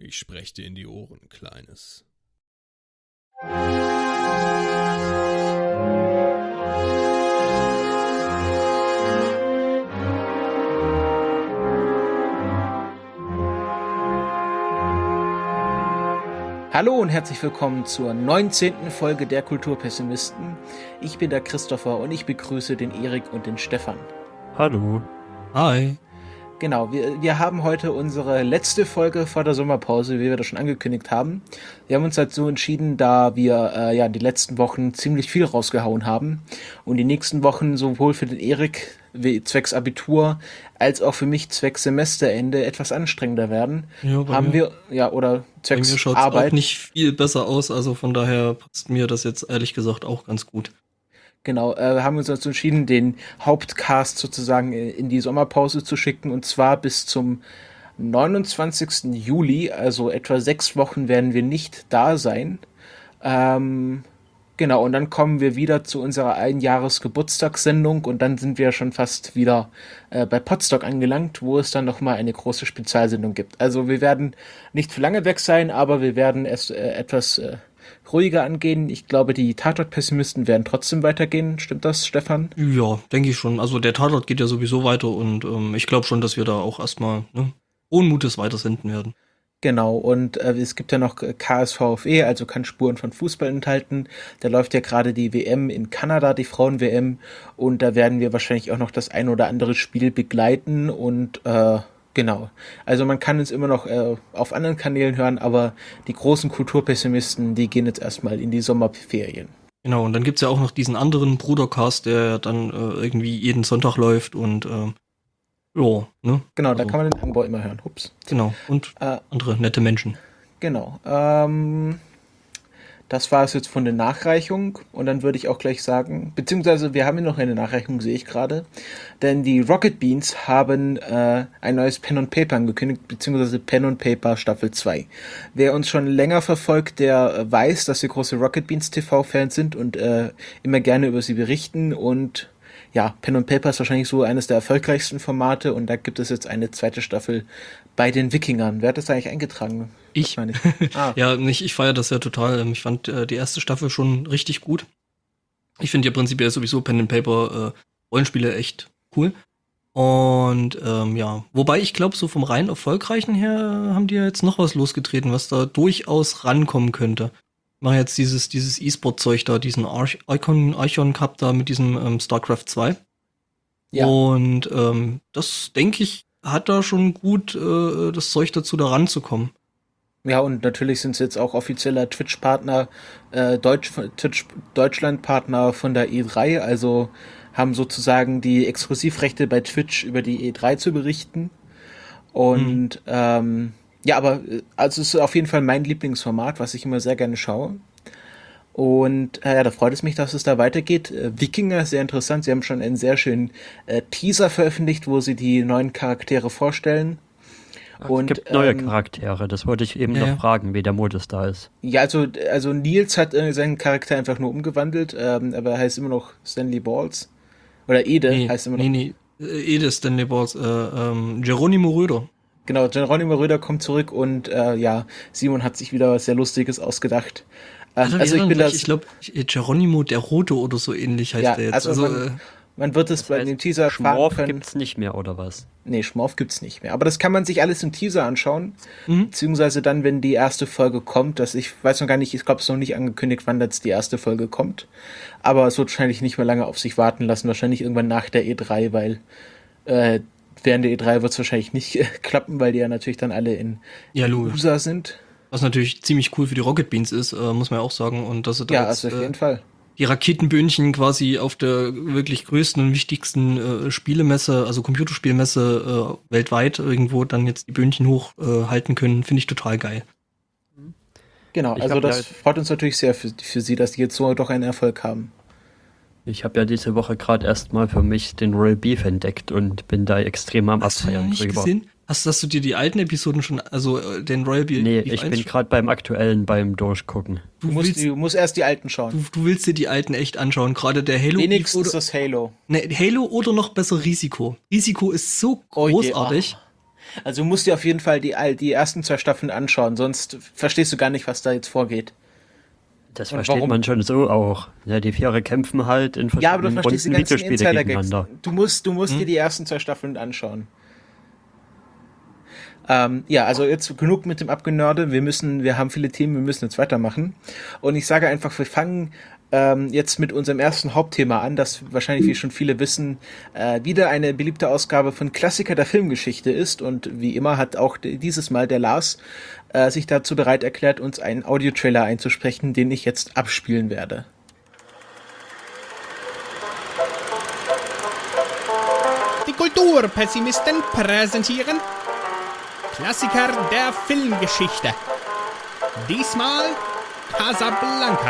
Ich sprech dir in die Ohren, Kleines. Hallo und herzlich willkommen zur 19. Folge der Kulturpessimisten. Ich bin der Christopher und ich begrüße den Erik und den Stefan. Hallo. Hi. Genau, wir haben heute unsere letzte Folge vor der Sommerpause, wie wir das schon angekündigt haben. Wir haben uns dazu entschieden, da wir die letzten Wochen ziemlich viel rausgehauen haben und die nächsten Wochen sowohl für den Erik zwecks Abitur als auch für mich zwecks Semesterende etwas anstrengender werden. Ja, oder zwecks bei mir schaut's Arbeit. Auch nicht viel besser aus, also von daher passt mir das jetzt ehrlich gesagt auch ganz gut. Genau, haben uns dazu entschieden, den Hauptcast sozusagen in die Sommerpause zu schicken, und zwar bis zum 29. Juli, also etwa 6 Wochen werden wir nicht da sein. Genau, und dann kommen wir wieder zu unserer Einjahres-Geburtstagssendung und dann sind wir schon fast wieder bei Podstock angelangt, wo es dann nochmal eine große Spezialsendung gibt. Also wir werden nicht für lange weg sein, aber wir werden es etwas ruhiger angehen. Ich glaube, die Tatort-Pessimisten werden trotzdem weitergehen. Stimmt das, Stefan? Ja, denke ich schon. Also der Tatort geht ja sowieso weiter und ich glaube schon, dass wir da auch erstmal ohne Mutes weitersenden werden. Genau, und es gibt ja noch KSVFE, also kann Spuren von Fußball enthalten. Da läuft ja gerade die WM in Kanada, die Frauen-WM, und da werden wir wahrscheinlich auch noch das ein oder andere Spiel begleiten und genau. Also man kann uns immer noch auf anderen Kanälen hören, aber die großen Kulturpessimisten, die gehen jetzt erstmal in die Sommerferien. Genau, und dann gibt's ja auch noch diesen anderen Brudercast, der dann irgendwie jeden Sonntag läuft und ja, ne? Genau, also, da kann man den Anbau immer hören. Ups. Genau, und andere nette Menschen. Genau. Das war es jetzt von der Nachreichung, und dann würde ich auch gleich sagen, beziehungsweise wir haben ja noch eine Nachreichung, sehe ich gerade, denn die Rocket Beans haben ein neues Pen and Paper angekündigt, beziehungsweise Pen and Paper Staffel 2. Wer uns schon länger verfolgt, der weiß, dass wir große Rocket Beans TV-Fans sind und immer gerne über sie berichten, und ja, Pen and Paper ist wahrscheinlich so eines der erfolgreichsten Formate, und da gibt es jetzt eine zweite Staffel bei den Wikingern. Wer hat das eigentlich eingetragen? Ich. Ja, ich feiere das ja total. Ich fand die erste Staffel schon richtig gut. Ich finde ja prinzipiell sowieso Pen and Paper Rollenspiele echt cool. Und wobei ich glaube, so vom rein Erfolgreichen her haben die ja jetzt noch was losgetreten, was da durchaus rankommen könnte. Machen jetzt dieses E-Sport-Zeug da, diesen Archon Cup da mit diesem StarCraft 2. Ja. Und das, denke ich, hat da schon gut das Zeug dazu, da ranzukommen. Ja, und natürlich sind sie jetzt auch offizieller Twitch-Partner, Deutschland-Partner von der E3, also haben sozusagen die Exklusivrechte bei Twitch über die E3 zu berichten. Und aber also es ist auf jeden Fall mein Lieblingsformat, was ich immer sehr gerne schaue. Und da freut es mich, dass es da weitergeht. Wikinger, sehr interessant. Sie haben schon einen sehr schönen Teaser veröffentlicht, wo sie die neuen Charaktere vorstellen. Es gibt neue Charaktere, das wollte ich eben noch fragen, wie der Modus da ist. Ja, also Nils hat seinen Charakter einfach nur umgewandelt, aber er heißt immer noch Stanley Balls. Oder Ede heißt immer noch. Ede Stanley Balls, Geronimo Röder. Genau, Geronimo Röder kommt zurück und Simon hat sich wieder was sehr Lustiges ausgedacht. Ich glaube, Geronimo der Rote oder so ähnlich heißt der jetzt. Man wird es bei dem Teaser Schmorf gibt's nicht mehr, oder was? Nee, Schmorf gibt's nicht mehr. Aber das kann man sich alles im Teaser anschauen. Beziehungsweise dann, wenn die erste Folge kommt. Ich weiß noch gar nicht, ich glaube, es ist noch nicht angekündigt, wann jetzt die erste Folge kommt. Aber es wird wahrscheinlich nicht mehr lange auf sich warten lassen. Wahrscheinlich irgendwann nach der E3, weil während der E3 wird es wahrscheinlich nicht klappen, weil die ja natürlich dann alle in USA sind. Was natürlich ziemlich cool für die Rocket Beans ist, muss man ja auch sagen. Und dass sie da also auf jeden Fall die Raketenböhnchen quasi auf der wirklich größten und wichtigsten Spielemesse, also Computerspielmesse weltweit irgendwo dann jetzt die Böhnchen hochhalten können, finde ich total geil. Genau, also das freut uns natürlich sehr für sie, dass die jetzt so doch einen Erfolg haben. Ich habe ja diese Woche gerade erstmal für mich den Royal Beef entdeckt und bin da extrem am Abfeiern drüber. Gesehen? Hast du dir die alten Episoden schon, also den Royal Beef? Nee, ich bin gerade beim aktuellen, beim Durchgucken. Du musst erst die alten schauen. Du willst dir die alten echt anschauen, gerade der Halo. Wenigstens das Halo. Ne, Halo oder noch besser Risiko. Risiko ist so großartig. Also du musst dir auf jeden Fall die ersten 2 Staffeln anschauen, sonst verstehst du gar nicht, was da jetzt vorgeht. Das Und versteht warum? man schon so auch. Ja, die Viere kämpfen halt in Ja, aber du verschiedenen verstehst die Runden ganzen Videospiele Insider-Gags. gegeneinander. Du musst dir die ersten 2 Staffeln anschauen. Ja, also jetzt genug mit dem Abgenörde. Wir haben viele Themen, wir müssen jetzt weitermachen. Und ich sage einfach, wir fangen jetzt mit unserem ersten Hauptthema an, das wahrscheinlich, wie schon viele wissen, wieder eine beliebte Ausgabe von Klassiker der Filmgeschichte ist. Und wie immer hat auch dieses Mal der Lars sich dazu bereit erklärt, uns einen Audiotrailer einzusprechen, den ich jetzt abspielen werde. Die Kulturpessimisten präsentieren Klassiker der Filmgeschichte. Diesmal Casablanca.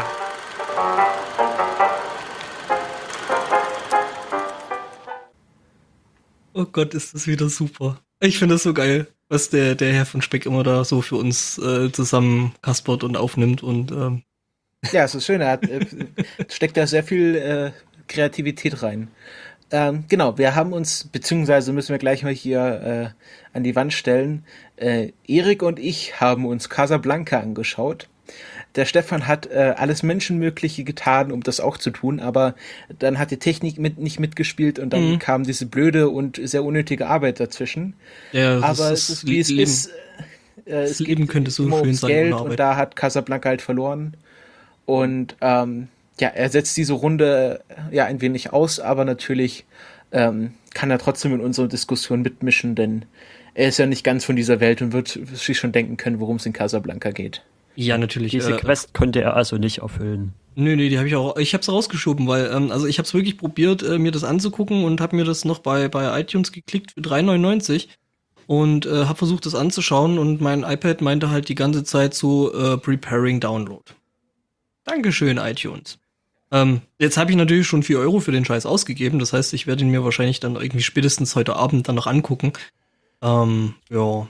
Oh Gott, ist das wieder super. Ich finde das so geil, was der Herr von Speck immer da so für uns zusammen kaspert und aufnimmt und Ja, es ist schön, steckt da sehr viel Kreativität rein. Genau, wir haben uns, beziehungsweise müssen wir gleich mal hier an die Wand stellen, Erik und ich haben uns Casablanca angeschaut. Der Stefan hat alles Menschenmögliche getan, um das auch zu tun, aber dann hat die Technik nicht mitgespielt und dann kam diese blöde und sehr unnötige Arbeit dazwischen. ja, Aber es ist, wie es Leben, ist. das Leben könnte so immer schön ums sein Geld ohne und Arbeit. da hat Casablanca halt verloren. Und ja, er setzt diese Runde ja ein wenig aus, aber natürlich kann er trotzdem in unserer Diskussion mitmischen, denn er ist ja nicht ganz von dieser Welt und wird sich schon denken können, worum es in Casablanca geht. Ja, natürlich. Diese Quest konnte er also nicht erfüllen. Nö, die habe ich hab's rausgeschoben, weil also ich habe es wirklich probiert, mir das anzugucken und habe mir das noch bei iTunes geklickt für 3,99 und habe versucht, das anzuschauen und mein iPad meinte halt die ganze Zeit so Preparing Download. Dankeschön, iTunes. Jetzt habe ich natürlich schon 4 Euro für den Scheiß ausgegeben, das heißt, ich werde ihn mir wahrscheinlich dann irgendwie spätestens heute Abend dann noch angucken. Ja.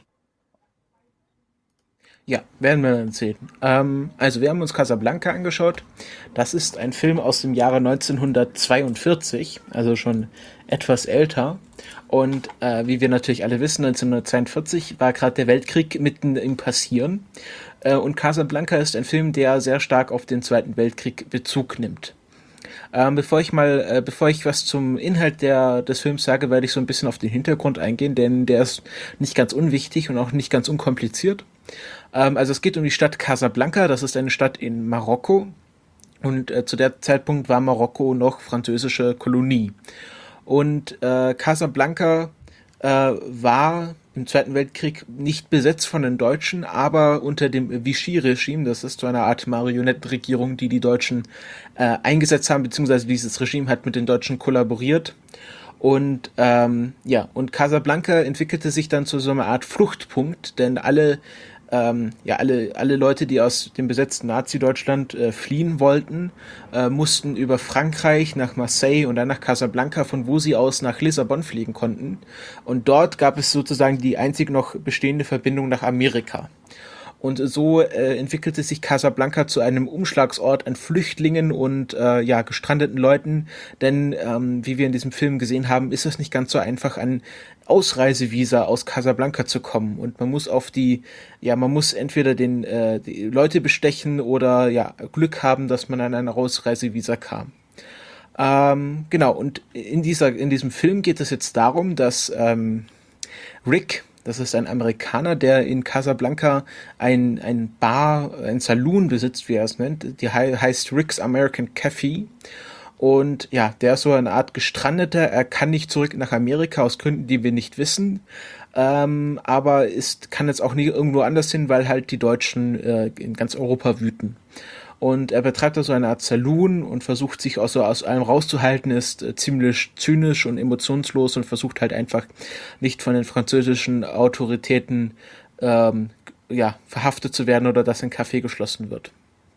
Ja, werden wir dann sehen. Also wir haben uns Casablanca angeschaut. Das ist ein Film aus dem Jahre 1942, also schon etwas älter. Und wie wir natürlich alle wissen, 1942 war gerade der Weltkrieg mitten im Passieren. Und Casablanca ist ein Film, der sehr stark auf den Zweiten Weltkrieg Bezug nimmt. Bevor ich was zum Inhalt des Films sage, werde ich so ein bisschen auf den Hintergrund eingehen, denn der ist nicht ganz unwichtig und auch nicht ganz unkompliziert. Also es geht um die Stadt Casablanca, das ist eine Stadt in Marokko und zu der Zeitpunkt war Marokko noch französische Kolonie. Und Casablanca war im Zweiten Weltkrieg nicht besetzt von den Deutschen, aber unter dem Vichy-Regime, das ist so eine Art Marionettenregierung, die Deutschen eingesetzt haben, beziehungsweise dieses Regime hat mit den Deutschen kollaboriert. Und und Casablanca entwickelte sich dann zu so einer Art Fluchtpunkt, denn alle Leute, die aus dem besetzten Nazi-Deutschland fliehen wollten, mussten über Frankreich nach Marseille und dann nach Casablanca, von wo sie aus nach Lissabon fliegen konnten. Und dort gab es sozusagen die einzig noch bestehende Verbindung nach Amerika. Und so entwickelte sich Casablanca zu einem Umschlagsort an Flüchtlingen und gestrandeten Leuten, denn wie wir in diesem Film gesehen haben, ist es nicht ganz so einfach, an Ausreisevisa aus Casablanca zu kommen. Und man muss man muss entweder die Leute bestechen oder Glück haben, dass man an ein Ausreisevisa kam. Genau, und in diesem Film geht es jetzt darum, dass Rick, das ist ein Amerikaner, der in Casablanca ein Saloon besitzt, wie er es nennt. Die heißt Rick's American Cafe. Und ja, der ist so eine Art Gestrandeter. Er kann nicht zurück nach Amerika aus Gründen, die wir nicht wissen. Aber kann jetzt auch nie irgendwo anders hin, weil halt die Deutschen in ganz Europa wüten. Und er betreibt da so eine Art Saloon und versucht sich auch so aus allem rauszuhalten, ist ziemlich zynisch und emotionslos und versucht halt einfach nicht von den französischen Autoritäten verhaftet zu werden oder dass ein Café geschlossen wird.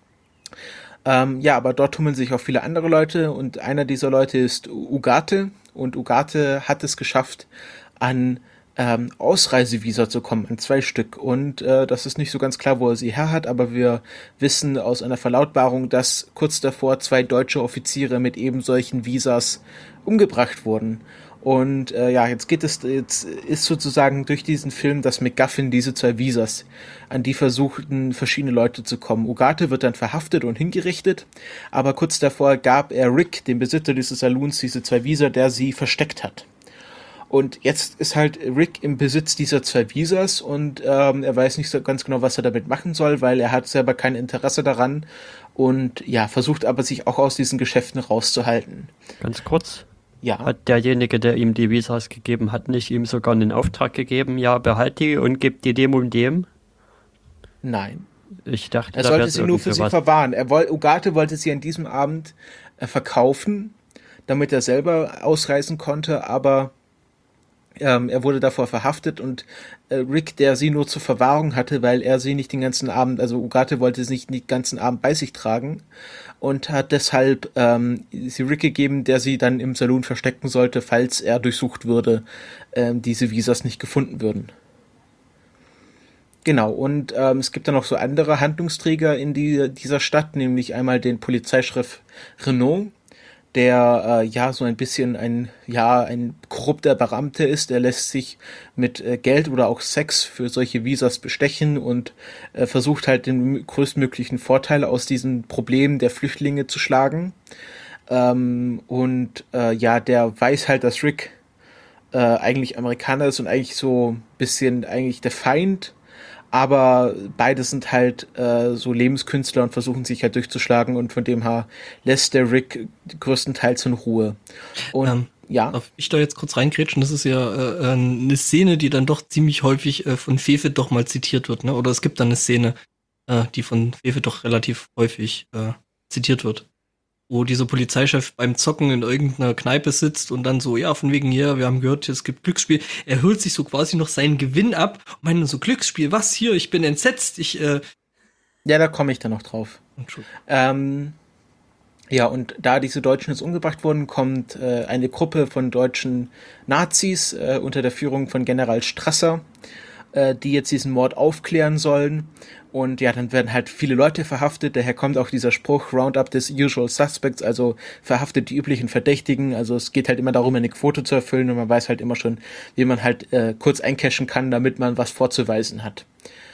Aber dort tummeln sich auch viele andere Leute und einer dieser Leute ist Ugarte und Ugarte hat es geschafft, an Ausreisevisa zu kommen, an 2 Stück. Und das ist nicht so ganz klar, wo er sie her hat, aber wir wissen aus einer Verlautbarung, dass kurz davor 2 deutsche Offiziere mit eben solchen Visas umgebracht wurden. Und jetzt ist sozusagen durch diesen Film das MacGuffin diese 2 Visas, an die versuchten verschiedene Leute zu kommen. Ugarte wird dann verhaftet und hingerichtet, aber kurz davor gab er Rick, dem Besitzer dieses Saloons, diese 2 Visa, der sie versteckt hat. Und jetzt ist halt Rick im Besitz dieser 2 Visas und er weiß nicht so ganz genau, was er damit machen soll, weil er hat selber kein Interesse daran und versucht aber sich auch aus diesen Geschäften rauszuhalten. Ganz kurz. Ja. Hat derjenige, der ihm die Visas gegeben hat, nicht ihm sogar einen Auftrag gegeben, ja, behalt die und gib die dem und dem? Nein. Ich dachte, er sollte sie nur für sie verwahren. Ugarte wollte sie an diesem Abend verkaufen, damit er selber ausreisen konnte, aber er wurde davor verhaftet und Rick, der sie nur zur Verwahrung hatte, weil er sie nicht den ganzen Abend, also Ugarte wollte sie nicht den ganzen Abend bei sich tragen und hat deshalb sie Rick gegeben, der sie dann im Saloon verstecken sollte, falls er durchsucht würde, diese Visas nicht gefunden würden. Genau, und es gibt dann noch so andere Handlungsträger in dieser Stadt, nämlich einmal den Polizeichef Renault, der so ein bisschen ein korrupter Beamter ist. Er lässt sich mit Geld oder auch Sex für solche Visas bestechen und versucht halt den größtmöglichen Vorteil aus diesen Problemen der Flüchtlinge zu schlagen. Der weiß halt, dass Rick eigentlich Amerikaner ist und eigentlich so ein bisschen eigentlich der Feind. Aber beide sind halt so Lebenskünstler und versuchen sich halt durchzuschlagen und von dem her lässt der Rick größtenteils in Ruhe. Und darf ich da jetzt kurz reingrätschen? Das ist ja eine Szene, die dann doch ziemlich häufig von Fefe doch mal zitiert wird, ne? Oder es gibt dann eine Szene, die von Fefe doch relativ häufig zitiert wird. Wo dieser Polizeichef beim Zocken in irgendeiner Kneipe sitzt und dann so, ja, von wegen, ja, wir haben gehört, es gibt Glücksspiel. Er holt sich so quasi noch seinen Gewinn ab und meint so, Glücksspiel, was hier? Ich bin entsetzt, Ja, da komme ich dann noch drauf. Und da diese Deutschen jetzt umgebracht wurden, kommt eine Gruppe von deutschen Nazis unter der Führung von General Strasser, die jetzt diesen Mord aufklären sollen. Und dann werden halt viele Leute verhaftet. Daher kommt auch dieser Spruch, Roundup des Usual Suspects, also verhaftet die üblichen Verdächtigen. Also es geht halt immer darum, eine Quote zu erfüllen und man weiß halt immer schon, wie man halt kurz eincashen kann, damit man was vorzuweisen hat.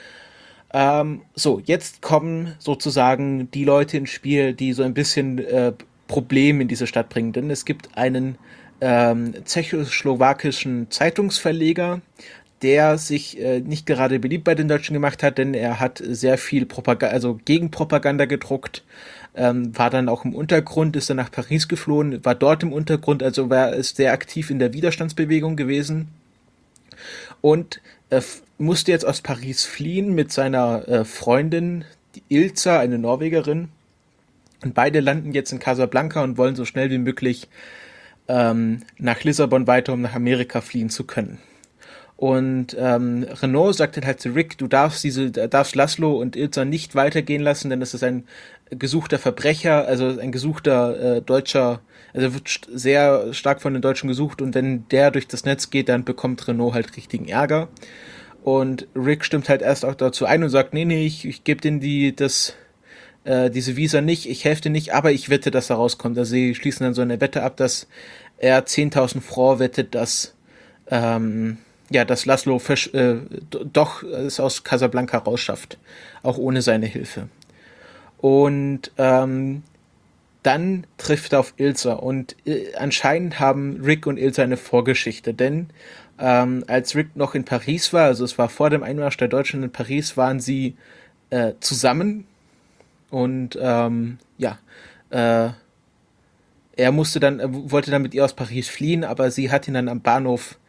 Jetzt kommen sozusagen die Leute ins Spiel, die so ein bisschen Probleme in diese Stadt bringen. Denn es gibt einen tschechoslowakischen Zeitungsverleger, der sich nicht gerade beliebt bei den Deutschen gemacht hat, denn er hat sehr viel Gegenpropaganda gedruckt, war dann auch im Untergrund, ist dann nach Paris geflohen, war dort im Untergrund, also ist sehr aktiv in der Widerstandsbewegung gewesen und musste jetzt aus Paris fliehen mit seiner Freundin, die Ilza, eine Norwegerin, und beide landen jetzt in Casablanca und wollen so schnell wie möglich nach Lissabon weiter, um nach Amerika fliehen zu können. Und Renault sagt dann halt zu Rick, du darfst Laszlo und Ilza nicht weitergehen lassen, denn das ist ein gesuchter Verbrecher, also ein gesuchter Deutscher, also wird sehr stark von den Deutschen gesucht und wenn der durch das Netz geht, dann bekommt Renault halt richtigen Ärger. Und Rick stimmt halt erst auch dazu ein und sagt, nee, ich gebe denen diese Visa nicht, ich helfe dir nicht, aber ich wette, dass er rauskommt. Also sie schließen dann so eine Wette ab, dass er 10.000 Francs wettet, dass Laszlo doch es aus Casablanca rausschafft, auch ohne seine Hilfe. Und dann trifft er auf Ilza und anscheinend haben Rick und Ilza eine Vorgeschichte, denn als Rick noch in Paris war, also es war vor dem Einmarsch der Deutschen in Paris, waren sie zusammen und er wollte dann mit ihr aus Paris fliehen, aber sie hat ihn dann am Bahnhof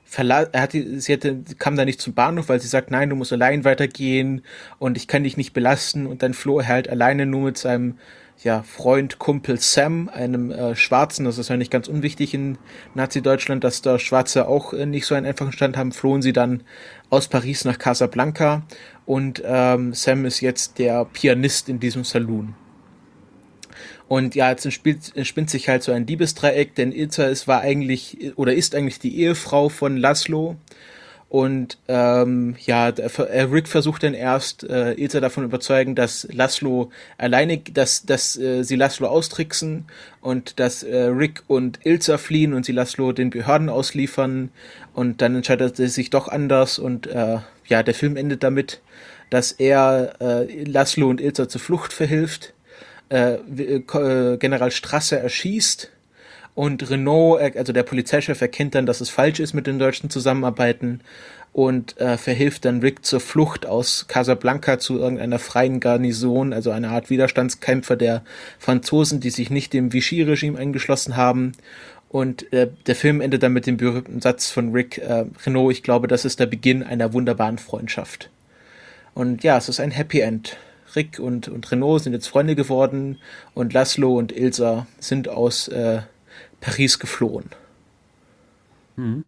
kam da nicht zum Bahnhof, weil sie sagt, nein, du musst allein weitergehen und ich kann dich nicht belasten und dann floh er halt alleine nur mit seinem Freund, Kumpel Sam, einem Schwarzen, das ist ja nicht ganz unwichtig in Nazi-Deutschland, dass da Schwarze auch nicht so einen einfachen Stand haben, flohen sie dann aus Paris nach Casablanca und Sam ist jetzt der Pianist in diesem Saloon. Und jetzt entspinnt sich halt so ein Liebesdreieck, denn Ilza ist eigentlich die Ehefrau von Laszlo Und Rick versucht dann erst Ilsa davon überzeugen, dass Laszlo alleine, dass sie Laszlo austricksen und dass Rick und Ilsa fliehen und sie Laszlo den Behörden ausliefern. Und dann entscheidet er sich doch anders und der Film endet damit, dass er Laszlo und Ilsa zur Flucht verhilft, General Strasser erschießt. Und Renault, also der Polizeichef, erkennt dann, dass es falsch ist mit den Deutschen zusammenarbeiten und verhilft dann Rick zur Flucht aus Casablanca zu irgendeiner freien Garnison, also einer Art Widerstandskämpfer der Franzosen, die sich nicht dem Vichy-Regime eingeschlossen haben. Und der Film endet dann mit dem berühmten Satz von Rick, Renault, ich glaube, das ist der Beginn einer wunderbaren Freundschaft. Und ja, es ist ein Happy End. Rick und Renault sind jetzt Freunde geworden und Laszlo und Ilsa sind aus Paris geflohen. Mhm.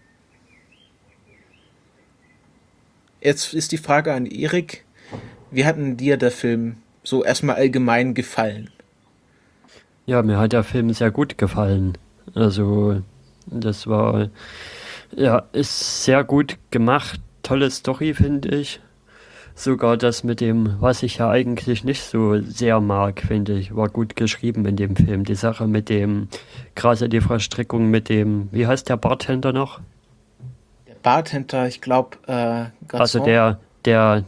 Jetzt ist die Frage an Erik, wie hat denn dir der Film so erstmal allgemein gefallen? Ja, mir hat der Film sehr gut gefallen. Also, das war, ist sehr gut gemacht, tolle Story, finde ich. Sogar das mit dem, was ich ja eigentlich nicht so sehr mag, finde ich, war gut geschrieben in dem Film. Die Sache mit dem, gerade die Verstrickung mit dem, wie heißt der Bartender noch? Der Bartender, ich glaube, also der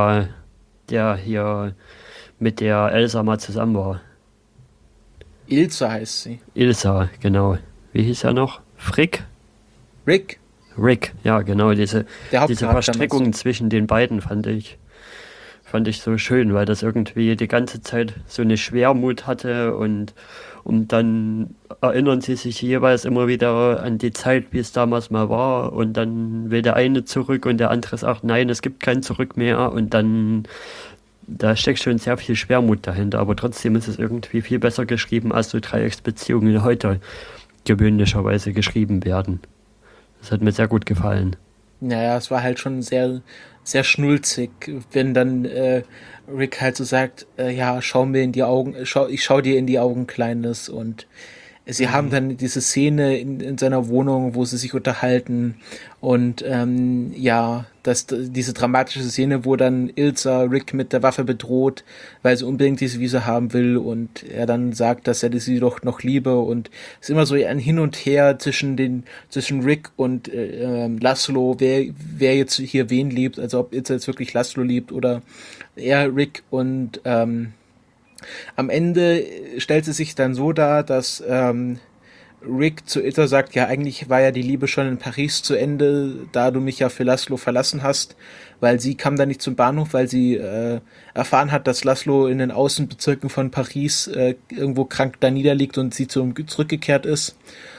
hier mit der Elsa mal zusammen war. Ilsa heißt sie. Ilsa, genau. Wie hieß er noch? Rick, ja genau, diese Verstrickung zwischen den beiden fand ich so schön, weil das irgendwie die ganze Zeit so eine Schwermut hatte und dann erinnern sie sich jeweils immer wieder an die Zeit, wie es damals mal war und dann will der eine zurück und der andere sagt, nein, es gibt kein Zurück mehr und dann, da steckt schon sehr viel Schwermut dahinter, aber trotzdem ist es irgendwie viel besser geschrieben, als so Dreiecksbeziehungen heute gewöhnlicherweise geschrieben werden. Das hat mir sehr gut gefallen. Naja, es war halt schon sehr, sehr schnulzig, wenn dann Rick halt so sagt, schau mir in die Augen, ich schau dir in die Augen, Kleines. Und sie haben dann diese Szene in seiner Wohnung, wo sie sich unterhalten. Und diese dramatische Szene, wo dann Ilsa Rick mit der Waffe bedroht, weil sie unbedingt diese Visa haben will und er dann sagt, dass er sie doch noch liebe. Und es ist immer so ein Hin und Her zwischen Rick und Laszlo, wer jetzt hier wen liebt, also ob Ilsa jetzt wirklich Laszlo liebt oder er Rick. Und am Ende stellt es sich dann so dar, dass Rick zu Ilsa sagt, ja, eigentlich war ja die Liebe schon in Paris zu Ende, da du mich ja für Laszlo verlassen hast, weil sie kam dann nicht zum Bahnhof, weil sie erfahren hat, dass Laszlo in den Außenbezirken von Paris irgendwo krank da niederliegt und sie zurückgekehrt ist.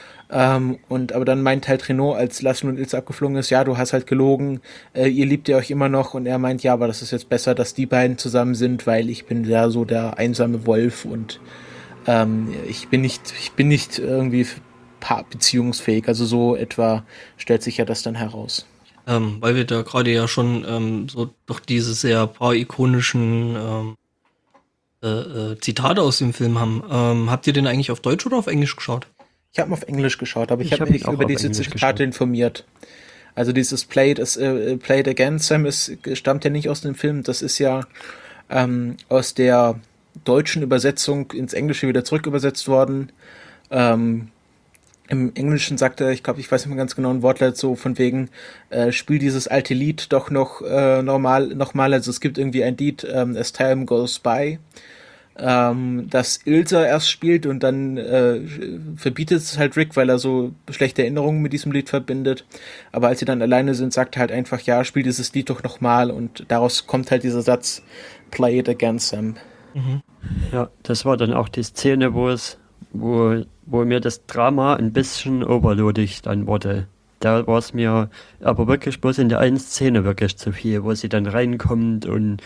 Aber dann meint halt Renault, als Laszlo und Ilsa abgeflogen ist, ja, du hast halt gelogen, ihr liebt ihr euch immer noch, und er meint, ja, aber das ist jetzt besser, dass die beiden zusammen sind, weil ich bin ja so der einsame Wolf und ich bin nicht irgendwie beziehungsfähig, also so etwa stellt sich ja das dann heraus. Weil wir da gerade ja schon so doch diese sehr paar ikonischen Zitate aus dem Film haben. Habt ihr den eigentlich auf Deutsch oder auf Englisch geschaut? Ich habe auf Englisch geschaut, aber ich habe mich über diese Zitate informiert. Also dieses Play it again, Sam, stammt ja nicht aus dem Film, das ist ja aus der deutschen Übersetzung ins Englische wieder zurück übersetzt worden. Im Englischen sagt er, ich weiß nicht mehr ganz genau ein Wortlaut, so von wegen, spiel dieses alte Lied doch noch nochmal, also es gibt irgendwie ein Lied, As Time Goes By, das Ilsa erst spielt und dann verbietet es halt Rick, weil er so schlechte Erinnerungen mit diesem Lied verbindet, aber als sie dann alleine sind, sagt er halt einfach, ja, spiel dieses Lied doch nochmal, und daraus kommt halt dieser Satz, Play it again, Sam. Mhm. Ja, das war dann auch die Szene, wo mir das Drama ein bisschen overloadig dann wurde. Da war es mir aber wirklich bloß in der einen Szene wirklich zu viel, wo sie dann reinkommt und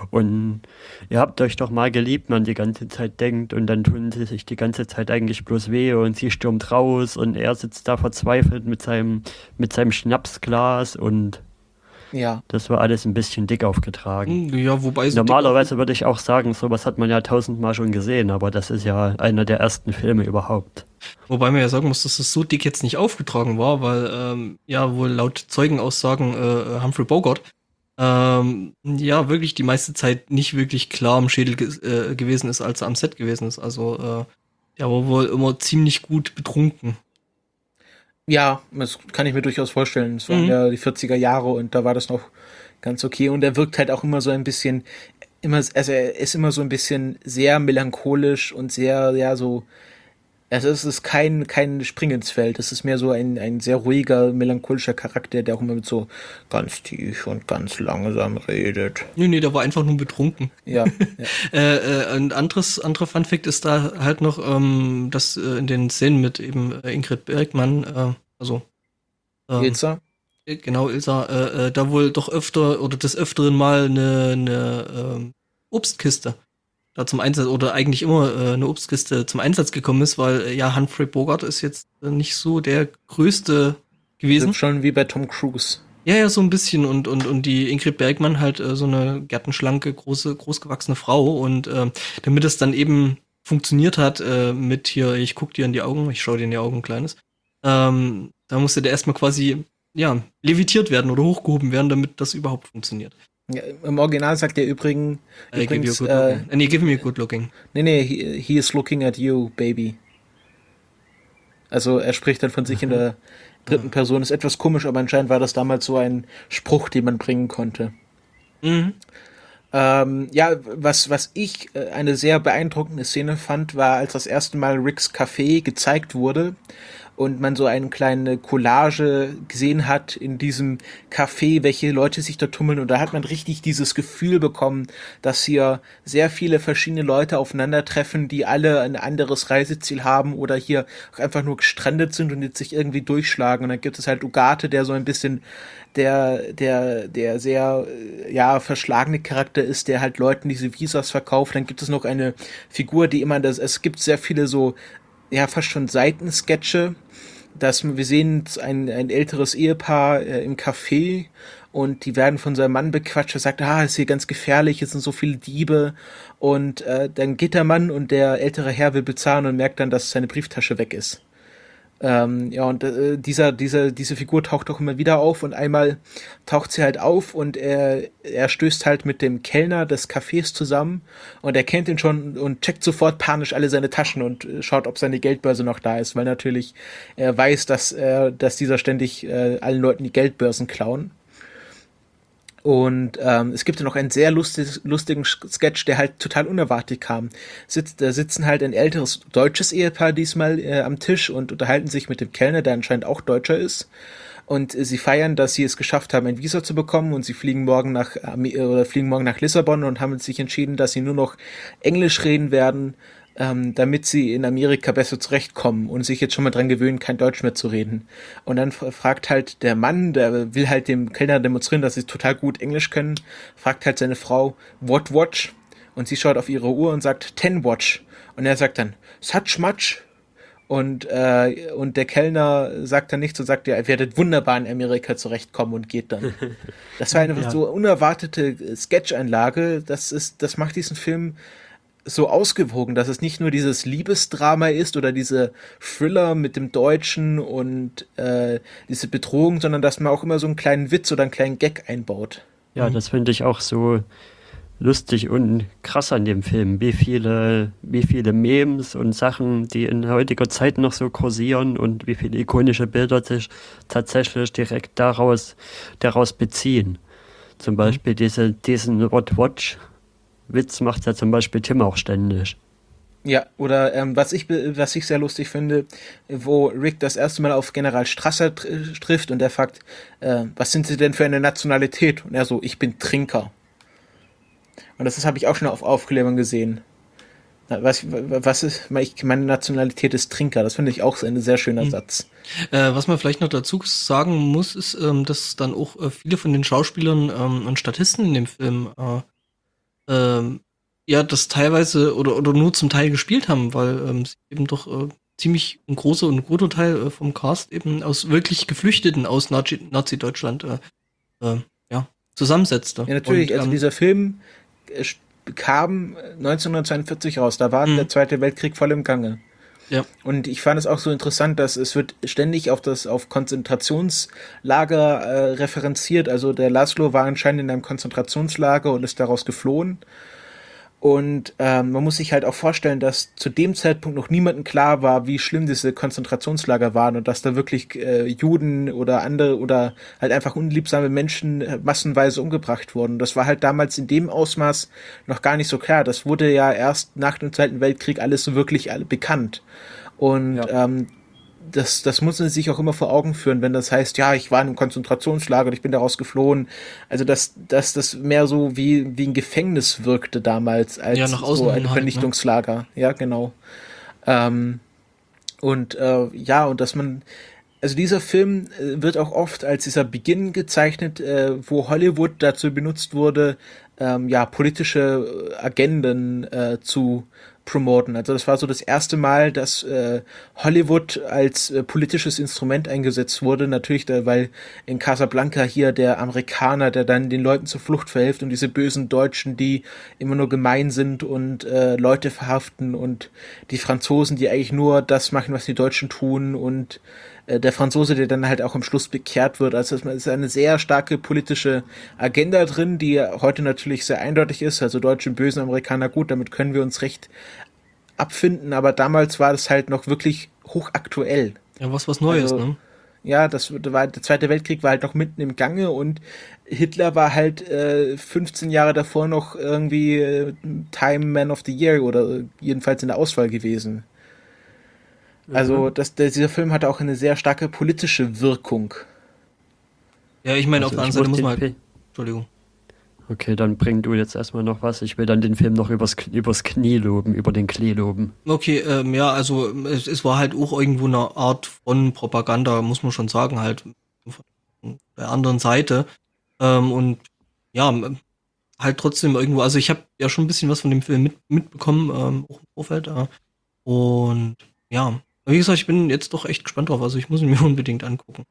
ihr habt euch doch mal geliebt, man die ganze Zeit denkt, und dann tun sie sich die ganze Zeit eigentlich bloß weh und sie stürmt raus und er sitzt da verzweifelt mit seinem Schnapsglas und Ja. Das war alles ein bisschen dick aufgetragen. Ja, wobei so normalerweise würde ich auch sagen, sowas hat man ja 1000-mal schon gesehen, aber das ist ja einer der ersten Filme überhaupt. Wobei man ja sagen muss, dass das so dick jetzt nicht aufgetragen war, weil wohl laut Zeugenaussagen Humphrey Bogart wirklich die meiste Zeit nicht wirklich klar am Schädel gewesen ist, als er am Set gewesen ist. Also der war wohl immer ziemlich gut betrunken. Ja, das kann ich mir durchaus vorstellen. Es waren ja die 40er Jahre und da war das noch ganz okay. Und er wirkt halt auch immer so ein bisschen, er ist immer so ein bisschen sehr melancholisch und sehr, ja, so, also es ist kein Spring ins Feld. Es ist mehr so ein sehr ruhiger, melancholischer Charakter, der auch immer mit so ganz tief und ganz langsam redet. Nee, der war einfach nur betrunken. Ja. Ein anderer Funfact ist da halt noch, dass in den Szenen mit eben Ingrid Bergman, Ilsa? Genau, Ilsa, da wohl doch öfter oder des Öfteren mal eine Obstkiste da zum Einsatz oder eigentlich immer eine Obstkiste zum Einsatz gekommen ist, weil Humphrey Bogart ist jetzt nicht so der größte gewesen. Das ist schon wie bei Tom Cruise. Ja, so ein bisschen und die Ingrid Bergman halt so eine gärtenschlanke, großgewachsene Frau und damit es dann eben funktioniert hat mit hier, ich guck dir in die Augen, ich schau dir in die Augen, Kleines, da musste der erstmal quasi, levitiert werden oder hochgehoben werden, damit das überhaupt funktioniert. Ja, im Original sagt er übrigens give me a good looking. Nee, he is looking at you, baby. Also er spricht dann von sich in der dritten Person. Ist etwas komisch, aber anscheinend war das damals so ein Spruch, den man bringen konnte. Was ich eine sehr beeindruckende Szene fand, war, als das erste Mal Ricks Café gezeigt wurde und man so eine kleine Collage gesehen hat in diesem Café, welche Leute sich da tummeln, und da hat man richtig dieses Gefühl bekommen, dass hier sehr viele verschiedene Leute aufeinandertreffen, die alle ein anderes Reiseziel haben oder hier auch einfach nur gestrandet sind und jetzt sich irgendwie durchschlagen. Und dann gibt es halt Ugarte, der so ein bisschen der sehr verschlagene Charakter ist, der halt Leuten diese Visas verkauft. Dann gibt es noch eine Figur, die immer es gibt sehr viele so fast schon Seitensketche, wir sehen ein älteres Ehepaar im Café und die werden von seinem Mann bequatscht. Er sagt, ist hier ganz gefährlich, es sind so viele Diebe, und dann geht der Mann und der ältere Herr will bezahlen und merkt dann, dass seine Brieftasche weg ist. Diese Figur taucht auch immer wieder auf, und einmal taucht sie halt auf und er stößt halt mit dem Kellner des Cafés zusammen und er kennt ihn schon und checkt sofort panisch alle seine Taschen und schaut, ob seine Geldbörse noch da ist, weil natürlich er weiß, dass dieser ständig allen Leuten die Geldbörsen klauen. Und es gibt ja noch einen sehr lustigen Sketch, der halt total unerwartet kam. Da sitzen halt ein älteres deutsches Ehepaar diesmal am Tisch und unterhalten sich mit dem Kellner, der anscheinend auch Deutscher ist. Und sie feiern, dass sie es geschafft haben, ein Visa zu bekommen, und sie fliegen morgen nach Lissabon und haben sich entschieden, dass sie nur noch Englisch reden werden, damit sie in Amerika besser zurechtkommen und sich jetzt schon mal dran gewöhnen, kein Deutsch mehr zu reden. Und dann fragt halt der Mann, der will halt dem Kellner demonstrieren, dass sie total gut Englisch können, fragt halt seine Frau, what watch? Und sie schaut auf ihre Uhr und sagt, 10 watch. Und er sagt dann, such much? Und der Kellner sagt dann nichts und sagt, ihr werdet wunderbar in Amerika zurechtkommen, und geht dann. Das war eine so unerwartete Sketch-Einlage, das macht diesen Film so ausgewogen, dass es nicht nur dieses Liebesdrama ist oder diese Thriller mit dem Deutschen und diese Bedrohung, sondern dass man auch immer so einen kleinen Witz oder einen kleinen Gag einbaut. Ja, das finde ich auch so lustig und krass an dem Film, wie viele Memes und Sachen, die in heutiger Zeit noch so kursieren, und wie viele ikonische Bilder sich tatsächlich direkt daraus beziehen. Zum Beispiel diesen What Watch Witz macht ja zum Beispiel Tim auch ständig. Ja, oder was ich sehr lustig finde, wo Rick das erste Mal auf General Strasser trifft und er fragt, was sind Sie denn für eine Nationalität? Und er so, ich bin Trinker. Und das habe ich auch schon auf Aufklebern gesehen. Meine Nationalität ist Trinker. Das finde ich auch ein sehr schöner Satz. Was man vielleicht noch dazu sagen muss, ist, dass dann auch viele von den Schauspielern und Statisten in dem Film das teilweise oder nur zum Teil gespielt haben, weil sie eben doch ziemlich ein großer und guter Teil vom Cast eben aus wirklich Geflüchteten aus Nazi-Deutschland zusammensetzte. Ja, natürlich. Und, also dieser Film kam 1942 raus. Da war der Zweite Weltkrieg voll im Gange. Ja. Und ich fand es auch so interessant, dass es wird ständig auf Konzentrationslager referenziert. Also der Laszlo war anscheinend in einem Konzentrationslager und ist daraus geflohen. Und man muss sich halt auch vorstellen, dass zu dem Zeitpunkt noch niemandem klar war, wie schlimm diese Konzentrationslager waren und dass da wirklich Juden oder andere oder halt einfach unliebsame Menschen massenweise umgebracht wurden. Das war halt damals in dem Ausmaß noch gar nicht so klar. Das wurde ja erst nach dem Zweiten Weltkrieg alles so wirklich bekannt. Und das muss man sich auch immer vor Augen führen, wenn das heißt, ja, ich war in einem Konzentrationslager und ich bin daraus geflohen. Also dass das mehr so wie ein Gefängnis wirkte damals als nach außen so ein Vernichtungslager. Halt, ne? Ja, genau. Und dass man, also dieser Film wird auch oft als dieser Beginn gezeichnet, wo Hollywood dazu benutzt wurde, politische Agenden zu promoten. Also das war so das erste Mal, dass Hollywood als politisches Instrument eingesetzt wurde. Natürlich, weil in Casablanca hier der Amerikaner, der dann den Leuten zur Flucht verhilft und diese bösen Deutschen, die immer nur gemein sind und Leute verhaften und die Franzosen, die eigentlich nur das machen, was die Deutschen tun und der Franzose, der dann halt auch am Schluss bekehrt wird. Also es ist eine sehr starke politische Agenda drin, die heute natürlich sehr eindeutig ist. Also Deutsche bösen, Amerikaner gut, damit können wir uns recht abfinden. Aber damals war das halt noch wirklich hochaktuell. Ja, was Neues, ne? Ja, der Zweite Weltkrieg war halt noch mitten im Gange und Hitler war halt 15 Jahre davor noch irgendwie Time Man of the Year oder jedenfalls in der Auswahl gewesen. Also dieser Film hatte auch eine sehr starke politische Wirkung. Ja, ich meine, auf der anderen Seite muss man halt... Entschuldigung. Okay, dann bring du jetzt erstmal noch was. Ich will dann den Film noch übers Knie loben, über den Klee loben. Okay, also es war halt auch irgendwo eine Art von Propaganda, muss man schon sagen, halt von der anderen Seite. Und ja, halt trotzdem irgendwo, also ich habe ja schon ein bisschen was von dem Film mitbekommen, auch im Vorfeld. Und ja, wie gesagt, ich bin jetzt doch echt gespannt drauf, also ich muss ihn mir unbedingt angucken.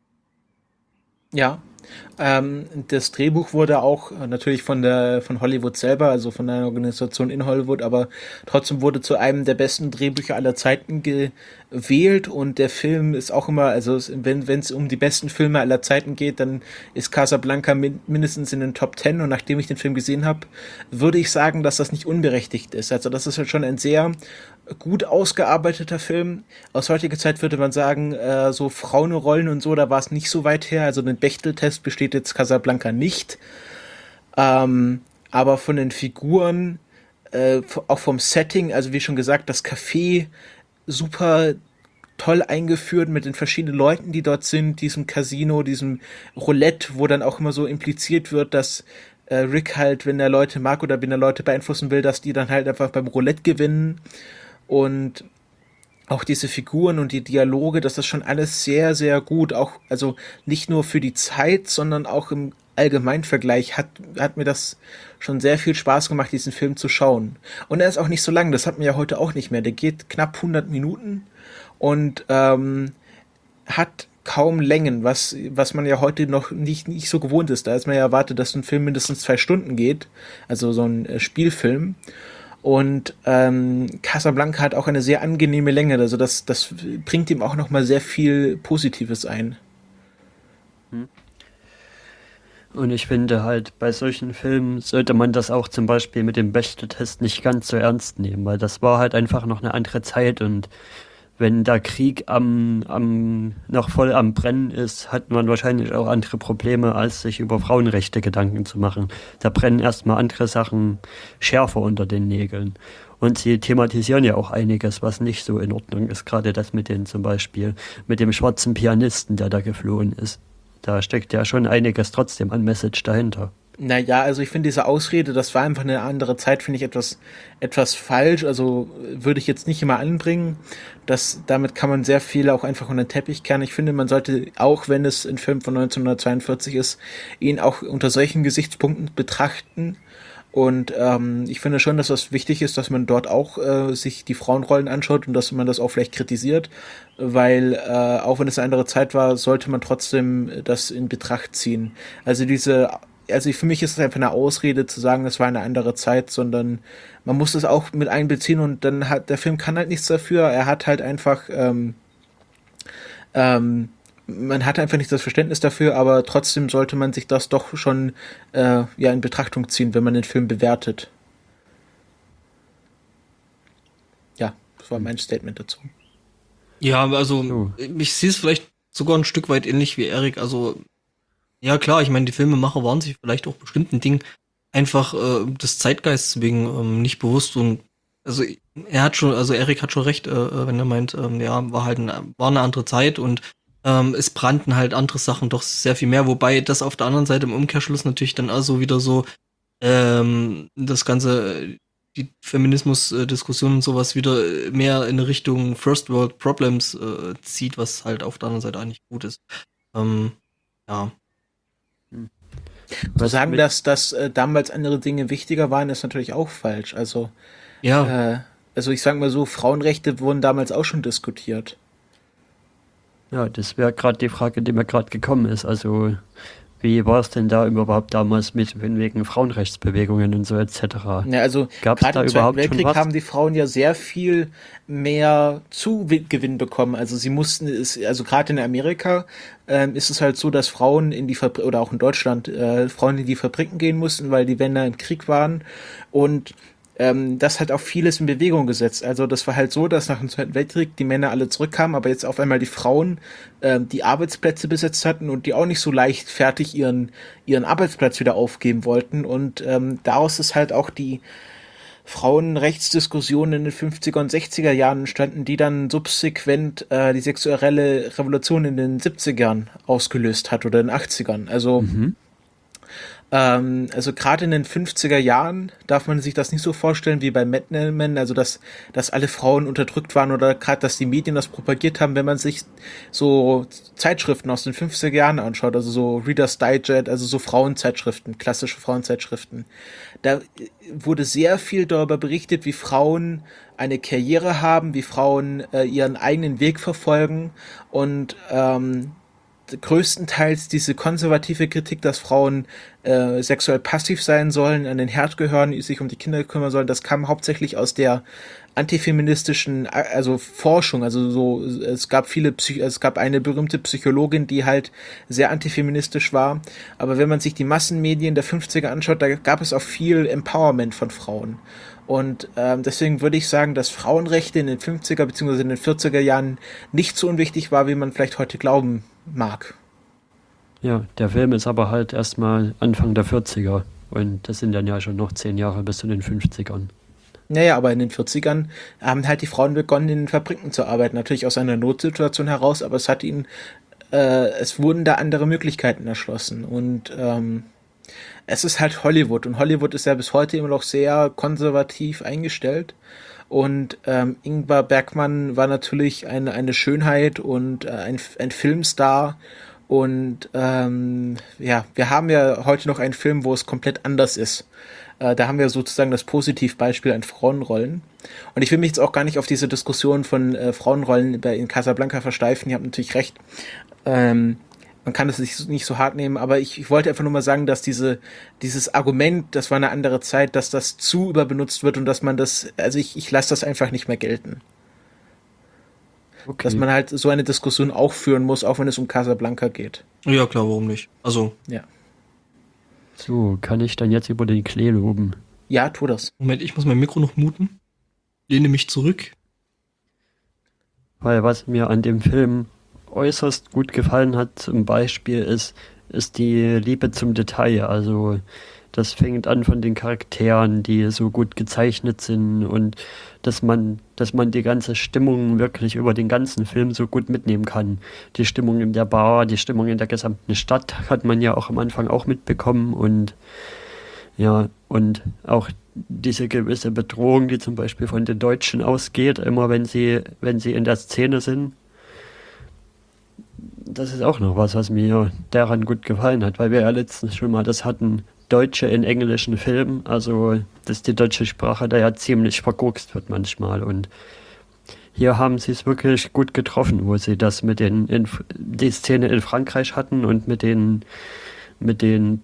Ja, das Drehbuch wurde auch natürlich von Hollywood selber, also von einer Organisation in Hollywood, aber trotzdem wurde zu einem der besten Drehbücher aller Zeiten gewählt und der Film ist auch immer, also wenn es um die besten Filme aller Zeiten geht, dann ist Casablanca mindestens in den Top 10 und nachdem ich den Film gesehen habe, würde ich sagen, dass das nicht unberechtigt ist. Also das ist halt schon ein sehr gut ausgearbeiteter Film. Aus heutiger Zeit würde man sagen, so Frauenrollen und so, da war es nicht so weit her. Also den Bechtel-Test besteht jetzt Casablanca nicht. Aber von den Figuren, auch vom Setting, also wie schon gesagt, das Café super toll eingeführt mit den verschiedenen Leuten, die dort sind, diesem Casino, diesem Roulette, wo dann auch immer so impliziert wird, dass Rick halt, wenn er Leute mag oder wenn er Leute beeinflussen will, dass die dann halt einfach beim Roulette gewinnen. Und auch diese Figuren und die Dialoge, das ist schon alles sehr, sehr gut. Auch, also nicht nur für die Zeit, sondern auch im Allgemeinvergleich hat mir das schon sehr viel Spaß gemacht, diesen Film zu schauen. Und er ist auch nicht so lang, das hat man ja heute auch nicht mehr. Der geht knapp 100 Minuten und hat kaum Längen, was man ja heute noch nicht so gewohnt ist. Da ist man ja erwartet, dass ein Film mindestens 2 Stunden geht, also so ein Spielfilm. Und Casablanca hat auch eine sehr angenehme Länge, also das bringt ihm auch nochmal sehr viel Positives ein. Und ich finde halt, bei solchen Filmen sollte man das auch zum Beispiel mit dem Bechtel-Test nicht ganz so ernst nehmen, weil das war halt einfach noch eine andere Zeit und wenn der Krieg noch voll am Brennen ist, hat man wahrscheinlich auch andere Probleme, als sich über Frauenrechte Gedanken zu machen. Da brennen erstmal andere Sachen schärfer unter den Nägeln. Und sie thematisieren ja auch einiges, was nicht so in Ordnung ist. Gerade das mit den zum Beispiel, mit dem schwarzen Pianisten, der da geflohen ist. Da steckt ja schon einiges trotzdem an Message dahinter. Naja, also ich finde diese Ausrede, das war einfach eine andere Zeit, finde ich etwas falsch. Also würde ich jetzt nicht immer anbringen. Damit kann man sehr viel auch einfach unter den Teppich kehren. Ich finde, man sollte, auch wenn es ein Film von 1942 ist, ihn auch unter solchen Gesichtspunkten betrachten. Und ich finde schon, dass das wichtig ist, dass man dort auch sich die Frauenrollen anschaut und dass man das auch vielleicht kritisiert, weil auch wenn es eine andere Zeit war, sollte man trotzdem das in Betracht ziehen. Also diese also für mich ist es einfach eine Ausrede zu sagen, es war eine andere Zeit, sondern man muss es auch mit einbeziehen und dann hat der Film kann halt nichts dafür. Er hat halt einfach man hat einfach nicht das Verständnis dafür, aber trotzdem sollte man sich das doch schon in Betrachtung ziehen, wenn man den Film bewertet. Ja, das war mein Statement dazu. Ja, also ich sehe es vielleicht sogar ein Stück weit ähnlich wie Erik. Also ja klar, ich meine, die Filmemacher waren sich vielleicht auch bestimmten Dingen einfach des Zeitgeists wegen nicht bewusst und also Erik hat schon recht, wenn er meint, war eine andere Zeit und es brannten halt andere Sachen doch sehr viel mehr, wobei das auf der anderen Seite im Umkehrschluss natürlich dann also wieder so das Ganze, die Feminismus-Diskussion und sowas wieder mehr in Richtung First World Problems zieht, was halt auf der anderen Seite eigentlich gut ist. Ja. Zu sagen, dass damals andere Dinge wichtiger waren, ist natürlich auch falsch. Also, also ich sag mal so, Frauenrechte wurden damals auch schon diskutiert. Ja, das wäre gerade die Frage, die mir gerade gekommen ist. Also, wie war es denn da überhaupt damals mit wegen Frauenrechtsbewegungen und so etc.? Ja, also gerade im Zweiten Weltkrieg haben die Frauen ja sehr viel mehr Zugewinn bekommen. Also sie mussten also gerade in Amerika ist es halt so, dass Frauen in die Fabrik oder auch in Deutschland Frauen in die Fabriken gehen mussten, weil die Männer im Krieg waren und das hat auch vieles in Bewegung gesetzt. Also das war halt so, dass nach dem Zweiten Weltkrieg die Männer alle zurückkamen, aber jetzt auf einmal die Frauen die Arbeitsplätze besetzt hatten und die auch nicht so leichtfertig ihren Arbeitsplatz wieder aufgeben wollten. Und daraus ist halt auch die Frauenrechtsdiskussion in den 50er und 60er Jahren entstanden, die dann subsequent die sexuelle Revolution in den 70ern ausgelöst hat oder in den 80ern. Also also gerade in den 50er Jahren darf man sich das nicht so vorstellen wie bei Mad Men, also dass alle Frauen unterdrückt waren oder gerade, dass die Medien das propagiert haben, wenn man sich so Zeitschriften aus den 50er Jahren anschaut, also so Reader's Digest, also so Frauenzeitschriften, klassische Frauenzeitschriften. Da wurde sehr viel darüber berichtet, wie Frauen eine Karriere haben, wie Frauen ihren eigenen Weg verfolgen und größtenteils diese konservative Kritik, dass Frauen sexuell passiv sein sollen, an den Herd gehören, sich um die Kinder kümmern sollen, das kam hauptsächlich aus der antifeministischen, also Forschung, also so, es gab eine berühmte Psychologin, die halt sehr antifeministisch war, aber wenn man sich die Massenmedien der 50er anschaut, da gab es auch viel Empowerment von Frauen. Und deswegen würde ich sagen, dass Frauenrechte in den 50er bzw. in den 40er Jahren nicht so unwichtig war, wie man vielleicht heute glauben mag. Ja, der Film ist aber halt erstmal Anfang der 40er und das sind dann ja schon noch 10 Jahre bis zu den 50ern. Naja, aber in den 40ern haben halt die Frauen begonnen, in den Fabriken zu arbeiten. Natürlich aus einer Notsituation heraus, aber es wurden da andere Möglichkeiten erschlossen. Und es ist halt Hollywood. Und Hollywood ist ja bis heute immer noch sehr konservativ eingestellt. Und Ingmar Bergman war natürlich eine Schönheit und ein Filmstar. Und wir haben ja heute noch einen Film, wo es komplett anders ist. Da haben wir sozusagen das Positivbeispiel an Frauenrollen. Und ich will mich jetzt auch gar nicht auf diese Diskussion von Frauenrollen in Casablanca versteifen. Ihr habt natürlich recht. Man kann das nicht so hart nehmen, aber ich wollte einfach nur mal sagen, dass dieses Argument, das war eine andere Zeit, dass das zu überbenutzt wird und dass man ich lasse das einfach nicht mehr gelten. Okay. Dass man halt so eine Diskussion auch führen muss, auch wenn es um Casablanca geht. Ja, klar, warum nicht? Also. Ja. So, kann ich dann jetzt über den Klee loben? Ja, tu das. Moment, ich muss mein Mikro noch muten. Lehne mich zurück. Weil was mir an dem Film äußerst gut gefallen hat, zum Beispiel, ist die Liebe zum Detail. Also das fängt an von den Charakteren, die so gut gezeichnet sind und dass man die ganze Stimmung wirklich über den ganzen Film so gut mitnehmen kann. Die Stimmung in der Bar, die Stimmung in der gesamten Stadt hat man ja auch am Anfang auch mitbekommen und ja, und auch diese gewisse Bedrohung, die zum Beispiel von den Deutschen ausgeht, immer wenn sie in der Szene sind. Das ist auch noch was mir daran gut gefallen hat, weil wir ja letztens schon mal das hatten, Deutsche in englischen Filmen, also dass die deutsche Sprache da ja ziemlich vergurkst wird manchmal und hier haben sie es wirklich gut getroffen, wo sie das die Szene in Frankreich hatten und mit den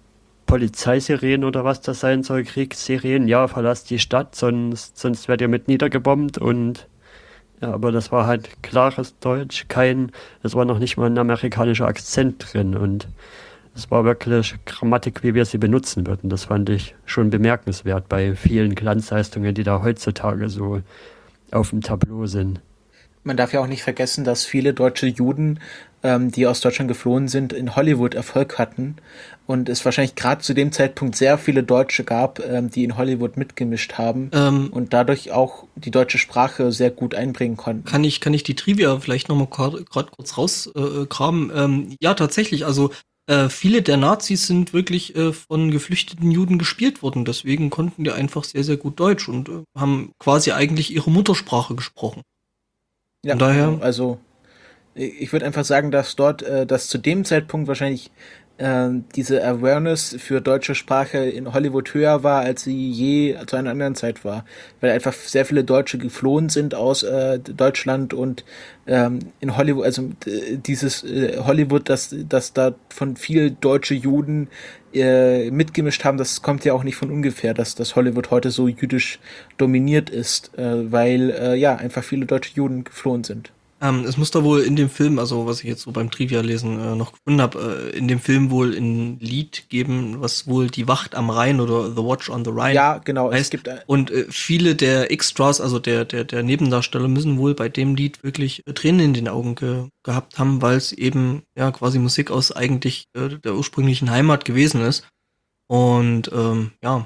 Polizeisirenen oder was das sein soll, Kriegssirenen, ja, verlasst die Stadt, sonst werdet ihr mit niedergebombt und ja, aber das war halt klares Deutsch, es war noch nicht mal ein amerikanischer Akzent drin und es war wirklich Grammatik, wie wir sie benutzen würden. Das fand ich schon bemerkenswert bei vielen Glanzleistungen, die da heutzutage so auf dem Tableau sind. Man darf ja auch nicht vergessen, dass viele deutsche Juden, die aus Deutschland geflohen sind, in Hollywood Erfolg hatten und es wahrscheinlich gerade zu dem Zeitpunkt sehr viele Deutsche gab, die in Hollywood mitgemischt haben und dadurch auch die deutsche Sprache sehr gut einbringen konnten. Kann ich die Trivia vielleicht nochmal gerade kurz rausgraben? Ja, tatsächlich, also viele der Nazis sind wirklich von geflüchteten Juden gespielt worden, deswegen konnten die einfach sehr, sehr gut Deutsch und haben quasi eigentlich ihre Muttersprache gesprochen. Ja, von daher, also ich würde einfach sagen, dass dort, dass zu dem Zeitpunkt wahrscheinlich diese Awareness für deutsche Sprache in Hollywood höher war, als sie je zu einer anderen Zeit war. Weil einfach sehr viele Deutsche geflohen sind aus Deutschland und in Hollywood, also dieses Hollywood, dass da von viel deutsche Juden mitgemischt haben, das kommt ja auch nicht von ungefähr, dass das Hollywood heute so jüdisch dominiert ist, weil ja, einfach viele deutsche Juden geflohen sind. Es muss da wohl in dem Film, also was ich jetzt so beim Trivia-Lesen noch gefunden habe, in dem Film wohl ein Lied geben, was wohl Die Wacht am Rhein oder The Watch on the Rhine ja, genau, heißt. Es gibt und viele der Extras, also der Nebendarsteller, müssen wohl bei dem Lied wirklich Tränen in den Augen gehabt haben, weil es eben ja quasi Musik aus eigentlich der ursprünglichen Heimat gewesen ist. Und ja.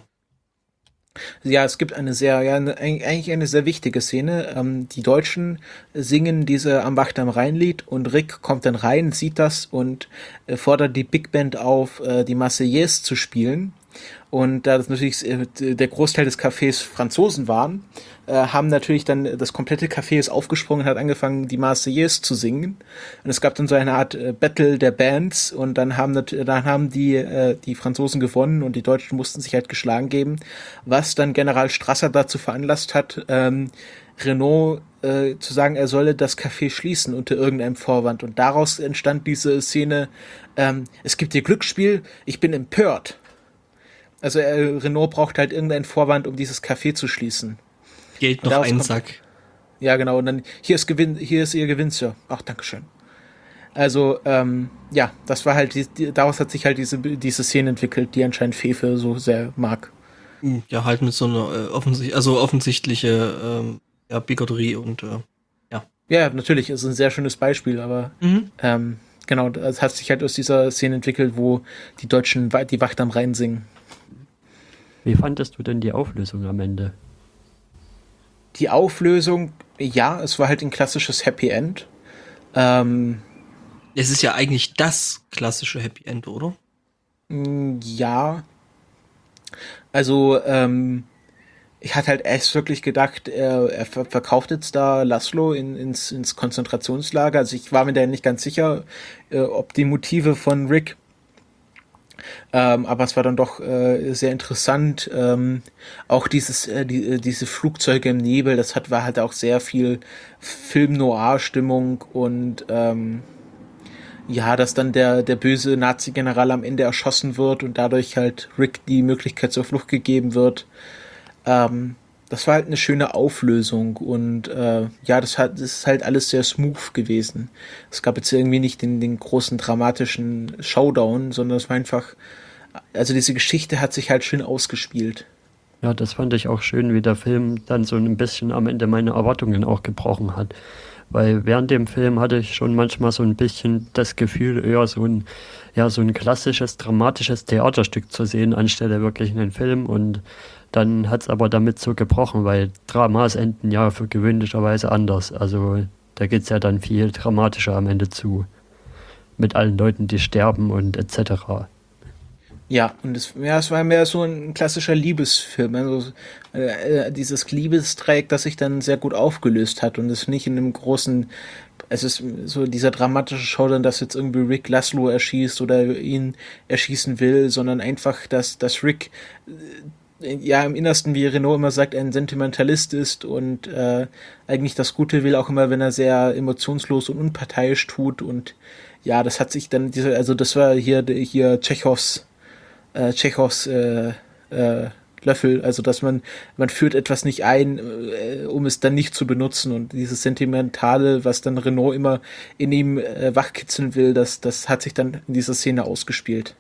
Ja, es gibt eigentlich eine sehr wichtige Szene. Die Deutschen singen diese Am Wacht am Rhein-Lied und Rick kommt dann rein, sieht das und fordert die Big Band auf, die Marseillaise zu spielen. Und da das natürlich der Großteil des Cafés Franzosen waren, haben natürlich dann das komplette Café ist aufgesprungen und hat angefangen, die Marseillaise zu singen. Und es gab dann so eine Art Battle der Bands und dann haben die Franzosen gewonnen und die Deutschen mussten sich halt geschlagen geben, was dann General Strasser dazu veranlasst hat, Renault zu sagen, er solle das Café schließen unter irgendeinem Vorwand. Und daraus entstand diese Szene, es gibt hier Glücksspiel, ich bin empört. Also Renault braucht halt irgendeinen Vorwand, um dieses Café zu schließen. Geld noch einen Sack. Ja, genau. Und dann, hier ist Ihr Gewinn, Sir. Ach, dankeschön. Also, ja, das war halt, daraus hat sich halt diese Szene entwickelt, die anscheinend Fefe so sehr mag. Ja, halt mit so einer offensichtliche Bigotterie und ja. Ja, natürlich, ist ein sehr schönes Beispiel, aber genau, das hat sich halt aus dieser Szene entwickelt, wo die Deutschen die Wacht am Rhein singen. Wie fandest du denn die Auflösung am Ende? Die Auflösung, ja, es war halt ein klassisches Happy End. Es ist ja eigentlich das klassische Happy End, oder? Ja. Also, ich hatte halt erst wirklich gedacht, er verkauft jetzt da Laszlo ins Konzentrationslager. Also ich war mir da nicht ganz sicher, ob die Motive von Rick, aber es war dann doch sehr interessant. Auch diese Flugzeuge im Nebel, war halt auch sehr viel Film-Noir-Stimmung und ja, dass dann der böse Nazi-General am Ende erschossen wird und dadurch halt Rick die Möglichkeit zur Flucht gegeben wird. Das war halt eine schöne Auflösung und ja, das ist halt alles sehr smooth gewesen. Es gab jetzt irgendwie nicht den großen dramatischen Showdown, sondern es war einfach, also diese Geschichte hat sich halt schön ausgespielt. Ja, das fand ich auch schön, wie der Film dann so ein bisschen am Ende meine Erwartungen auch gebrochen hat. Weil während dem Film hatte ich schon manchmal so ein bisschen das Gefühl, eher so ein klassisches, dramatisches Theaterstück zu sehen, anstelle wirklich einen Film. Und dann hat es aber damit so gebrochen, weil Dramas enden ja für gewöhnlicherweise anders. Also da geht es ja dann viel dramatischer am Ende zu. Mit allen Leuten, die sterben und etc. Ja, und es war mehr so ein klassischer Liebesfilm. Also dieses Liebesdreieck, das sich dann sehr gut aufgelöst hat und es nicht in einem großen, es ist so dieser dramatische Showdown, dass jetzt irgendwie Rick Laszlo erschießt oder ihn erschießen will, sondern einfach, dass Rick ja im Innersten, wie Renault immer sagt, ein Sentimentalist ist und eigentlich das Gute will, auch immer, wenn er sehr emotionslos und unparteiisch tut. Und ja, das hat sich dann das war hier Tschechows Tschechows Löffel, also dass man führt etwas nicht ein, um es dann nicht zu benutzen, und dieses Sentimentale, was dann Renault immer in ihm wachkitzeln will, das hat sich dann in dieser Szene ausgespielt.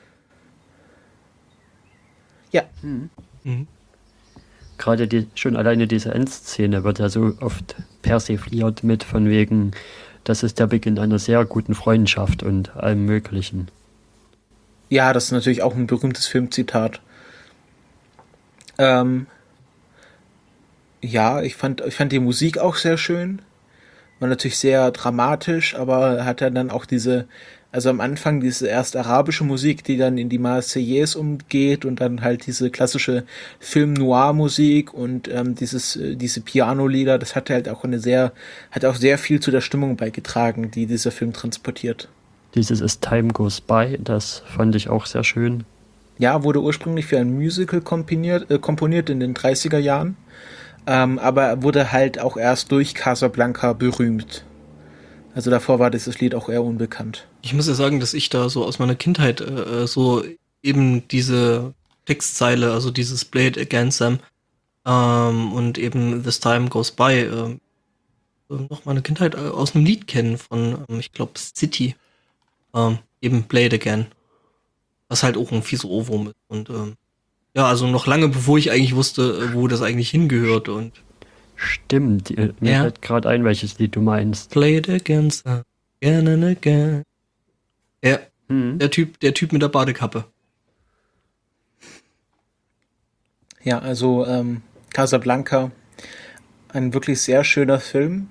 Ja. Mhm. Gerade schon alleine diese Endszene wird ja so oft persifliert mit von wegen, das ist der Beginn einer sehr guten Freundschaft und allem Möglichen. Ja, das ist natürlich auch ein berühmtes Filmzitat. Ja, ich fand die Musik auch sehr schön. War natürlich sehr dramatisch, aber hat dann auch also am Anfang diese erst arabische Musik, die dann in die Marseillaise umgeht, und dann halt diese klassische Film-Noir-Musik und diese Piano-Lieder, das hat halt auch hat auch sehr viel zu der Stimmung beigetragen, die dieser Film transportiert. Dieses As Time Goes By, das fand ich auch sehr schön. Ja, wurde ursprünglich für ein Musical komponiert in den 30er Jahren, aber wurde halt auch erst durch Casablanca berühmt. Also davor war dieses Lied auch eher unbekannt. Ich muss ja sagen, dass ich da so aus meiner Kindheit so eben diese Textzeile, also dieses Play It Again Sam und eben This Time Goes By noch meine Kindheit aus einem Lied kennen von, ich glaube, City. Eben Play It Again. Was halt auch ein fieser Ohrwurm ist. Und ja, also noch lange bevor ich eigentlich wusste, wo das eigentlich hingehört. Und stimmt, mir fällt gerade ein, welches Lied du meinst. Play It Again, again and again. Ja, der Typ mit der Badekappe. Ja, also Casablanca, ein wirklich sehr schöner Film.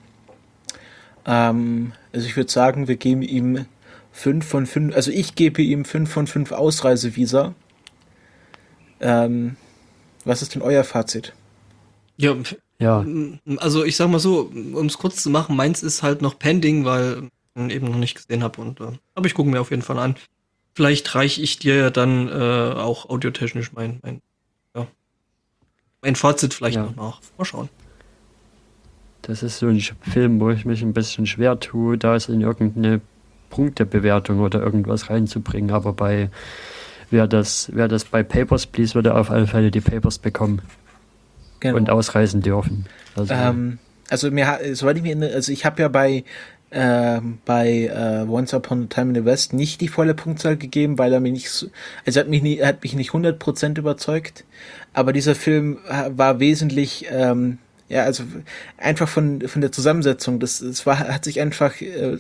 Also ich würde sagen, wir geben ihm 5 von 5, also ich gebe ihm 5 von 5 Ausreisevisa. Was ist denn euer Fazit? Ja, also ich sag mal so, um es kurz zu machen, meins ist halt noch pending, weil ich ihn eben noch nicht gesehen habe, aber ich gucke mir auf jeden Fall an. Vielleicht reiche ich dir ja dann auch audiotechnisch mein Fazit vielleicht noch nach. Mal schauen. Das ist so ein Film, wo ich mich ein bisschen schwer tue, da es in irgendeine Punktebewertung oder irgendwas reinzubringen, aber wer das bei Papers, Please, würde auf alle Fälle die Papers bekommen. Genau. Und ausreisen dürfen. Soweit ich mich erinnere, also ich habe ja bei Once Upon a Time in the West nicht die volle Punktzahl gegeben, weil er mich nicht so, also hat mich nicht 100% überzeugt, aber dieser Film war wesentlich also einfach von der Zusammensetzung, hat sich einfach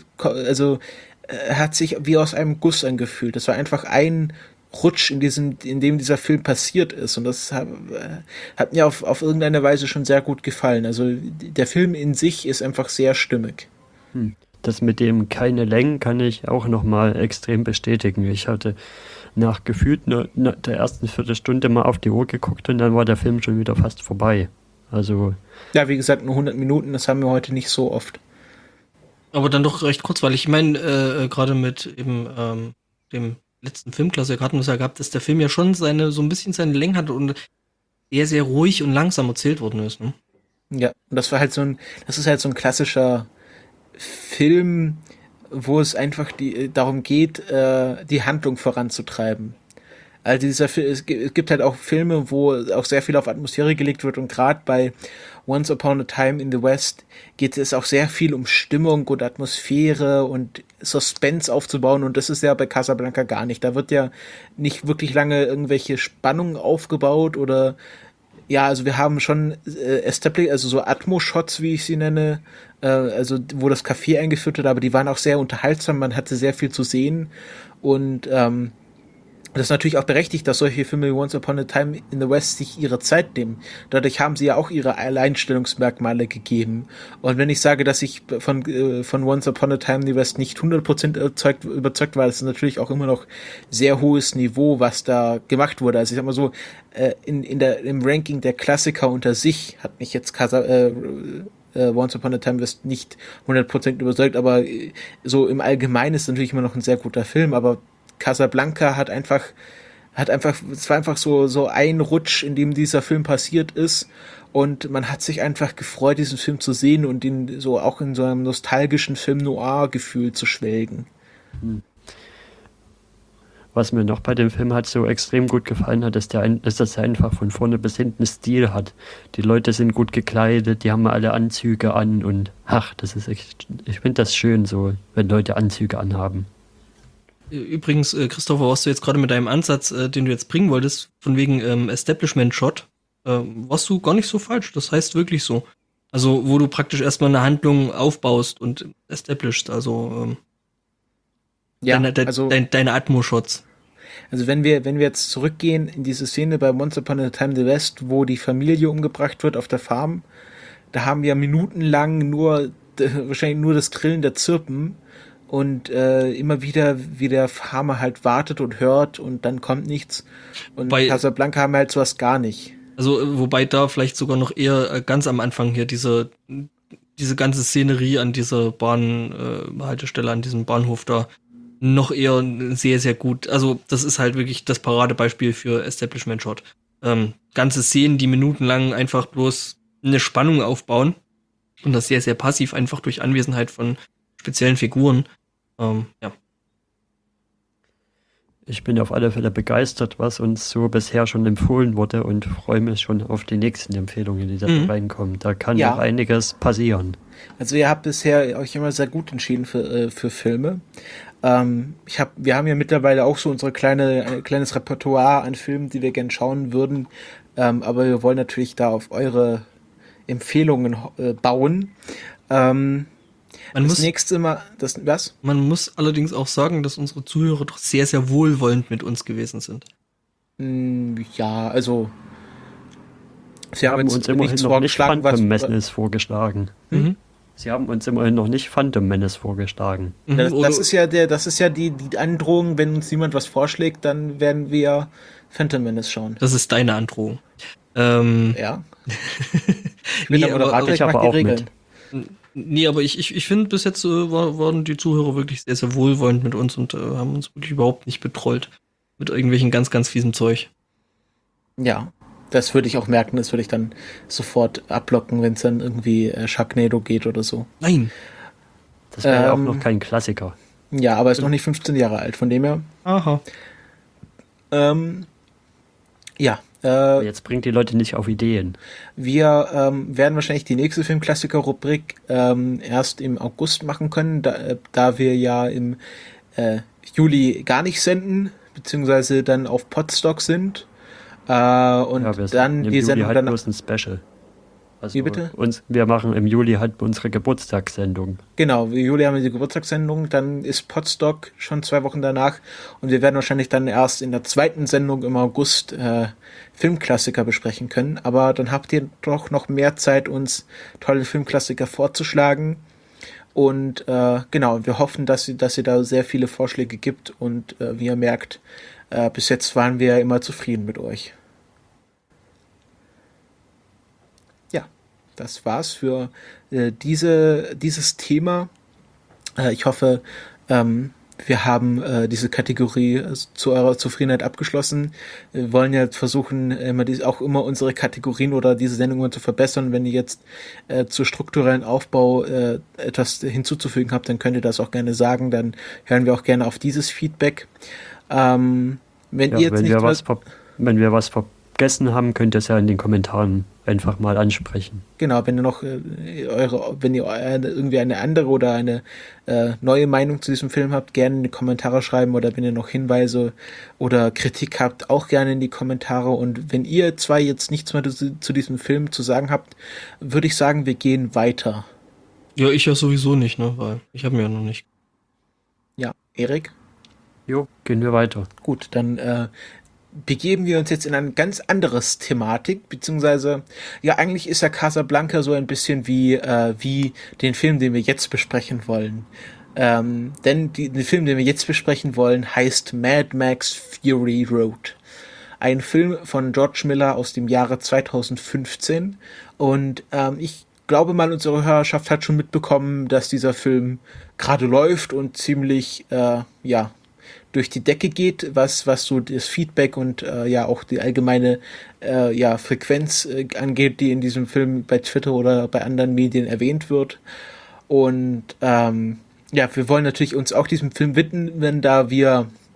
hat sich wie aus einem Guss angefühlt. Das war einfach ein Rutsch, in dem dieser Film passiert ist, und das hat mir auf irgendeine Weise schon sehr gut gefallen. Also der Film in sich ist einfach sehr stimmig. Das mit dem keine Längen kann ich auch nochmal extrem bestätigen. Ich hatte nach gefühlt der ersten Viertelstunde mal auf die Uhr geguckt und dann war der Film schon wieder fast vorbei. Also ja, wie gesagt, nur 100 Minuten, das haben wir heute nicht so oft. Aber dann doch recht kurz, weil ich meine, gerade mit eben dem letzten Filmklassiker hatten wir es ja gehabt, dass der Film ja schon so ein bisschen seine Länge hat und sehr, sehr ruhig und langsam erzählt worden ist. Ne? Ja, und das ist halt so ein klassischer Film, wo es einfach darum geht, die Handlung voranzutreiben. Also es gibt halt auch Filme, wo auch sehr viel auf Atmosphäre gelegt wird, und gerade bei Once Upon a Time in the West geht es auch sehr viel um Stimmung und Atmosphäre und Suspense aufzubauen, und das ist ja bei Casablanca gar nicht. Da wird ja nicht wirklich lange irgendwelche Spannungen aufgebaut oder ja, also wir haben schon also so Atmo-Shots, wie ich sie nenne, also wo das Café eingeführt wird, aber die waren auch sehr unterhaltsam, man hatte sehr viel zu sehen, und das ist natürlich auch berechtigt, dass solche Filme wie Once Upon a Time in the West sich ihre Zeit nehmen. Dadurch haben sie ja auch ihre Alleinstellungsmerkmale gegeben. Und wenn ich sage, dass ich von Once Upon a Time in the West nicht 100% überzeugt war, das ist natürlich auch immer noch sehr hohes Niveau, was da gemacht wurde. Also ich sag mal so, im Ranking der Klassiker unter sich hat mich jetzt Once Upon a Time West nicht 100% überzeugt, aber so im Allgemeinen ist es natürlich immer noch ein sehr guter Film, aber Casablanca es war einfach so ein Rutsch, in dem dieser Film passiert ist, und man hat sich einfach gefreut, diesen Film zu sehen und ihn so auch in so einem nostalgischen Film-Noir-Gefühl zu schwelgen. Was mir noch bei dem Film halt so extrem gut gefallen hat, ist, dass er einfach von vorne bis hinten Stil hat. Die Leute sind gut gekleidet, die haben alle Anzüge an und das ist echt, ich finde das schön so, wenn Leute Anzüge anhaben. Übrigens, Christopher, was du jetzt gerade mit deinem Ansatz, den du jetzt bringen wolltest, von wegen Establishment Shot, warst du gar nicht so falsch. Das heißt wirklich so. Also, wo du praktisch erstmal eine Handlung aufbaust und establishst, also deine Atmo-Shots. Also wenn wir jetzt zurückgehen in diese Szene bei Once Upon a Time in the West, wo die Familie umgebracht wird auf der Farm, da haben wir minutenlang wahrscheinlich nur das Grillen der Zirpen und immer wieder, wie der Farmer halt wartet und hört und dann kommt nichts. Und bei Casablanca haben wir halt sowas gar nicht. Also, wobei da vielleicht sogar noch eher ganz am Anfang hier diese ganze Szenerie an dieser Bahnhaltestelle, an diesem Bahnhof da, noch eher sehr, sehr gut. Also, das ist halt wirklich das Paradebeispiel für Establishment Shot. Ganze Szenen, die minutenlang einfach bloß eine Spannung aufbauen und das sehr, sehr passiv, einfach durch Anwesenheit von speziellen Figuren. Ja. Ich bin auf alle Fälle begeistert, was uns so bisher schon empfohlen wurde und freue mich schon auf die nächsten Empfehlungen, die da reinkommen. Da kann noch einiges passieren. Also ihr habt bisher euch immer sehr gut entschieden für Filme. Wir haben ja mittlerweile auch so unser kleines Repertoire an Filmen, die wir gerne schauen würden. Aber wir wollen natürlich da auf eure Empfehlungen bauen. Man muss allerdings auch sagen, dass unsere Zuhörer doch sehr, sehr wohlwollend mit uns gewesen sind. Ja, also sie haben uns immerhin noch nicht Phantom Menace vorgeschlagen. Sie haben uns immerhin noch nicht Phantom Menace vorgeschlagen. Das ist ja die Androhung, wenn uns jemand was vorschlägt, dann werden wir Phantom Menace schauen. Das ist deine Androhung. Ja. Ich bin der Moderator, ich mach die Regeln. Nee, aber ich finde, bis jetzt waren die Zuhörer wirklich sehr, sehr wohlwollend mit uns und haben uns wirklich überhaupt nicht betrollt mit irgendwelchen ganz, ganz fiesen Zeug. Ja, das würde ich auch merken, das würde ich dann sofort abblocken, wenn es dann irgendwie Sharknado geht oder so. Nein. Das wäre ja auch noch kein Klassiker. Ja, aber ist noch nicht 15 Jahre alt, von dem her. Aha. Ja. Jetzt bringt die Leute nicht auf Ideen. Wir werden wahrscheinlich die nächste Filmklassiker-Rubrik erst im August machen können, da wir ja im Juli gar nicht senden, beziehungsweise dann auf Podstock sind. Und dann die Sendung halt dann bloß ein Special. Also wie bitte? Wir machen im Juli halt unsere Geburtstagssendung. Genau, im Juli haben wir die Geburtstagssendung, dann ist Podstock schon 2 Wochen danach und wir werden wahrscheinlich dann erst in der zweiten Sendung im August Filmklassiker besprechen können, aber dann habt ihr doch noch mehr Zeit, uns tolle Filmklassiker vorzuschlagen und genau, wir hoffen, dass ihr da sehr viele Vorschläge gibt und wie ihr merkt, bis jetzt waren wir ja immer zufrieden mit euch. Das war's für dieses Thema. Ich hoffe, wir haben diese Kategorie zu eurer Zufriedenheit abgeschlossen. Wir wollen ja versuchen, auch immer unsere Kategorien oder diese Sendungen zu verbessern. Wenn ihr jetzt zu strukturellen Aufbau etwas hinzuzufügen habt, dann könnt ihr das auch gerne sagen. Dann hören wir auch gerne auf dieses Feedback. Wenn wir was vergessen haben, könnt ihr es ja in den Kommentaren einfach mal ansprechen. Genau, wenn ihr noch irgendwie eine andere oder eine neue Meinung zu diesem Film habt, gerne in die Kommentare schreiben oder wenn ihr noch Hinweise oder Kritik habt, auch gerne in die Kommentare und wenn ihr zwei jetzt nichts mehr zu diesem Film zu sagen habt, würde ich sagen, wir gehen weiter. Ja, ich ja sowieso nicht, ne, weil ich habe mir ja noch nicht. Ja, Erik? Jo, gehen wir weiter. Gut, dann begeben wir uns jetzt in ein ganz anderes Thematik, beziehungsweise, ja, eigentlich ist ja Casablanca so ein bisschen wie den Film, den wir jetzt besprechen wollen. Denn der Film, den wir jetzt besprechen wollen, heißt Mad Max Fury Road. Ein Film von George Miller aus dem Jahre 2015. Und ich glaube mal, unsere Hörerschaft hat schon mitbekommen, dass dieser Film gerade läuft und ziemlich, durch die Decke geht, was so das Feedback und auch die allgemeine Frequenz angeht, die in diesem Film bei Twitter oder bei anderen Medien erwähnt wird. Und wir wollen natürlich uns auch diesem Film widmen, da wir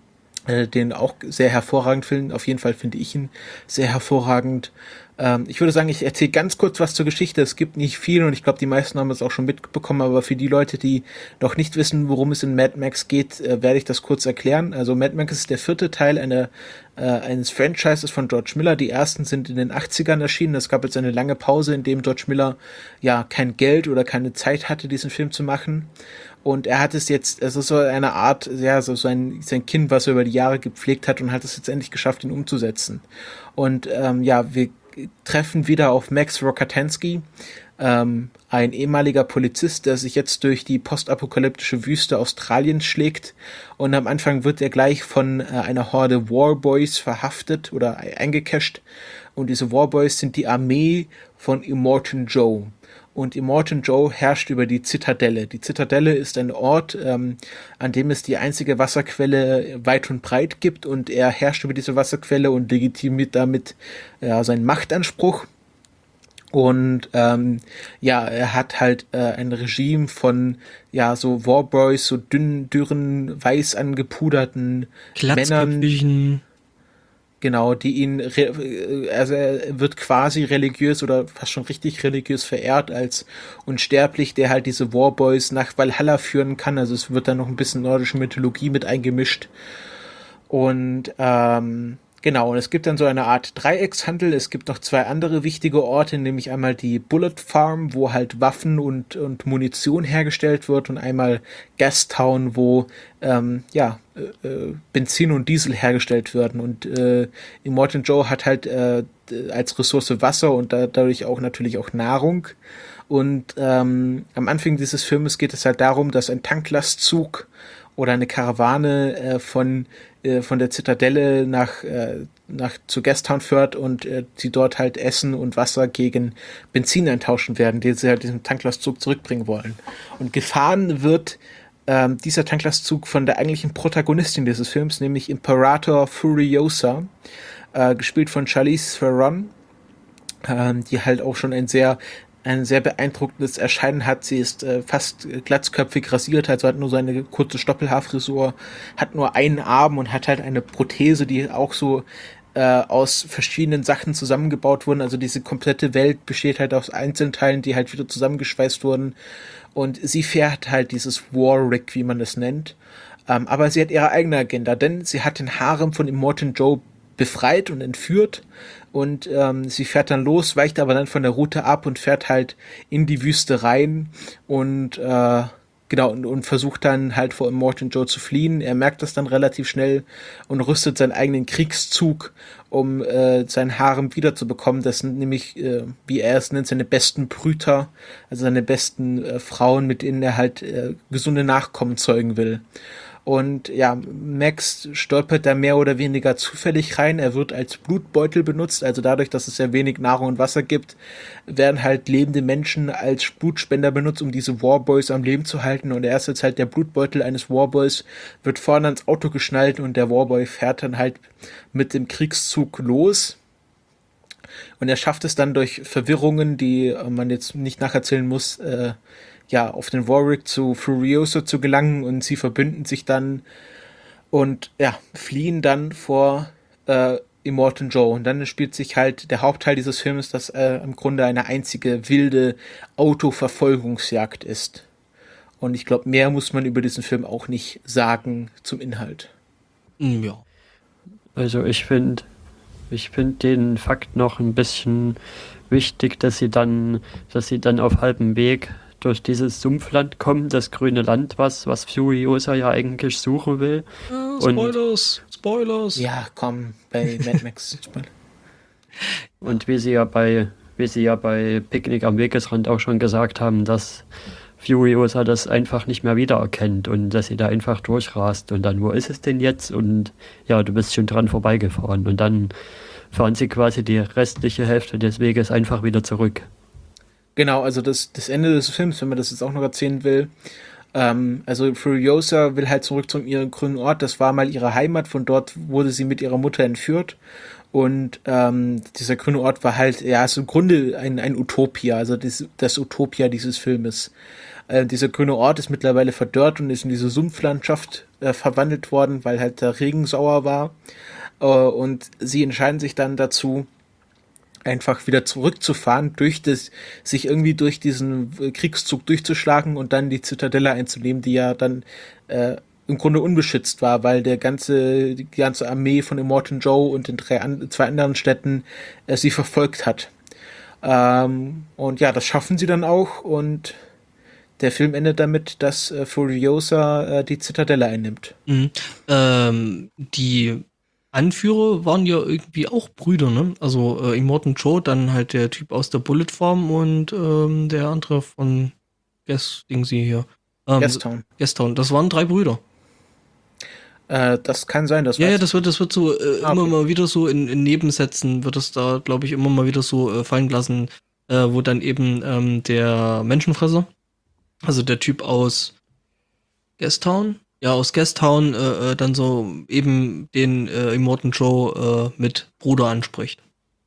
den auch sehr hervorragend finden. Auf jeden Fall finde ich ihn sehr hervorragend. Ich würde sagen, ich erzähle ganz kurz was zur Geschichte. Es gibt nicht viel und ich glaube, die meisten haben es auch schon mitbekommen, aber für die Leute, die noch nicht wissen, worum es in Mad Max geht, werde ich das kurz erklären. Also Mad Max ist der 4. Teil eines Franchises von George Miller. Die ersten sind in den 80ern erschienen. Es gab jetzt eine lange Pause, in dem George Miller ja kein Geld oder keine Zeit hatte, diesen Film zu machen. Und er hat es jetzt, es ist so eine Art, ja, so sein Kind, was er über die Jahre gepflegt hat und hat es jetzt endlich geschafft, ihn umzusetzen. Und ja, wir treffen wieder auf Max Rokatansky, ein ehemaliger Polizist, der sich jetzt durch die postapokalyptische Wüste Australiens schlägt. Und am Anfang wird er gleich von einer Horde Warboys verhaftet oder eingecasht. Und diese Warboys sind die Armee von Immortan Joe. Und Immortan Joe herrscht über die Zitadelle. Die Zitadelle ist ein Ort, an dem es die einzige Wasserquelle weit und breit gibt, und er herrscht über diese Wasserquelle und legitimiert damit seinen Machtanspruch. Und ja, er hat halt ein Regime von so Warboys, so dünnen, dürren, weiß angepuderten Männern. Genau, die ihn, also er wird quasi religiös oder fast schon richtig religiös verehrt als unsterblich, der halt diese Warboys nach Valhalla führen kann. Also es wird dann noch ein bisschen nordische Mythologie mit eingemischt. Und genau, und es gibt dann so eine Art Dreieckshandel. Es gibt noch 2 andere wichtige Orte, nämlich einmal die Bullet Farm, wo halt Waffen und Munition hergestellt wird, und einmal Gastown, wo Benzin und Diesel hergestellt werden. Und Immortan Joe hat halt als Ressource Wasser und dadurch auch natürlich auch Nahrung. Und am Anfang dieses Filmes geht es halt darum, dass ein Tanklastzug oder eine Karawane von der Zitadelle zu Gastown fährt und sie dort halt Essen und Wasser gegen Benzin eintauschen werden, die sie halt diesem Tanklastzug zurückbringen wollen. Und gefahren wird dieser Tanklastzug von der eigentlichen Protagonistin dieses Films, nämlich Imperator Furiosa, gespielt von Charlize Theron, die halt auch schon ein sehr beeindruckendes Erscheinen hat. Sie ist fast glatzköpfig rasiert, also hat nur so eine kurze Stoppelhaarfrisur, hat nur einen Arm und hat halt eine Prothese, die auch so aus verschiedenen Sachen zusammengebaut wurden. Also diese komplette Welt besteht halt aus Einzelteilen, die halt wieder zusammengeschweißt wurden. Und sie fährt halt dieses War-Rig, wie man es nennt. Aber sie hat ihre eigene Agenda, denn sie hat den Harem von Immortan Joe befreit und entführt. Und sie fährt dann los, weicht aber dann von der Route ab und fährt halt in die Wüste rein und und versucht dann halt vor Immortan Joe zu fliehen. Er merkt das dann relativ schnell und rüstet seinen eigenen Kriegszug, um sein Harem wiederzubekommen. Das sind nämlich, wie er es nennt, seine besten Brüter, also seine besten Frauen, mit denen er halt gesunde Nachkommen zeugen will. Und ja, Max stolpert da mehr oder weniger zufällig rein. Er wird als Blutbeutel benutzt, also dadurch, dass es sehr wenig Nahrung und Wasser gibt, werden halt lebende Menschen als Blutspender benutzt, um diese Warboys am Leben zu halten. Und er ist jetzt halt der Blutbeutel eines Warboys, wird vorne ans Auto geschnallt und der Warboy fährt dann halt mit dem Kriegszug los. Und er schafft es dann durch Verwirrungen, die man jetzt nicht nacherzählen muss, auf den Warwick zu Furiosa zu gelangen, und sie verbünden sich dann und fliehen dann vor Immortan Joe. Und dann spielt sich halt der Hauptteil dieses Films, dass im Grunde eine einzige wilde Autoverfolgungsjagd ist. Und ich glaube, mehr muss man über diesen Film auch nicht sagen zum Inhalt. Ja. Also ich finde den Fakt noch ein bisschen wichtig, dass sie dann auf halbem Weg durch dieses Sumpfland kommen, das grüne Land, was Furiosa ja eigentlich suchen will. Spoilers! Ja, komm, bei Mad Max. Und wie sie ja bei Picknick am Wegesrand auch schon gesagt haben, dass Furiosa das einfach nicht mehr wiedererkennt und dass sie da einfach durchrast und dann, wo ist es denn jetzt? Und ja, du bist schon dran vorbeigefahren und dann fahren sie quasi die restliche Hälfte des Weges einfach wieder zurück. Genau, also das Ende des Films, wenn man das jetzt auch noch erzählen will, also Furiosa will halt zurück zu ihrem grünen Ort, das war mal ihre Heimat, von dort wurde sie mit ihrer Mutter entführt Und dieser grüne Ort war halt, ja, ist im Grunde ein Utopia, also das Utopia dieses Filmes. Dieser grüne Ort ist mittlerweile verdörrt und ist in diese Sumpflandschaft verwandelt worden, weil halt der Regen sauer war. Und sie entscheiden sich dann dazu, einfach wieder zurückzufahren, sich irgendwie durch diesen Kriegszug durchzuschlagen und dann die Zitadelle einzunehmen, die ja dann im Grunde unbeschützt war, weil die ganze Armee von Immortan Joe und den zwei anderen Städten sie verfolgt hat. Und ja, das schaffen sie dann auch und der Film endet damit, dass Furiosa die Zitadelle einnimmt. Mhm. Die Anführer waren ja irgendwie auch Brüder, ne? Also Immortan Joe, dann halt der Typ aus der Bullet Farm und der andere von Dingsy hier. Gastown. Das waren 3 Brüder. Das kann sein, das wird so immer mal wieder so in Nebensätzen wird es da, glaube ich, immer mal wieder so fallen gelassen, wo dann eben der Menschenfresser, also der Typ aus Gastown, dann so eben den Immortan Joe mit Bruder anspricht.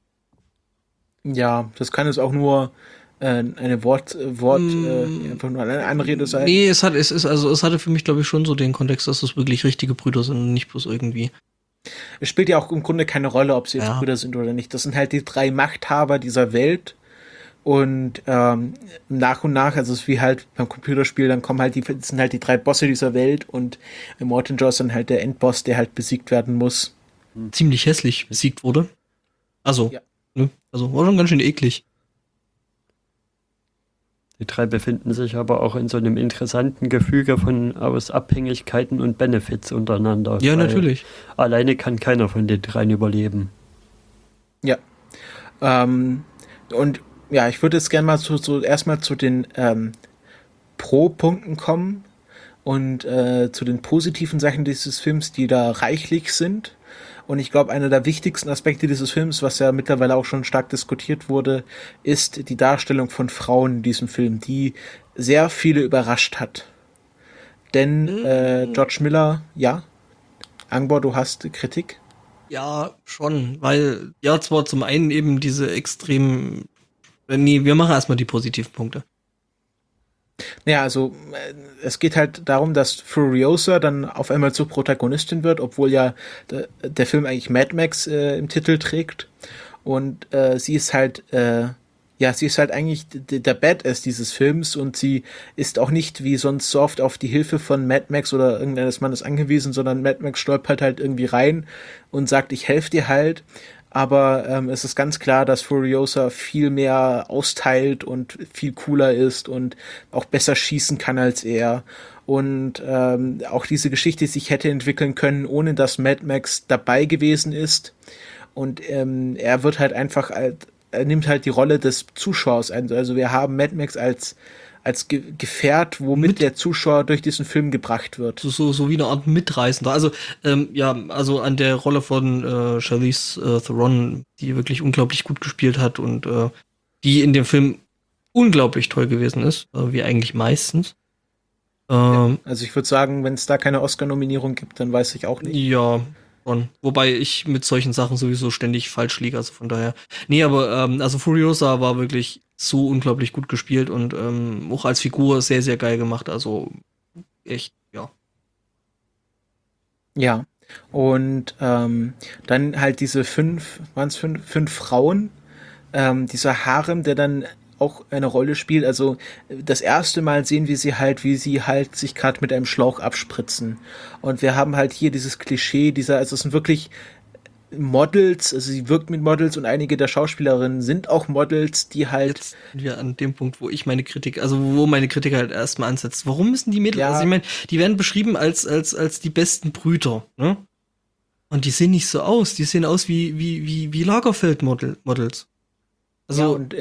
Ja, das kann es auch nur eine einfach nur eine Anrede sein. Nee, es hatte für mich, glaube ich, schon so den Kontext, dass das wirklich richtige Brüder sind und nicht bloß irgendwie. Es spielt ja auch im Grunde keine Rolle, ob sie jetzt Brüder sind oder nicht. Das sind halt die 3 Machthaber dieser Welt. Und nach und nach, also es ist wie halt beim Computerspiel, dann sind halt die 3 Bosse dieser Welt und Immortan Joe ist dann halt der Endboss, der halt besiegt werden muss. Ziemlich hässlich besiegt wurde. Also, ja. Ne? Also war schon ganz schön eklig. Die 3 befinden sich aber auch in so einem interessanten Gefüge aus Abhängigkeiten und Benefits untereinander. Ja, natürlich. Alleine kann keiner von den 3 überleben. Ja. Und ja, ich würde jetzt gerne mal erstmal zu den Pro-Punkten kommen und zu den positiven Sachen dieses Films, die da reichlich sind. Und ich glaube, einer der wichtigsten Aspekte dieses Films, was ja mittlerweile auch schon stark diskutiert wurde, ist die Darstellung von Frauen in diesem Film, die sehr viele überrascht hat. Denn George Miller, ja, Angbor, du hast Kritik? Ja, schon, weil, ja, zwar zum einen eben diese extremen, wir machen erstmal die positiven Punkte. Ja, also es geht halt darum, dass Furiosa dann auf einmal zur Protagonistin wird, obwohl ja der Film eigentlich Mad Max im Titel trägt. Und sie ist halt eigentlich der Badass dieses Films und sie ist auch nicht wie sonst so oft auf die Hilfe von Mad Max oder irgendeines Mannes angewiesen, sondern Mad Max stolpert halt irgendwie rein und sagt, ich helfe dir halt. Aber es ist ganz klar, dass Furiosa viel mehr austeilt und viel cooler ist und auch besser schießen kann als er. Und auch diese Geschichte sich hätte entwickeln können, ohne dass Mad Max dabei gewesen ist. Und er wird halt einfach, er nimmt halt die Rolle des Zuschauers ein. Also wir haben Mad Max als Gefährt, womit der Zuschauer durch diesen Film gebracht wird. So wie eine Art Mitreißender. Also, also an der Rolle von Charlize Theron, die wirklich unglaublich gut gespielt hat und die in dem Film unglaublich toll gewesen ist, wie eigentlich meistens. Also ich würde sagen, wenn es da keine Oscar-Nominierung gibt, dann weiß ich auch nicht. Ja, schon. Wobei ich mit solchen Sachen sowieso ständig falsch liege, also von daher. Nee, aber also Furiosa war wirklich so unglaublich gut gespielt und auch als Figur sehr, sehr geil gemacht. Also echt, ja. Ja, und dann halt diese 5 Frauen, dieser Harem, der dann auch eine Rolle spielt. Also das erste Mal sehen wir sie halt, wie sie halt sich gerade mit einem Schlauch abspritzen. Und wir haben halt hier dieses Klischee, also es sind wirklich Models, also sie wirkt mit Models und einige der Schauspielerinnen sind auch Models, die halt... Jetzt sind wir an dem Punkt, wo meine Kritik halt erstmal ansetzt. Warum müssen die Mädels, ja. Also ich meine, die werden beschrieben als die besten Brüter, ne? Und die sehen nicht so aus, die sehen aus wie Lagerfeld-Models. Also, ja, und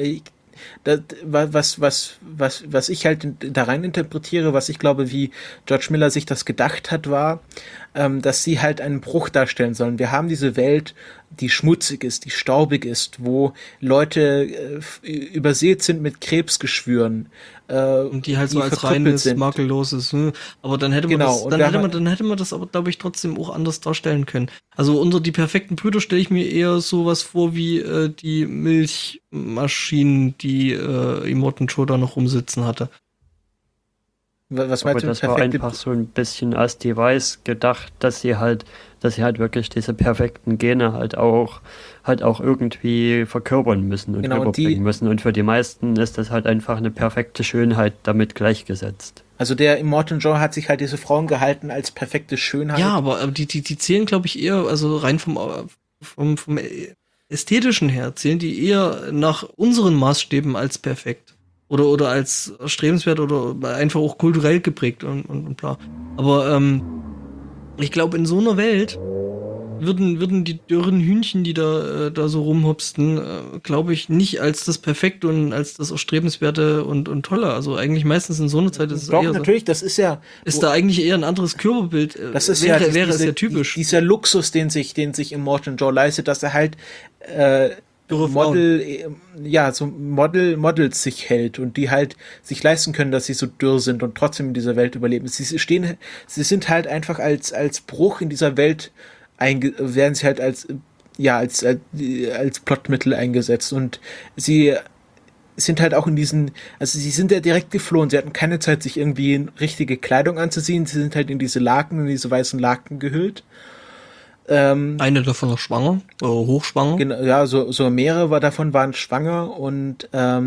was ich halt da rein interpretiere, was ich glaube, wie George Miller sich das gedacht hat, war, dass sie halt einen Bruch darstellen sollen. Wir haben diese Welt die schmutzig ist, die staubig ist, wo Leute übersät sind mit Krebsgeschwüren. Und die halt so als reines, sind. Makelloses, aber dann hätte man dann hätte man das aber, glaube ich, trotzdem auch anders darstellen können. Also unter die perfekten Brüder stelle ich mir eher sowas vor wie die Milchmaschinen, die Immortan Joe da noch rumsitzen hatte. Was meinst du? Das war einfach so ein bisschen als Device gedacht, dass sie halt wirklich diese perfekten Gene halt auch irgendwie verkörpern müssen und rüberbringen müssen. Und für die meisten ist das halt einfach eine perfekte Schönheit damit gleichgesetzt. Also der Immortan Joe hat sich halt diese Frauen gehalten als perfekte Schönheit. Ja, aber die zählen, glaube ich, eher, also rein vom Ästhetischen her, zählen die eher nach unseren Maßstäben als perfekt. Oder als erstrebenswert oder einfach auch kulturell geprägt und bla. Aber ich glaube, in so einer Welt würden die dürren Hühnchen, die da so rumhopsten, glaube ich, nicht als das Perfekte und als das Erstrebenswerte und Tolle. Also eigentlich meistens in so einer Zeit ist es doch, eher natürlich, das ist ja... Ist da eigentlich eher ein anderes Körperbild. Das ist wäre es ja typisch. Dieser Luxus, den sich Immortan Joe leistet, dass er halt Models sich hält und die halt sich leisten können, dass sie so dürr sind und trotzdem in dieser Welt überleben. Sie sind halt einfach als Bruch in dieser Welt werden sie halt als Plotmittel eingesetzt und sie sind halt auch in diesen, also sie sind ja direkt geflohen, sie hatten keine Zeit, sich irgendwie richtige Kleidung anzuziehen, sie sind halt in diese weißen Laken gehüllt. Eine davon noch schwanger, hochschwanger. Genau, ja, so mehrere davon waren schwanger und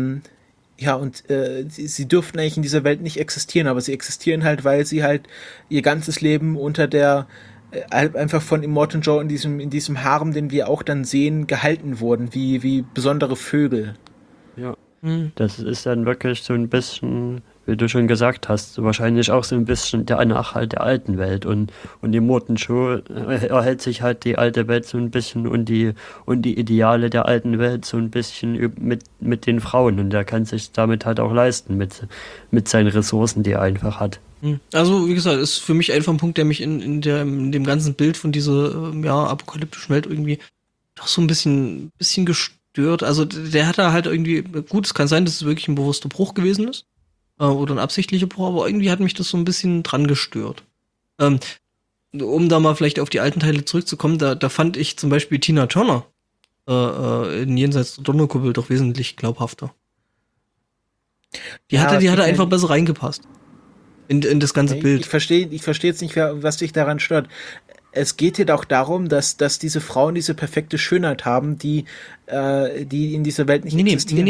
sie dürften eigentlich in dieser Welt nicht existieren, aber sie existieren halt, weil sie halt ihr ganzes Leben unter der einfach von Immortan Joe in diesem Harem, den wir auch dann sehen, gehalten wurden, wie besondere Vögel. Ja, das ist dann wirklich so ein bisschen, wie du schon gesagt hast, wahrscheinlich auch so ein bisschen der Nachhalt der alten Welt und Immortan Joe erhält sich halt die alte Welt so ein bisschen und die Ideale der alten Welt so ein bisschen mit den Frauen und er kann sich damit halt auch leisten mit seinen Ressourcen, die er einfach hat. Also, wie gesagt, ist für mich einfach ein Punkt, der mich in dem ganzen Bild von dieser apokalyptischen Welt irgendwie doch so ein bisschen gestört. Also, der hat da halt irgendwie, gut, es kann sein, dass es wirklich ein bewusster Bruch gewesen ist. Oder ein absichtlicher Bruch, aber irgendwie hat mich das so ein bisschen dran gestört. Um da mal vielleicht auf die alten Teile zurückzukommen, da fand ich zum Beispiel Tina Turner in Jenseits der Donnerkuppel doch wesentlich glaubhafter. Die hatte einfach besser reingepasst. In das ganze Bild. Ich verstehe jetzt nicht, was dich daran stört. Es geht hier auch darum, dass diese Frauen diese perfekte Schönheit haben, die in dieser Welt nicht existieren.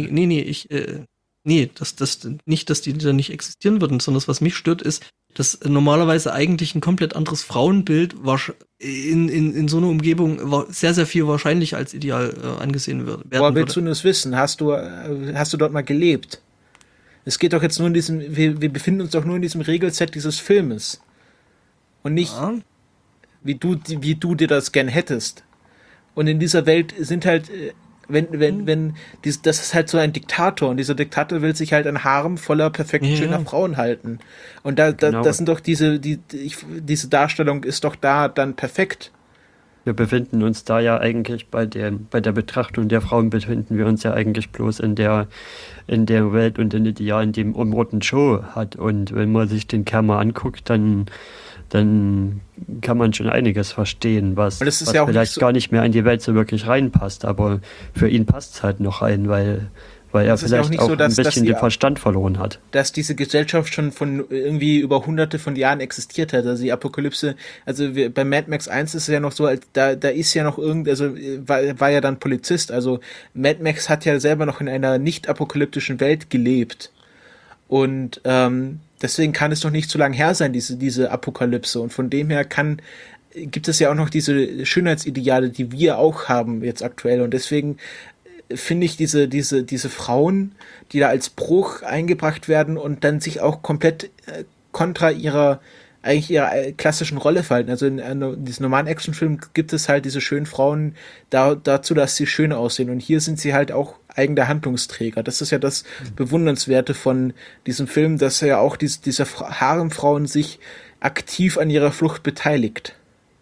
Dass die da nicht existieren würden, sondern das, was mich stört, ist, dass normalerweise eigentlich ein komplett anderes Frauenbild in so einer Umgebung sehr, sehr viel wahrscheinlicher als ideal angesehen wird. Woher willst du das wissen? Hast du dort mal gelebt? Es geht doch jetzt nur wir befinden uns doch nur in diesem Regelset dieses Filmes. Und nicht, wie du dir das gern hättest. Und in dieser Welt sind halt, das ist halt so ein Diktator und dieser Diktator will sich halt ein Harem voller perfekt schöner Frauen halten. Und das sind doch diese Darstellung ist doch da dann perfekt. Wir befinden uns da ja eigentlich bei der Betrachtung der Frauen befinden wir uns ja eigentlich bloß in der Welt und in den Idealen, die Immortan Joe hat. Und wenn man sich den Kerl mal anguckt, dann kann man schon einiges verstehen, was ja vielleicht gar nicht mehr in die Welt so wirklich reinpasst. Aber für ihn passt es halt noch rein, weil er vielleicht auch ein bisschen den Verstand verloren hat. Dass diese Gesellschaft schon von irgendwie über hunderte von Jahren existiert hat. Also die Apokalypse, bei Mad Max 1 ist es ja noch so, da ist ja noch war ja dann Polizist. Also Mad Max hat ja selber noch in einer nicht-apokalyptischen Welt gelebt. Und deswegen kann es noch nicht so lange her sein, diese Apokalypse. Und von dem her gibt es ja auch noch diese Schönheitsideale, die wir auch haben jetzt aktuell. Und deswegen finde ich diese Frauen, die da als Bruch eingebracht werden und dann sich auch komplett kontra ihrer klassischen Rolle verhalten. Also in diesem normalen Actionfilm gibt es halt diese schönen Frauen dazu, dass sie schön aussehen. Und hier sind sie halt auch eigener Handlungsträger. Das ist ja das Bewundernswerte von diesem Film, dass ja auch diese Haremfrauen sich aktiv an ihrer Flucht beteiligt.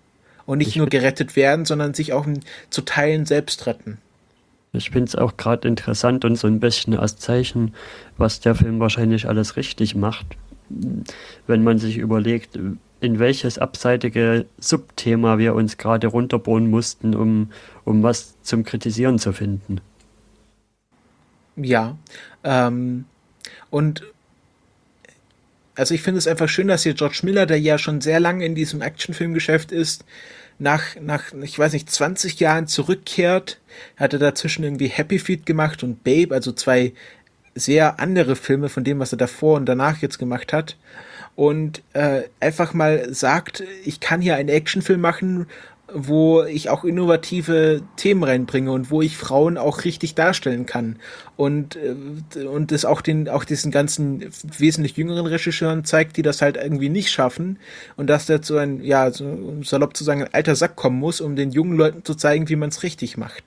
Und nicht nur gerettet werden, sondern sich auch zu Teilen selbst retten. Ich finde es auch gerade interessant und so ein bisschen als Zeichen, was der Film wahrscheinlich alles richtig macht, wenn man sich überlegt, in welches abseitige Subthema wir uns gerade runterbohren mussten, um was zum Kritisieren zu finden. Ja, und also ich finde es einfach schön, dass hier George Miller, der ja schon sehr lange in diesem Actionfilmgeschäft ist, nach, ich weiß nicht, 20 Jahren zurückkehrt. Hat er dazwischen irgendwie Happy Feet gemacht und Babe, also 2 sehr andere Filme von dem, was er davor und danach jetzt gemacht hat. Und einfach mal sagt, ich kann hier einen Actionfilm machen, wo ich auch innovative Themen reinbringe und wo ich Frauen auch richtig darstellen kann. Und das auch diesen ganzen wesentlich jüngeren Regisseuren zeigt, die das halt irgendwie nicht schaffen. Und dass da so ein, ja, so salopp zu sagen, ein alter Sack kommen muss, um den jungen Leuten zu zeigen, wie man es richtig macht.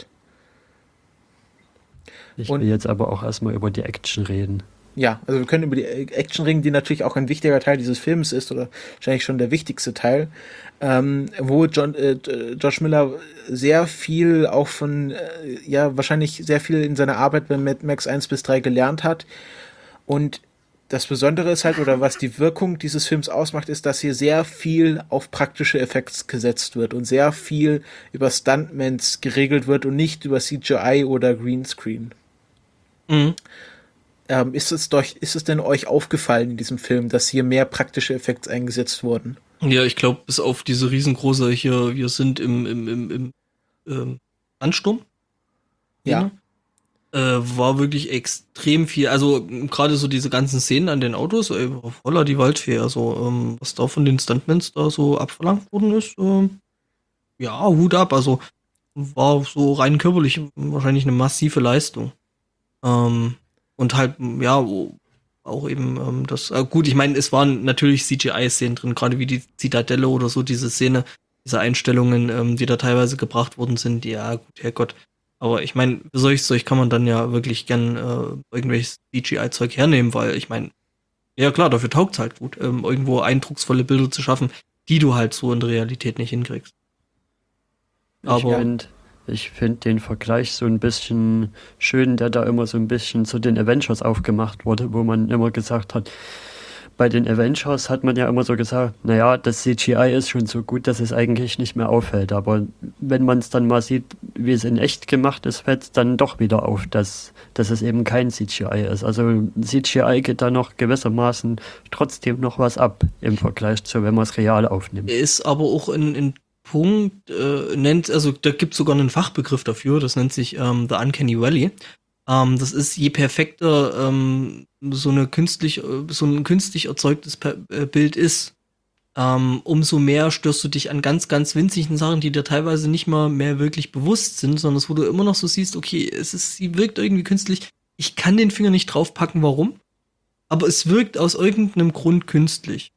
Ich will jetzt aber auch erstmal über die Action reden. Ja, also wir können über die Action reden, die natürlich auch ein wichtiger Teil dieses Films ist, oder wahrscheinlich schon der wichtigste Teil, wo George Miller sehr viel auch von, wahrscheinlich sehr viel in seiner Arbeit bei Mad Max 1-3 gelernt hat. Und das Besondere ist halt, oder was die Wirkung dieses Films ausmacht, ist, dass hier sehr viel auf praktische Effekte gesetzt wird und sehr viel über Stuntmans geregelt wird und nicht über CGI oder Greenscreen. Mhm. Ist es denn euch aufgefallen in diesem Film, dass hier mehr praktische Effekte eingesetzt wurden? Ja, ich glaube, bis auf diese riesengroße hier, wir sind im Ansturm. Ja. War wirklich extrem viel. Also gerade so diese ganzen Szenen an den Autos, voller die Waldfee. Also was da von den Stuntmans da so abverlangt worden ist, ja, Hut ab. Also war so rein körperlich wahrscheinlich eine massive Leistung. Und halt, ja, auch eben das, gut, ich meine, es waren natürlich CGI-Szenen drin, gerade wie die Zitadelle oder so, diese Szene, diese Einstellungen, die da teilweise gebracht worden sind, ja, gut, Herrgott. Aber ich meine, für solches Zeug kann man dann ja wirklich gern irgendwelches CGI-Zeug hernehmen, weil ich meine, ja klar, dafür taugt's halt gut, irgendwo eindrucksvolle Bilder zu schaffen, die du halt so in der Realität nicht hinkriegst. Aber ich finde den Vergleich so ein bisschen schön, der da immer so ein bisschen zu den Avengers aufgemacht wurde, wo man immer gesagt hat, bei den Avengers hat man ja immer so gesagt, naja, das CGI ist schon so gut, dass es eigentlich nicht mehr auffällt. Aber wenn man es dann mal sieht, wie es in echt gemacht ist, fällt es dann doch wieder auf, dass es eben kein CGI ist. Also CGI geht da noch gewissermaßen trotzdem noch was ab im Vergleich zu, wenn man es real aufnimmt. Ist aber auch in Punkt also da gibt es sogar einen Fachbegriff dafür, das nennt sich The Uncanny Valley. Das ist, je perfekter so ein künstlich erzeugtes Bild ist, umso mehr störst du dich an ganz, ganz winzigen Sachen, die dir teilweise nicht mal mehr wirklich bewusst sind, sondern wo du immer noch so siehst, okay, sie wirkt irgendwie künstlich, ich kann den Finger nicht draufpacken, warum? Aber es wirkt aus irgendeinem Grund künstlich.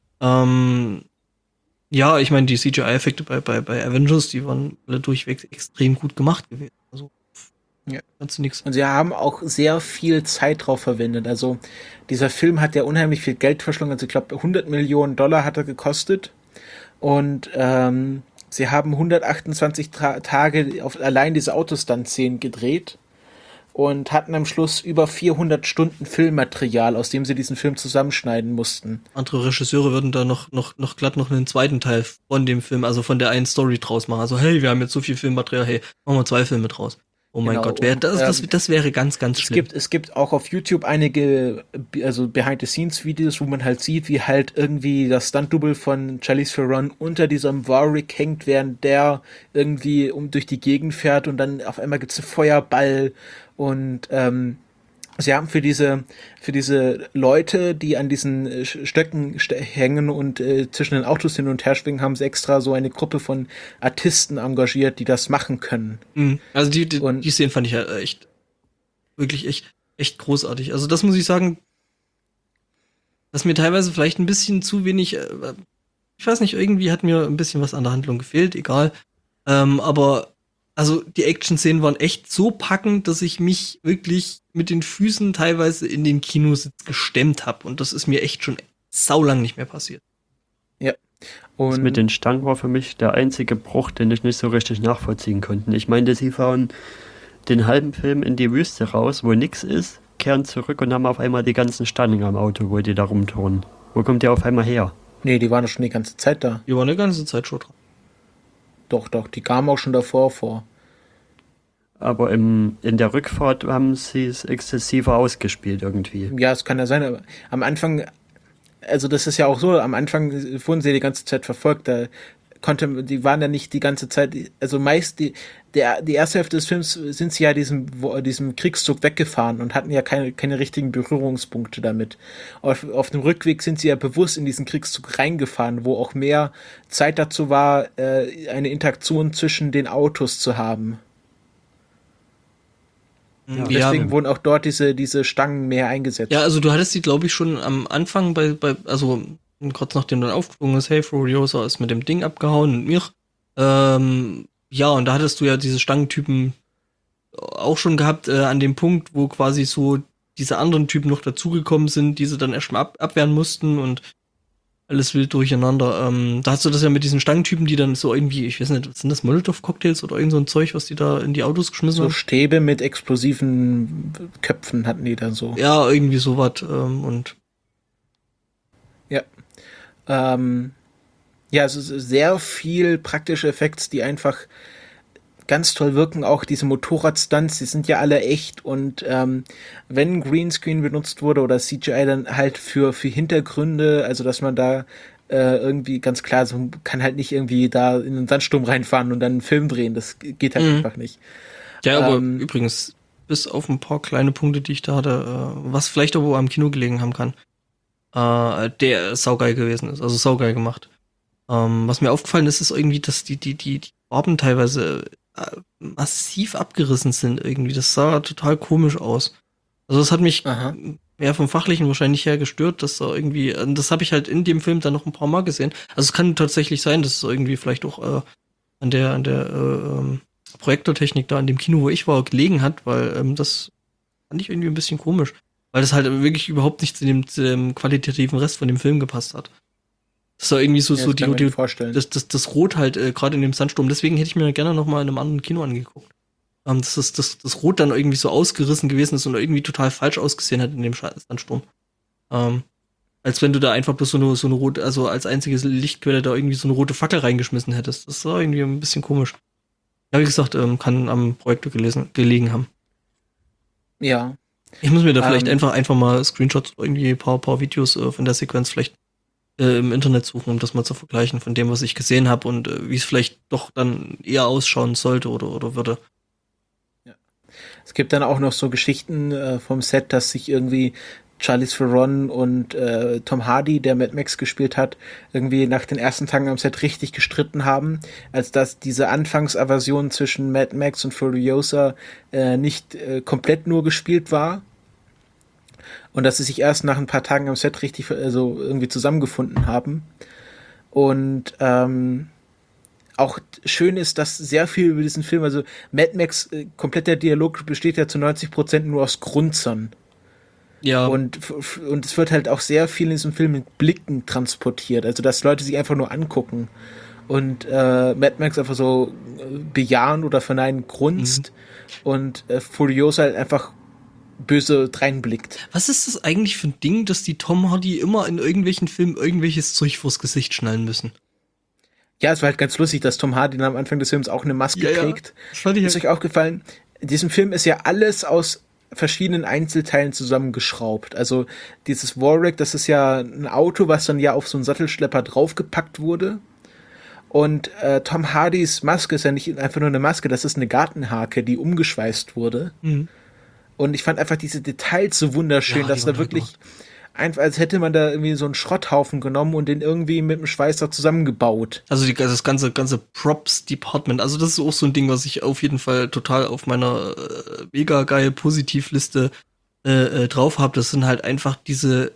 Ja, ich meine, die CGI-Effekte bei Avengers, die waren alle durchweg extrem gut gemacht gewesen. Also, ja, kannst du nichts. Und sie haben auch sehr viel Zeit drauf verwendet. Also, dieser Film hat ja unheimlich viel Geld verschlungen. Also, ich glaube, $100 Millionen hat er gekostet. Und sie haben 128 Tage auf allein diese Autostunt-Szenen gedreht. Und hatten am Schluss über 400 Stunden Filmmaterial, aus dem sie diesen Film zusammenschneiden mussten. Andere Regisseure würden da noch glatt noch einen zweiten Teil von dem Film, also von der einen Story draus machen. Also, hey, wir haben jetzt so viel Filmmaterial, hey, machen wir 2 Filme draus. Oh mein Gott, das wäre ganz, ganz schlimm. Es gibt auch auf YouTube einige, also Behind-the-Scenes-Videos, wo man halt sieht, wie halt irgendwie das Stunt-Double von Charlize Theron unter diesem Warwick hängt, während der irgendwie durch die Gegend fährt und dann auf einmal gibt's einen Feuerball und sie haben für diese Leute, die an diesen Stöcken hängen und zwischen den Autos hin und her schwingen, haben sie extra so eine Gruppe von Artisten engagiert, die das machen können. Also die Szenen fand ich ja echt großartig. Also das muss ich sagen, dass mir teilweise vielleicht ein bisschen zu wenig, ich weiß nicht, irgendwie hat mir ein bisschen was an der Handlung gefehlt, egal. Aber also die Action-Szenen waren echt so packend, dass ich mich wirklich mit den Füßen teilweise in den Kinositz gestemmt habe. Und das ist mir echt schon saulang nicht mehr passiert. Ja, Und das mit den Stangen war für mich der einzige Bruch, den ich nicht so richtig nachvollziehen konnte. Ich meinte, sie fahren den halben Film in die Wüste raus, wo nichts ist, kehren zurück und haben auf einmal die ganzen Stangen am Auto, wo die da rumturnen. Wo kommt der auf einmal her? Nee, die waren doch schon die ganze Zeit da. Die waren die ganze Zeit schon dran. Doch, die kamen auch schon davor vor. Aber in der Rückfahrt haben sie es exzessiver ausgespielt irgendwie. Ja, es kann ja sein, aber am Anfang, also das ist ja auch so, am Anfang wurden sie die ganze Zeit verfolgt, die waren ja nicht die ganze Zeit, also meist die erste Hälfte des Films sind sie ja diesem Kriegszug weggefahren und hatten ja keine richtigen Berührungspunkte damit. Auf dem Rückweg sind sie ja bewusst in diesen Kriegszug reingefahren, wo auch mehr Zeit dazu war, eine Interaktion zwischen den Autos zu haben. Ja, deswegen wurden auch dort diese Stangen mehr eingesetzt. Ja, also du hattest die, glaube ich, schon am Anfang also kurz nachdem dann aufgeflogen ist, hey, Furiosa ist mit dem Ding abgehauen und mir. Ja, und da hattest du ja diese Stangentypen auch schon gehabt, an dem Punkt, wo quasi so diese anderen Typen noch dazugekommen sind, die sie dann erstmal abwehren mussten und alles wild durcheinander. Da hast du das ja mit diesen Stangentypen, die dann so irgendwie, ich weiß nicht, sind das Molotow-Cocktails oder irgend so ein Zeug, was die da in die Autos geschmissen haben? So Stäbe mit explosiven Köpfen hatten die dann so. Ja, irgendwie sowas. Und ja. Ja, also sehr viel praktische Effekte, die einfach ganz toll wirken. Auch diese Motorradstunts, die sind ja alle echt und wenn Greenscreen benutzt wurde oder CGI, dann halt für Hintergründe, also dass man da irgendwie ganz klar, so kann halt nicht irgendwie da in den Sandsturm reinfahren und dann einen Film drehen, das geht halt einfach nicht. Ja, aber übrigens, bis auf ein paar kleine Punkte, die ich da hatte, was vielleicht auch am Kino gelegen haben kann, der saugeil gewesen ist, also saugeil gemacht. Was mir aufgefallen ist, ist irgendwie, dass die Farben teilweise massiv abgerissen sind irgendwie. Das sah total komisch aus. Also das hat mich mehr vom Fachlichen wahrscheinlich her gestört, dass da irgendwie, das habe ich halt in dem Film dann noch ein paar Mal gesehen. Also es kann tatsächlich sein, dass es irgendwie vielleicht auch an der Projektortechnik da an dem Kino, wo ich war, gelegen hat, weil das fand ich irgendwie ein bisschen komisch. Weil das halt wirklich überhaupt nicht zu dem qualitativen Rest von dem Film gepasst hat. Das war irgendwie das Rot halt gerade in dem Sandsturm. Deswegen hätte ich mir gerne noch mal in einem anderen Kino angeguckt. Dass das Rot dann irgendwie so ausgerissen gewesen ist und irgendwie total falsch ausgesehen hat in dem Sandsturm. Als wenn du da einfach bloß so eine rote, also als einzige Lichtquelle da irgendwie so eine rote Fackel reingeschmissen hättest. Das war irgendwie ein bisschen komisch. Ja, wie gesagt, kann am Projektor gelegen haben. Ja. Ich muss mir da vielleicht einfach mal Screenshots oder irgendwie ein paar Videos von der Sequenz vielleicht im Internet suchen, um das mal zu vergleichen von dem, was ich gesehen habe und wie es vielleicht doch dann eher ausschauen sollte oder würde. Ja. Es gibt dann auch noch so Geschichten vom Set, dass sich irgendwie Charlize Theron und Tom Hardy, der Mad Max gespielt hat, irgendwie nach den ersten Tagen am Set richtig gestritten haben, als dass diese Anfangsaversion zwischen Mad Max und Furiosa nicht komplett nur gespielt war und dass sie sich erst nach ein paar Tagen am Set richtig irgendwie zusammengefunden haben. Und auch schön ist, dass sehr viel über diesen Film, also Mad Max, kompletter Dialog besteht ja zu 90% nur aus Grunzern. Ja. Und es wird halt auch sehr viel in diesem Film mit Blicken transportiert, also dass Leute sich einfach nur angucken und Mad Max einfach so bejahen oder verneinen grunzt und Furiosa halt einfach böse reinblickt. Was ist das eigentlich für ein Ding, dass die Tom Hardy immer in irgendwelchen Filmen irgendwelches Zeug vors Gesicht schnallen müssen? Ja, es war halt ganz lustig, dass Tom Hardy am Anfang des Films auch eine Maske trägt. Ja. Ist euch aufgefallen? In diesem Film ist ja alles aus verschiedenen Einzelteilen zusammengeschraubt. Also dieses Warwick, das ist ja ein Auto, was dann ja auf so einen Sattelschlepper draufgepackt wurde. Und Tom Hardys Maske ist ja nicht einfach nur eine Maske, das ist eine Gartenhake, die umgeschweißt wurde. Mhm. Und ich fand einfach diese Details so wunderschön, dass da wirklich einfach, als hätte man da irgendwie so einen Schrotthaufen genommen und den irgendwie mit dem Schweißer zusammengebaut. Also das ganze Props-Department, also das ist auch so ein Ding, was ich auf jeden Fall total auf meiner mega geil Positivliste drauf habe. Das sind halt einfach diese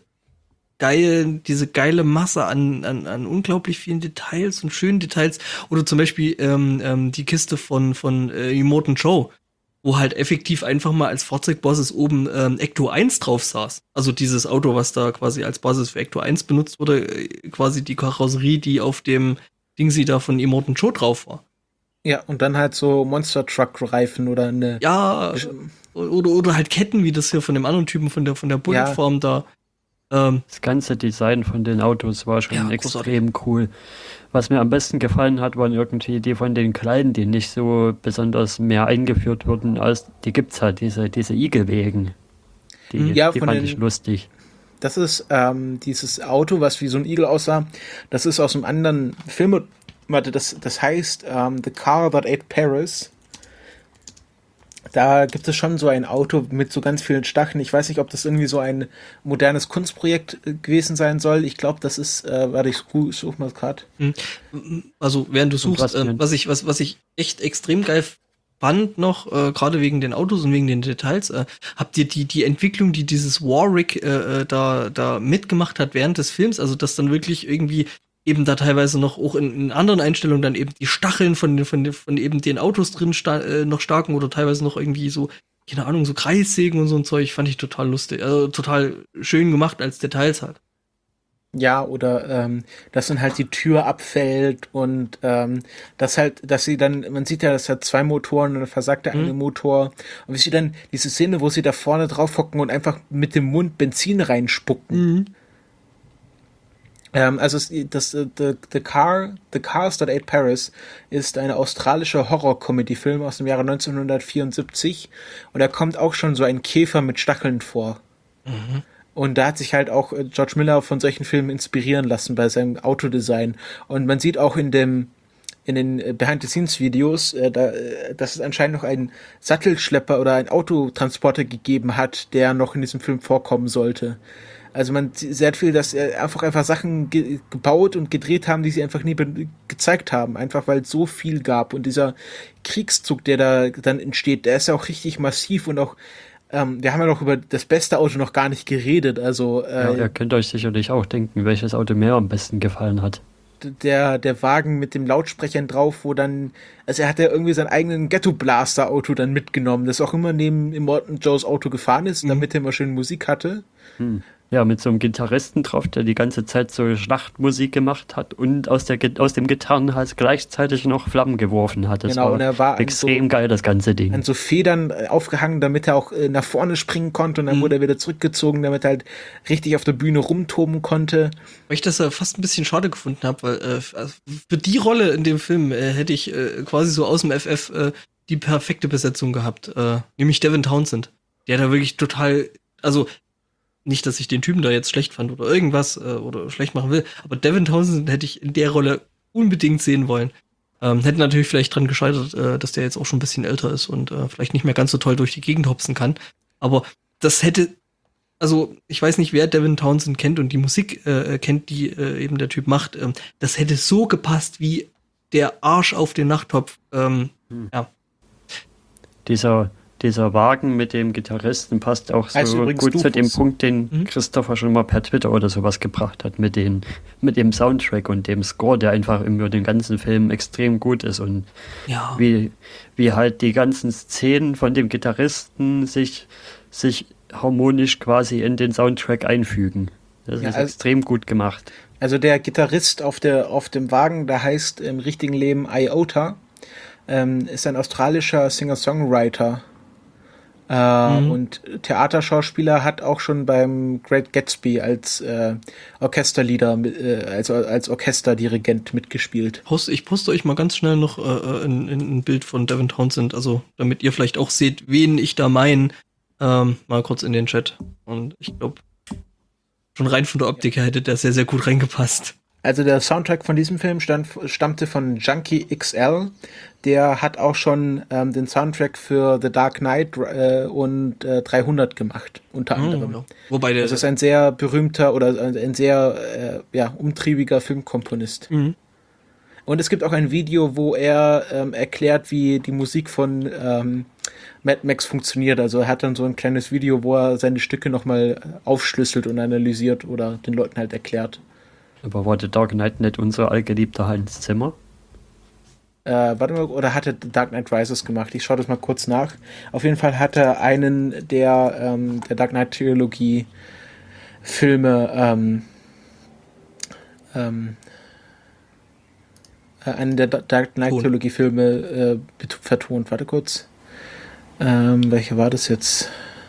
geile Masse an unglaublich vielen Details und schönen Details. Oder zum Beispiel die Kiste von Immortan Joe. wo halt effektiv einfach mal als Fahrzeugbasis oben Ecto 1 drauf saß. Also dieses Auto, was da quasi als Basis für Ecto 1 benutzt wurde, quasi die Karosserie, die auf dem Dingsy da von Immortan Joe drauf war. Ja, und dann halt so Monster-Truck-Reifen oder eine... Ja, oder halt Ketten, wie das hier von dem anderen Typen von der Bullet-Form da. Das ganze Design von den Autos war schon extrem cool. Was mir am besten gefallen hat, waren irgendwie die von den Kleinen, die nicht so besonders mehr eingeführt wurden. Die gibt's halt, diese Igelwegen. Die fand ich lustig. Das ist dieses Auto, was wie so ein Igel aussah. Das ist aus einem anderen Film. Das heißt The Car That Ate Paris. Da gibt es schon so ein Auto mit so ganz vielen Stacheln. Ich weiß nicht, ob das irgendwie so ein modernes Kunstprojekt gewesen sein soll. Ich glaube, das ist, ich suche mal gerade. Also während du suchst, was ich echt extrem geil fand noch, gerade wegen den Autos und wegen den Details, habt ihr die Entwicklung, die dieses Warwick da mitgemacht hat während des Films, also dass dann wirklich irgendwie eben da teilweise noch auch in anderen Einstellungen dann eben die Stacheln von eben den Autos drin noch starken oder teilweise noch irgendwie so, keine Ahnung, so Kreissägen und so ein Zeug, fand ich total lustig. Also total schön gemacht als Details halt. Ja, oder dass dann halt die Tür abfällt und dass sie dann, man sieht ja, das hat 2 Motoren und dann versagt der eine Motor. Und wie sie dann, diese Szene, wo sie da vorne drauf hocken und einfach mit dem Mund Benzin reinspucken. Also The Cars That Ate Paris ist eine australische Horror-Comedy-Film aus dem Jahre 1974 und da kommt auch schon so ein Käfer mit Stacheln vor. Und da hat sich halt auch George Miller von solchen Filmen inspirieren lassen bei seinem Autodesign. Und man sieht auch in den Behind-the-Scenes-Videos, dass es anscheinend noch einen Sattelschlepper oder einen Autotransporter gegeben hat, der noch in diesem Film vorkommen sollte. Also man sieht sehr viel, dass einfach Sachen gebaut und gedreht haben, die sie einfach nie gezeigt haben, einfach weil es so viel gab. Und dieser Kriegszug, der da dann entsteht, der ist ja auch richtig massiv und auch, wir haben ja noch über das beste Auto noch gar nicht geredet. Also ihr könnt euch sicherlich auch denken, welches Auto mir am besten gefallen hat. Der Wagen mit dem Lautsprechern drauf, wo dann, also er hat ja irgendwie seinen eigenen Ghetto-Blaster-Auto dann mitgenommen, das auch immer neben Immortan Joes Auto gefahren ist, damit er immer schön Musik hatte. Ja, mit so einem Gitarristen drauf, der die ganze Zeit so Schlachtmusik gemacht hat und aus dem Gitarrenhals gleichzeitig noch Flammen geworfen hat. Das genau, und er war extrem geil, das ganze Ding. An so Federn aufgehangen, damit er auch nach vorne springen konnte und dann wurde er wieder zurückgezogen, damit er halt richtig auf der Bühne rumtoben konnte. Weil ich das fast ein bisschen schade gefunden habe, weil für die Rolle in dem Film hätte ich quasi so aus dem FF die perfekte Besetzung gehabt, nämlich Devin Townsend. Der da wirklich total, also nicht, dass ich den Typen da jetzt schlecht fand oder irgendwas oder schlecht machen will, aber Devin Townsend hätte ich in der Rolle unbedingt sehen wollen. Hätte natürlich vielleicht dran gescheitert, dass der jetzt auch schon ein bisschen älter ist und vielleicht nicht mehr ganz so toll durch die Gegend hopsen kann. Aber das hätte, also ich weiß nicht, wer Devin Townsend kennt und die Musik kennt, die eben der Typ macht. Das hätte so gepasst wie der Arsch auf den Nachttopf. Ja. Dieser Wagen mit dem Gitarristen passt auch so also gut zu dem Punkt, den Christopher schon mal per Twitter oder sowas gebracht hat, mit dem Soundtrack und dem Score, der einfach über den ganzen Film extrem gut ist und wie halt die ganzen Szenen von dem Gitarristen sich harmonisch quasi in den Soundtrack einfügen. Das ist extrem gut gemacht. Also der Gitarrist auf dem Wagen, der heißt im richtigen Leben Iota, ist ein australischer Singer-Songwriter. Und Theaterschauspieler, hat auch schon beim Great Gatsby als Orchesterleader, als Orchesterdirigent mitgespielt. Ich poste euch mal ganz schnell noch ein Bild von Devin Townsend, also damit ihr vielleicht auch seht, wen ich da meine, mal kurz in den Chat. Und ich glaube, schon rein von der Optik her hätte der sehr, sehr gut reingepasst. Also der Soundtrack von diesem Film stammte von Junkie XL. Der hat auch schon den Soundtrack für The Dark Knight und 300 gemacht, unter anderem. Ja. Wobei das ist ein sehr berühmter oder ein sehr umtriebiger Filmkomponist. Und es gibt auch ein Video, wo er erklärt, wie die Musik von Mad Max funktioniert. Also er hat dann so ein kleines Video, wo er seine Stücke nochmal aufschlüsselt und analysiert oder den Leuten halt erklärt. Aber war The Dark Knight nicht unser allgeliebter Hans Zimmer? warte mal, oder hat er Dark Knight Rises gemacht? Ich schaue das mal kurz nach. Auf jeden Fall hat er einen der Dark Knight Trilogie Filme, einen der Dark Knight Trilogie Filme vertont. Warte kurz. Welcher war das jetzt?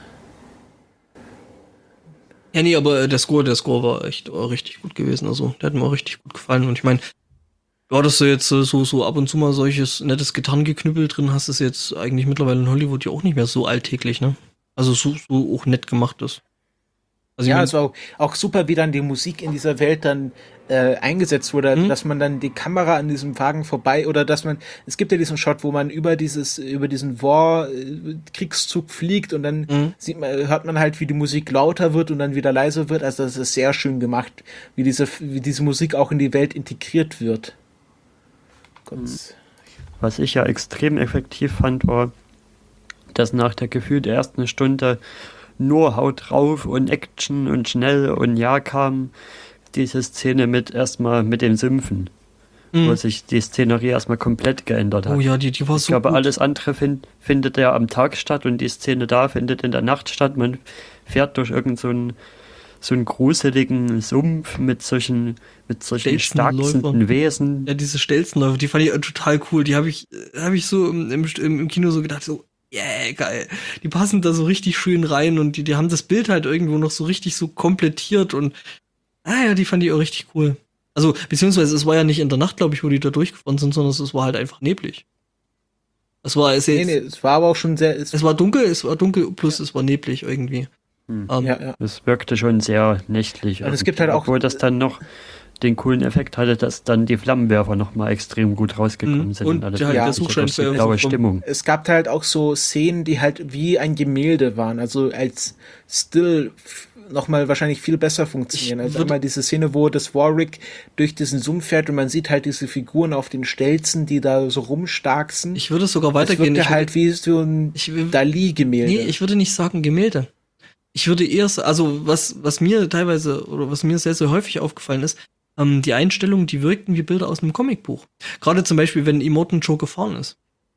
Ja, nee, aber der Score war echt richtig gut gewesen. Also, der hat mir auch richtig gut gefallen. Und ich meine, du hattest ja jetzt so ab und zu mal solches nettes Gitarrengeknüppel drin, hast es jetzt eigentlich mittlerweile in Hollywood ja auch nicht mehr so alltäglich, ne? Also so auch nett gemacht ist. Also ja, es war auch super, wie dann die Musik in dieser Welt dann eingesetzt wurde, dass man dann die Kamera an diesem Wagen vorbei, oder dass man, es gibt ja diesen Shot, wo man über diesen Kriegszug fliegt und dann hört man halt, wie die Musik lauter wird und dann wieder leiser wird. Also das ist sehr schön gemacht, wie diese Musik auch in die Welt integriert wird. Was ich ja extrem effektiv fand, war, dass nach der gefühlt ersten Stunde nur Haut drauf und Action und schnell und ja kam diese Szene erstmal mit dem Sümpfen, wo sich die Szenerie erstmal komplett geändert hat. Oh ja, die war so Ich glaube, gut. alles andere findet ja am Tag statt und die Szene da findet in der Nacht statt. Man fährt durch irgend so einen gruseligen Sumpf mit solchen starksten Wesen. Ja, diese Stelzenläufer, die fand ich total cool. Die habe ich so im Kino so gedacht, so, yeah, geil. Die passen da so richtig schön rein und die haben das Bild halt irgendwo noch so richtig so komplettiert und ja, die fand ich auch richtig cool. Also, beziehungsweise es war ja nicht in der Nacht, glaube ich, wo die da durchgefahren sind, sondern es war halt einfach neblig. Es war aber auch schon sehr... Es war dunkel plus es war neblig irgendwie. Ja. Es wirkte schon sehr nächtlich. Und es gibt halt auch... Obwohl das dann noch den coolen Effekt hatte, dass dann die Flammenwerfer nochmal extrem gut rausgekommen sind. Und der Suchscheinwerfer. Blaue Stimmung. Es gab halt auch so Szenen, die halt wie ein Gemälde waren, also als Still nochmal wahrscheinlich viel besser funktionieren. Also einmal diese Szene, wo das Warwick durch diesen Sumpf fährt und man sieht halt diese Figuren auf den Stelzen, die da so rumstarksen. Ich würde sogar weitergehen. Das halt wie so ein Dali-Gemälde. Nee, ich würde nicht sagen Gemälde. Ich würde eher, also was mir teilweise oder was mir sehr, sehr häufig aufgefallen ist, die Einstellungen, die wirkten wie Bilder aus einem Comicbuch. Gerade zum Beispiel, wenn Immortan Joe gefahren ist.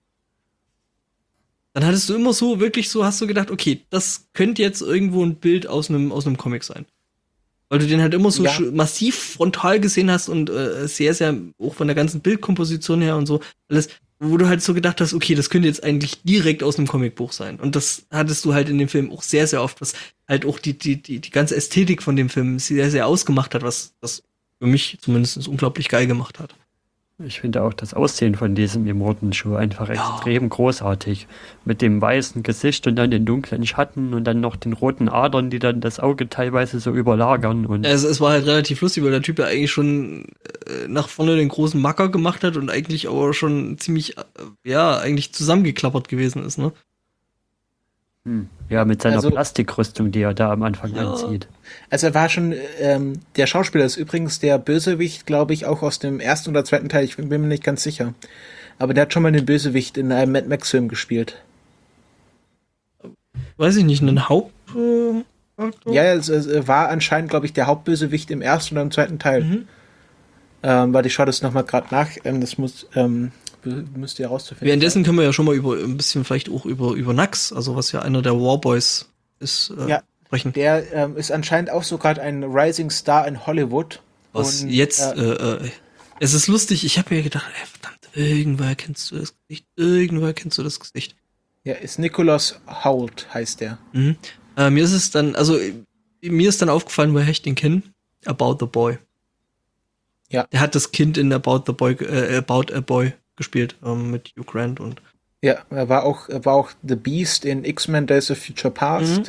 Dann hattest du immer so, wirklich so, hast du gedacht, okay, das könnte jetzt irgendwo ein Bild aus einem Comic sein. Weil du den halt immer so massiv frontal gesehen hast und sehr, sehr, auch von der ganzen Bildkomposition her und so, alles, wo du halt so gedacht hast, okay, das könnte jetzt eigentlich direkt aus einem Comicbuch sein. Und das hattest du halt in dem Film auch sehr, sehr oft, was halt auch die ganze Ästhetik von dem Film sehr, sehr ausgemacht hat, was das für mich zumindest unglaublich geil gemacht hat. Ich finde auch das Aussehen von diesem Immortan Joe einfach extrem großartig. Mit dem weißen Gesicht und dann den dunklen Schatten und dann noch den roten Adern, die dann das Auge teilweise so überlagern. Und es war halt relativ lustig, weil der Typ ja eigentlich schon nach vorne den großen Macker gemacht hat und eigentlich aber schon ziemlich, eigentlich zusammengeklappert gewesen ist, ne? Ja, mit seiner Plastikrüstung, die er da am Anfang anzieht. Also er war schon, der Schauspieler ist übrigens der Bösewicht, glaube ich, auch aus dem ersten oder zweiten Teil, ich bin mir nicht ganz sicher. Aber der hat schon mal den Bösewicht in einem Mad Max-Film gespielt. Weiß ich nicht, einen Ja, es war anscheinend, glaube ich, der Hauptbösewicht im ersten oder im zweiten Teil. Warte, ich schaue das nochmal gerade nach. Das müsst ihr herauszufinden. Währenddessen können wir ja schon mal ein bisschen vielleicht auch über Nax, also was ja einer der Warboys ist, sprechen. Der ist anscheinend auch sogar ein Rising Star in Hollywood. Was und, jetzt, es ist lustig, ich habe mir gedacht, verdammt, irgendwoher kennst du das Gesicht. Ja, ist Nicholas Hoult, heißt der. Mir ist dann aufgefallen, woher ich den kenne. About the Boy. Ja. Der hat das Kind in About a Boy gespielt, mit Hugh Grant und. Ja, er war auch The Beast in X-Men Days of Future Past.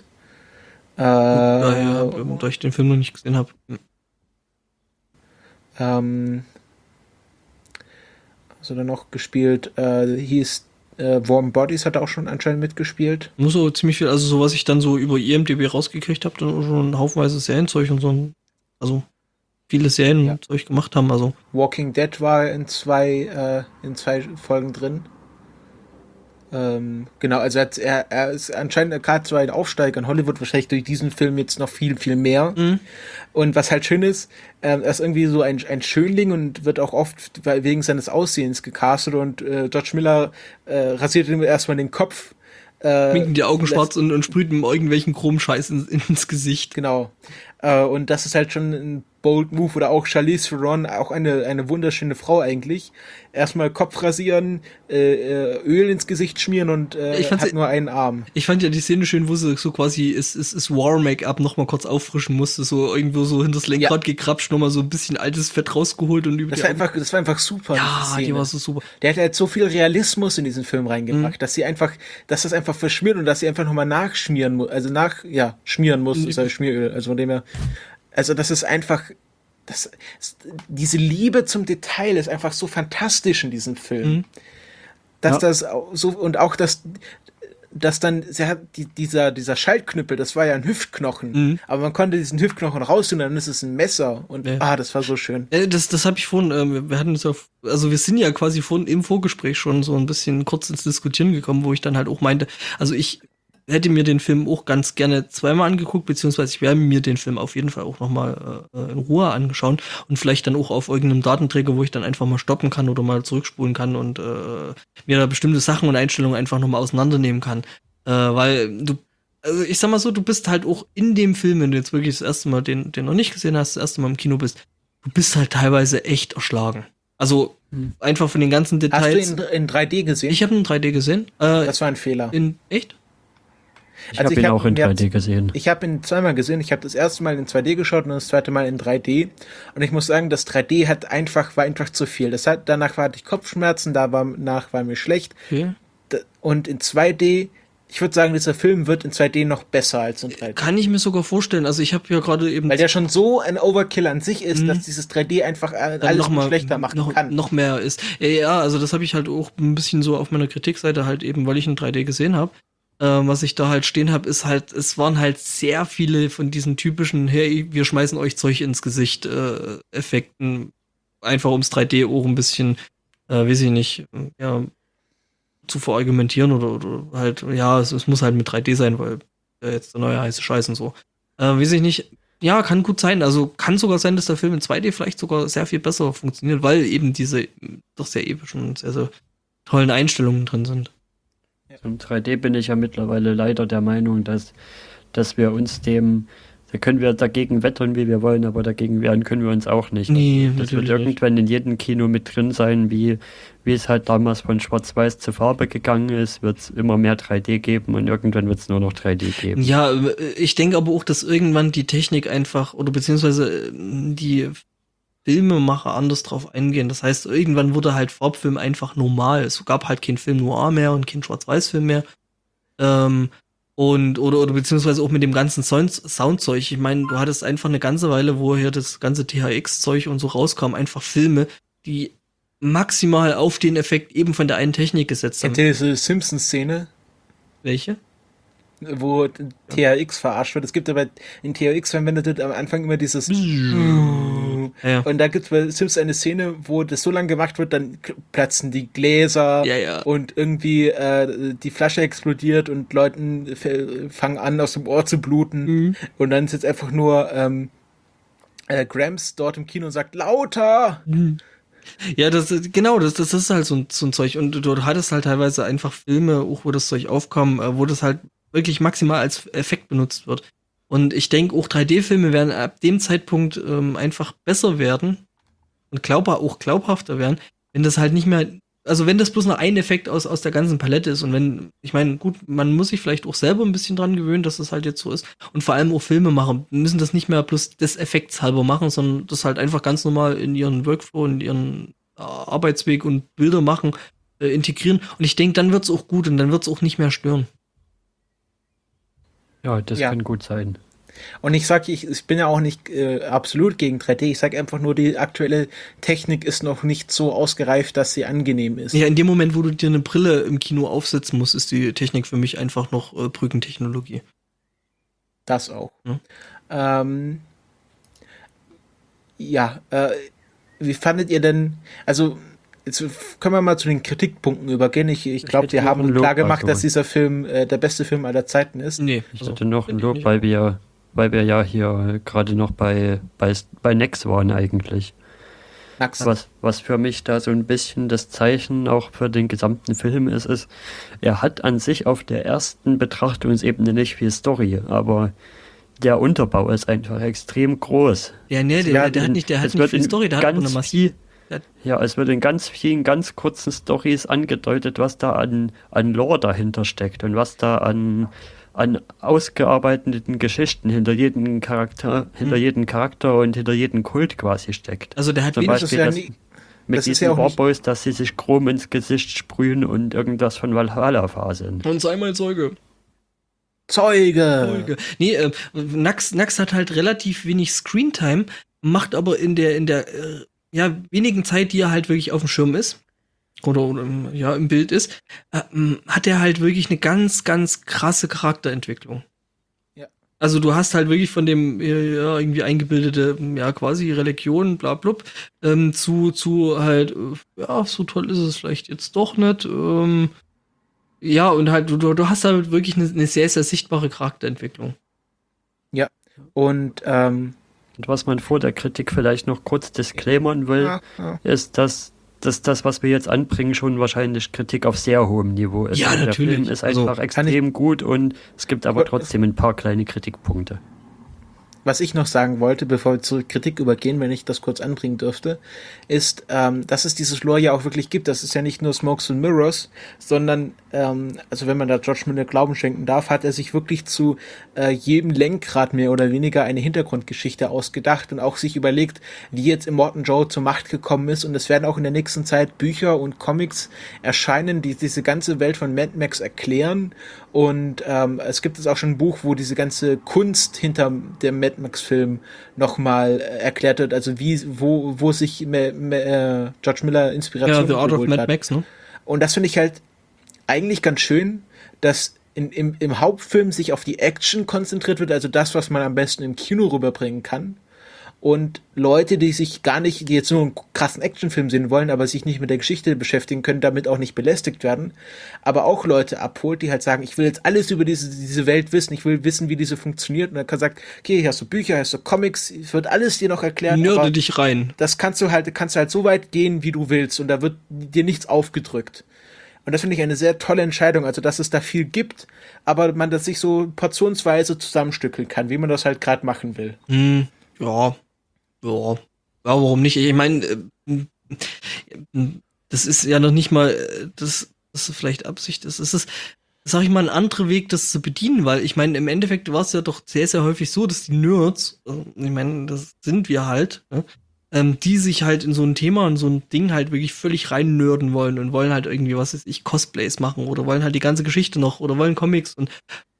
Da ich den Film noch nicht gesehen habe. Also dann noch gespielt, Warm Bodies hat er auch schon anscheinend mitgespielt. Nur so ziemlich viel, also so was ich dann so über IMDb rausgekriegt habe, dann schon haufenweise Serienzeug und so, also viele Serien und Zeug gemacht haben, also. Walking Dead war in zwei Folgen drin. Genau, also er ist anscheinend gerade so ein Aufsteiger in Hollywood, wahrscheinlich durch diesen Film jetzt noch viel, viel mehr. Mhm. Und was halt schön ist, er ist irgendwie so ein Schönling und wird auch oft wegen seines Aussehens gecastet und George Miller rasiert ihm erstmal den Kopf. Schminken die Augen schwarz und sprüht ihm irgendwelchen Chromscheiß ins Gesicht. Genau. Und das ist halt schon ein bold Move. Oder auch Charlize Theron, auch eine wunderschöne Frau eigentlich. Erstmal Kopf rasieren, Öl ins Gesicht schmieren und hat nur einen Arm. Ich fand ja die Szene schön, wo sie so quasi ist War-Make-up nochmal kurz auffrischen musste, so irgendwo so hinters Lenkrad gekrapscht, nochmal so ein bisschen altes Fett rausgeholt und über das war einfach super. Ja, die war so super. Der hat halt so viel Realismus in diesen Film reingebracht, dass das einfach verschmiert und dass sie einfach nochmal nachschmieren muss, schmieren muss, das heißt Schmieröl, also von dem her. Also das ist einfach, diese Liebe zum Detail ist einfach so fantastisch in diesem Film. Dass das so, und auch dass dann, dieser Schaltknüppel, das war ja ein Hüftknochen, aber man konnte diesen Hüftknochen rausholen, dann ist es ein Messer und das war so schön. Das habe ich vorhin, wir hatten es also wir sind ja quasi vorhin im Vorgespräch schon so ein bisschen kurz ins Diskutieren gekommen, wo ich dann halt auch meinte, also ich hätte mir den Film auch ganz gerne zweimal angeguckt, beziehungsweise ich werde mir den Film auf jeden Fall auch nochmal in Ruhe angeschaut und vielleicht dann auch auf irgendeinem Datenträger, wo ich dann einfach mal stoppen kann oder mal zurückspulen kann und mir da bestimmte Sachen und Einstellungen einfach nochmal auseinandernehmen kann. Weil also ich sag mal so, du bist halt auch in dem Film, wenn du jetzt wirklich das erste Mal den noch nicht gesehen hast, das erste Mal im Kino bist, du bist halt teilweise echt erschlagen. Also einfach von den ganzen Details. Hast du ihn in 3D gesehen? Ich habe ihn in 3D gesehen. Das war ein Fehler. Echt? Ich habe ihn auch in 3D gesehen. Ich habe ihn zweimal gesehen. Ich habe das erste Mal in 2D geschaut und das zweite Mal in 3D. Und ich muss sagen, das 3D war einfach zu viel. Danach hatte ich Kopfschmerzen, danach war mir schlecht. Okay. Und in 2D, ich würde sagen, dieser Film wird in 2D noch besser als in 3D. Kann ich mir sogar vorstellen. Also ich habe ja gerade eben... Weil der schon so ein Overkill an sich ist, dass dieses 3D einfach alles schlechter machen kann. Noch mehr ist. Ja, also das habe ich halt auch ein bisschen so auf meiner Kritikseite halt eben, weil ich in 3D gesehen habe. Was ich da halt stehen habe, ist halt, es waren halt sehr viele von diesen typischen, hey, wir schmeißen euch Zeug ins Gesicht Effekten, einfach ums 3D auch ein bisschen, weiß ich nicht, zu verargumentieren oder halt, es muss halt mit 3D sein, weil jetzt der neue heiße Scheiß und so. Weiß ich nicht, ja, kann gut sein, also kann sogar sein, dass der Film in 2D vielleicht sogar sehr viel besser funktioniert, weil eben diese doch sehr epischen und sehr, sehr tollen Einstellungen drin sind. Im 3D bin ich ja mittlerweile leider der Meinung, dass wir uns da können wir dagegen wettern, wie wir wollen, aber dagegen wehren können wir uns auch nicht. Nee, das wird irgendwann in jedem Kino mit drin sein, wie es halt damals von Schwarz-Weiß zu Farbe gegangen ist, wird es immer mehr 3D geben und irgendwann wird es nur noch 3D geben. Ja, ich denke aber auch, dass irgendwann die Technik einfach, oder beziehungsweise die Filmemacher anders drauf eingehen. Das heißt, irgendwann wurde halt Farbfilm einfach normal. Es gab halt keinen Film Noir mehr und keinen Schwarz-Weiß-Film mehr. Oder beziehungsweise auch mit dem ganzen Soundzeug. Ich meine, du hattest einfach eine ganze Weile, wo hier das ganze THX-Zeug und so rauskam, einfach Filme, die maximal auf den Effekt eben von der einen Technik gesetzt haben. Kennt ihr diese Simpsons-Szene? Welche? Wo THX verarscht wird. Es gibt aber in THX verwendet am Anfang immer dieses Ja. Und da gibt es bei Sims eine Szene, wo das so lange gemacht wird, dann platzen die Gläser und irgendwie die Flasche explodiert und Leuten fangen an, aus dem Ohr zu bluten. Und dann ist jetzt einfach nur Gramps dort im Kino und sagt, lauter! Ja, das ist halt so ein Zeug. Und du hattest halt teilweise einfach Filme, auch wo das Zeug aufkam, wo das halt wirklich maximal als Effekt benutzt wird. Und ich denke, auch 3D-Filme werden ab dem Zeitpunkt einfach besser werden und glaubhafter werden, wenn das halt nicht mehr, also wenn das bloß noch ein Effekt aus der ganzen Palette ist und wenn, ich meine, gut, man muss sich vielleicht auch selber ein bisschen dran gewöhnen, dass das halt jetzt so ist und vor allem auch Filmemacher müssen das nicht mehr bloß des Effekts halber machen, sondern das halt einfach ganz normal in ihren Workflow, in ihren Arbeitsweg und Bilder machen, integrieren und ich denke, dann wird's auch gut und dann wird's auch nicht mehr stören. Ja, das kann gut sein. Und ich bin ja auch nicht absolut gegen 3D. Ich sage einfach nur, die aktuelle Technik ist noch nicht so ausgereift, dass sie angenehm ist. Ja, in dem Moment, wo du dir eine Brille im Kino aufsetzen musst, ist die Technik für mich einfach noch Brückentechnologie. Das auch. Wie fandet ihr denn, also jetzt können wir mal zu den Kritikpunkten übergehen. Ich glaube, wir haben klar gemacht, dass dieser Film der beste Film aller Zeiten ist. Nee, ich hatte noch ein Lob, weil wir ja hier gerade noch bei Nex waren eigentlich. Was für mich da so ein bisschen das Zeichen auch für den gesamten Film ist, er hat an sich auf der ersten Betrachtungsebene nicht viel Story, aber der Unterbau ist einfach extrem groß. Ja, nee, der hat nicht viel Story, der hat nur eine Masse. Ja, es wird in ganz vielen, ganz kurzen Storys angedeutet, was da an Lore dahinter steckt und was da an ausgearbeiteten Geschichten hinter jedem Charakter und hinter jedem Kult quasi steckt. Also der hat zum Beispiel mit diesen Warboys, dass sie sich Chrom ins Gesicht sprühen und irgendwas von Valhalla faseln. Und sei mal Zeuge. Nee, Nax hat halt relativ wenig Screentime, macht aber in der wenigen Zeit, die er halt wirklich auf dem Schirm ist, oder im Bild ist, hat er halt wirklich eine ganz, ganz krasse Charakterentwicklung. Ja. Also du hast halt wirklich von dem irgendwie eingebildete, quasi Religion, bla blub, zu halt, so toll ist es vielleicht jetzt doch nicht. Und halt, du hast halt wirklich eine sehr, sehr sichtbare Charakterentwicklung. Ja, und was man vor der Kritik vielleicht noch kurz disclaimern will, ist, dass das, was wir jetzt anbringen, schon wahrscheinlich Kritik auf sehr hohem Niveau ist. Ja, der natürlich. Film ist einfach extrem gut und es gibt aber trotzdem ein paar kleine Kritikpunkte. Was ich noch sagen wollte, bevor wir zur Kritik übergehen, wenn ich das kurz anbringen dürfte, ist, dass es dieses Lore ja auch wirklich gibt. Das ist ja nicht nur Smokes and Mirrors, sondern, also wenn man da George Miller Glauben schenken darf, hat er sich wirklich zu jedem Lenkrad mehr oder weniger eine Hintergrundgeschichte ausgedacht und auch sich überlegt, wie jetzt Immortan Joe zur Macht gekommen ist. Und es werden auch in der nächsten Zeit Bücher und Comics erscheinen, die diese ganze Welt von Mad Max erklären. Und es gibt jetzt auch schon ein Buch, wo diese ganze Kunst hinter dem Mad Max-Film nochmal erklärt wird, also wo sich George Miller Inspiration The Art of Mad hat. Max, ne? Und das finde ich halt eigentlich ganz schön, dass im Hauptfilm sich auf die Action konzentriert wird, also das, was man am besten im Kino rüberbringen kann. Und Leute, die jetzt nur einen krassen Actionfilm sehen wollen, aber sich nicht mit der Geschichte beschäftigen können, damit auch nicht belästigt werden, aber auch Leute abholt, die halt sagen, ich will jetzt alles über diese Welt wissen, ich will wissen, wie diese funktioniert. Und dann kann sagt, okay, hier hast du Bücher, hier hast du Comics, es wird alles dir noch erklärt. Nörde dich rein. Das kannst du halt so weit gehen, wie du willst, und da wird dir nichts aufgedrückt. Und das finde ich eine sehr tolle Entscheidung, also dass es da viel gibt, aber man das sich so portionsweise zusammenstückeln kann, wie man das halt gerade machen will. Ja, warum nicht? Ich meine, das ist ja noch nicht mal, das ist vielleicht Absicht, das ist, sag ich mal, ein anderer Weg, das zu bedienen, weil ich meine, im Endeffekt war es ja doch sehr, sehr häufig so, dass die Nerds, ich meine, das sind wir halt, ne, die sich halt in so ein Thema und so ein Ding halt wirklich völlig rein nerden wollen und wollen halt irgendwie, was weiß ich, Cosplays machen oder wollen halt die ganze Geschichte noch oder wollen Comics und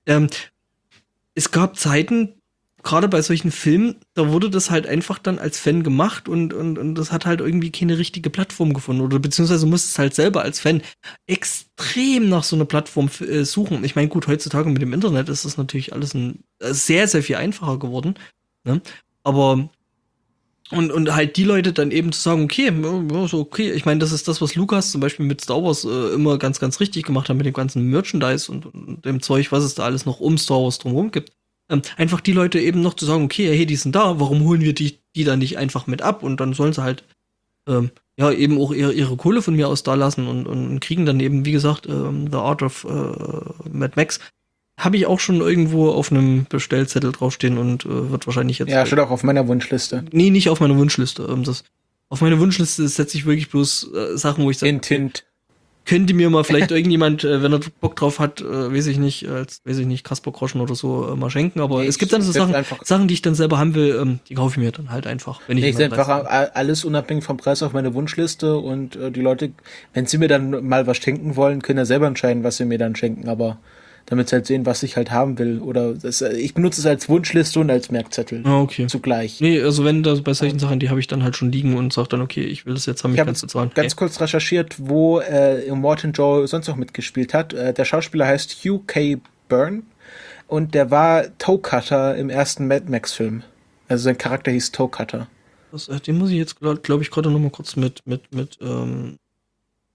es gab Zeiten, gerade bei solchen Filmen, da wurde das halt einfach dann als Fan gemacht und das hat halt irgendwie keine richtige Plattform gefunden oder beziehungsweise musste es halt selber als Fan extrem nach so einer Plattform suchen. Ich meine, gut, heutzutage mit dem Internet ist das natürlich alles sehr, sehr viel einfacher geworden, ne? Aber und halt die Leute dann eben zu sagen, okay, okay, ich meine, das ist das, was Lucas zum Beispiel mit Star Wars immer ganz, ganz richtig gemacht hat mit dem ganzen Merchandise und dem Zeug, was es da alles noch um Star Wars drumherum gibt. Einfach die Leute eben noch zu sagen, okay, hey, die sind da, warum holen wir die dann nicht einfach mit ab? Und dann sollen sie halt eben auch ihre Kohle von mir aus da lassen und kriegen dann eben, wie gesagt, The Art of Mad Max. Habe ich auch schon irgendwo auf einem Bestellzettel draufstehen und wird wahrscheinlich jetzt... Ja, steht auch auf meiner Wunschliste. Nee, nicht auf meiner Wunschliste. Auf meine Wunschliste setze ich wirklich bloß Sachen, wo ich sage... Hint. Könnte mir mal vielleicht irgendjemand, wenn er Bock drauf hat, Kasper Groschen oder so, mal schenken. Aber es gibt dann so Sachen, die ich dann selber haben will, die kaufe ich mir dann halt einfach. Wenn ich einfach alles unabhängig vom Preis auf meine Wunschliste und die Leute, wenn sie mir dann mal was schenken wollen, können ja selber entscheiden, was sie mir dann schenken. Aber damit sie halt sehen, was ich halt haben will. Oder ich benutze es als Wunschliste und als Merkzettel. Okay. Zugleich. Nee, also wenn da bei solchen Sachen, die habe ich dann halt schon liegen und sage dann, okay, ich will das jetzt haben, ich habe ganz kurz recherchiert, wo Immortan Joe sonst noch mitgespielt hat. Der Schauspieler heißt Hugh K. Byrne und der war Toe Cutter im ersten Mad Max Film. Also sein Charakter hieß Toe Cutter. Den muss ich jetzt, glaube ich, gerade noch mal kurz mit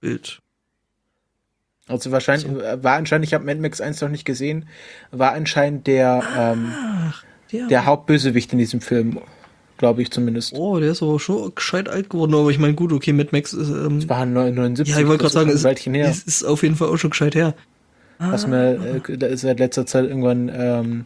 Bild. Also wahrscheinlich, war anscheinend, ich habe Mad Max 1 noch nicht gesehen, war anscheinend der Hauptbösewicht in diesem Film, glaube ich zumindest. Oh, der ist aber schon gescheit alt geworden, aber ich meine, gut, okay, Mad Max ist... das war 79. Ja, ich wollte gerade sagen, es ist auf jeden Fall auch schon gescheit her. Was mir, da ist seit letzter Zeit irgendwann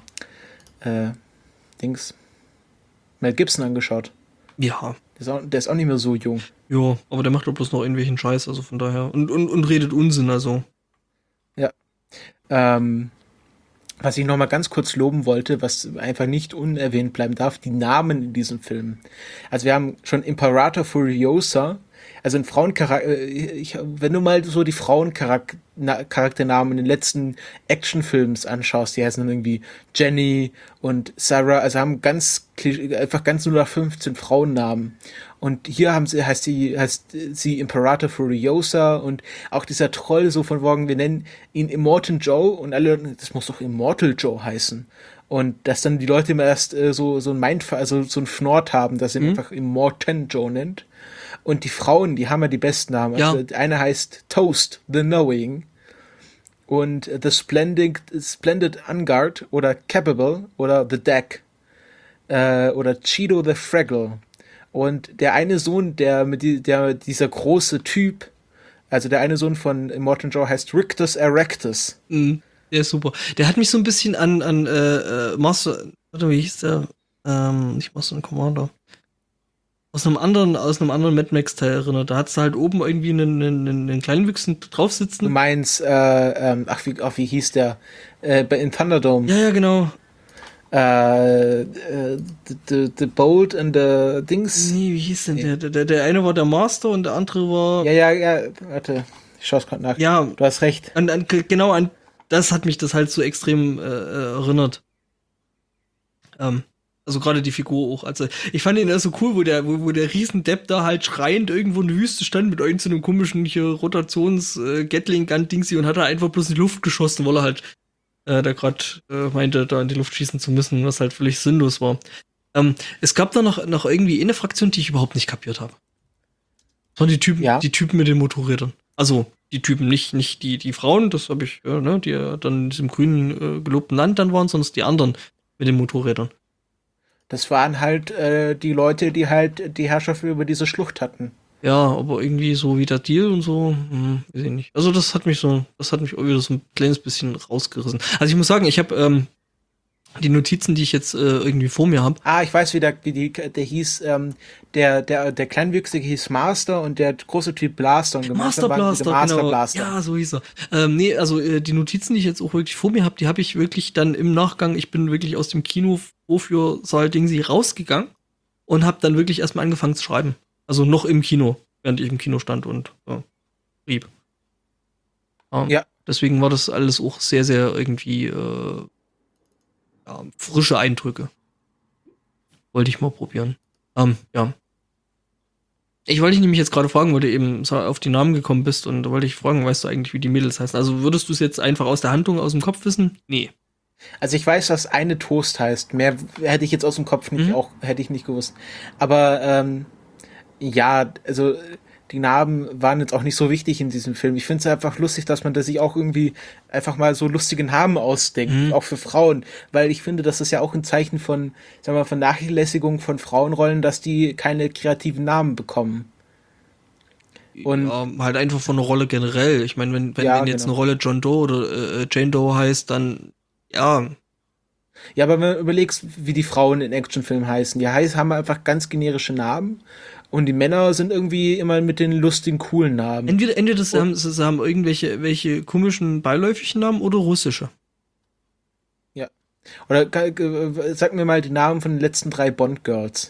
Mel Gibson angeschaut. Ja. Der ist auch nicht mehr so jung. Ja, aber der macht doch bloß noch irgendwelchen Scheiß, also von daher. Und redet Unsinn, also. Ja. Was ich noch mal ganz kurz loben wollte, was einfach nicht unerwähnt bleiben darf, die Namen in diesem Film. Also wir haben schon Imperator Furiosa, also ein Frauencharakter, wenn du mal so die Frauencharakternamen in den letzten Actionfilms anschaust, die heißen dann irgendwie Jenny und Sarah, also haben einfach ganz 0815 Frauennamen. Und hier heißt sie Imperator Furiosa und auch dieser Troll so von wegen, wir nennen ihn Immortan Joe und alle, das muss doch Immortal Joe heißen. Und dass dann die Leute immer erst so ein Mindfuck, also so ein Fnord haben, dass sie ihn einfach Immortan Joe nennt. Und die Frauen, die haben ja die besten Namen. Ja. Also eine heißt Toast, The Knowing. Und The Splendid Unguard oder Capable oder The Deck. Oder Cheeto the Fraggle. Und der eine Sohn, dieser große Typ, also der eine Sohn von Immortan Joe heißt Rictus Erectus. Mhm. Der ist super. Der hat mich so ein bisschen an Master, wie hieß der? Nicht Master and Commander. Aus einem anderen Mad Max Teil erinnert. Da hat's halt oben irgendwie einen Kleinwüchsen drauf sitzen. Du meinst, wie hieß der? In Thunderdome. Ja, genau. The Bolt and the Dings. Nee, wie hieß denn der? Der eine war der Master und der andere war... Ja, warte. Ich schaue es gerade nach. Ja. Du hast recht. Genau an das hat mich das halt so extrem erinnert. Also gerade die Figur auch. Also ich fand ihn ja so cool, wo der Riesendepp da halt schreiend irgendwo in der Wüste stand mit irgend so einem komischen Rotations-Gatling-Gun-Dingsy und hat da einfach bloß in die Luft geschossen, weil er halt da gerade meinte, da in die Luft schießen zu müssen, was halt völlig sinnlos war. Es gab da noch irgendwie eine Fraktion, die ich überhaupt nicht kapiert habe. Das waren die Typen mit den Motorrädern. Also die Typen, nicht die Frauen, das habe ich, die dann in diesem grünen gelobten Land dann waren, sondern die anderen mit den Motorrädern. Das waren halt die Leute, die halt die Herrschaft über diese Schlucht hatten. Ja, aber irgendwie so wie der Deal und so, weiß ich nicht. Also das hat mich auch wieder so ein kleines bisschen rausgerissen. Also ich muss sagen, ich habe die Notizen, die ich jetzt irgendwie vor mir habe. Ich weiß, der hieß, der Kleinwüchsige hieß Master und der große Typ Blaster. Und Master Blaster, genau. Blaster. Ja, so hieß er. Die Notizen, die ich jetzt auch wirklich vor mir habe, die habe ich wirklich dann im Nachgang, ich bin wirklich aus dem Kino wofür Saal-Dingsy rausgegangen und habe dann wirklich erstmal angefangen zu schreiben. Also noch im Kino, während ich im Kino stand und schrieb. Ja. Deswegen war das alles auch sehr, sehr irgendwie frische Eindrücke. Wollte ich mal probieren. Ja. Ich wollte dich nämlich jetzt gerade fragen, weil du eben auf die Namen gekommen bist und da wollte ich fragen, weißt du eigentlich, wie die Mädels heißen? Also würdest du es jetzt einfach aus der Handlung, aus dem Kopf wissen? Nee. Also ich weiß, was eine Toast heißt. Mehr hätte ich jetzt aus dem Kopf hätte ich nicht gewusst. Aber also die Namen waren jetzt auch nicht so wichtig in diesem Film. Ich finde es einfach lustig, dass man da sich auch irgendwie einfach mal so lustige Namen ausdenkt, auch für Frauen. Weil ich finde, das ist ja auch ein Zeichen von, sagen wir mal, von Nachlässigung von Frauenrollen, dass die keine kreativen Namen bekommen. Und halt einfach von einer Rolle generell. Ich meine, wenn jetzt eine Rolle John Doe oder Jane Doe heißt, dann ja. Ja, aber wenn du überlegst, wie die Frauen in Actionfilmen heißen, haben einfach ganz generische Namen und die Männer sind irgendwie immer mit den lustigen, coolen Namen. Entweder sie haben irgendwelche komischen beiläufigen Namen oder russische. Ja. Oder sag mir mal die Namen von den letzten 3 Bond-Girls.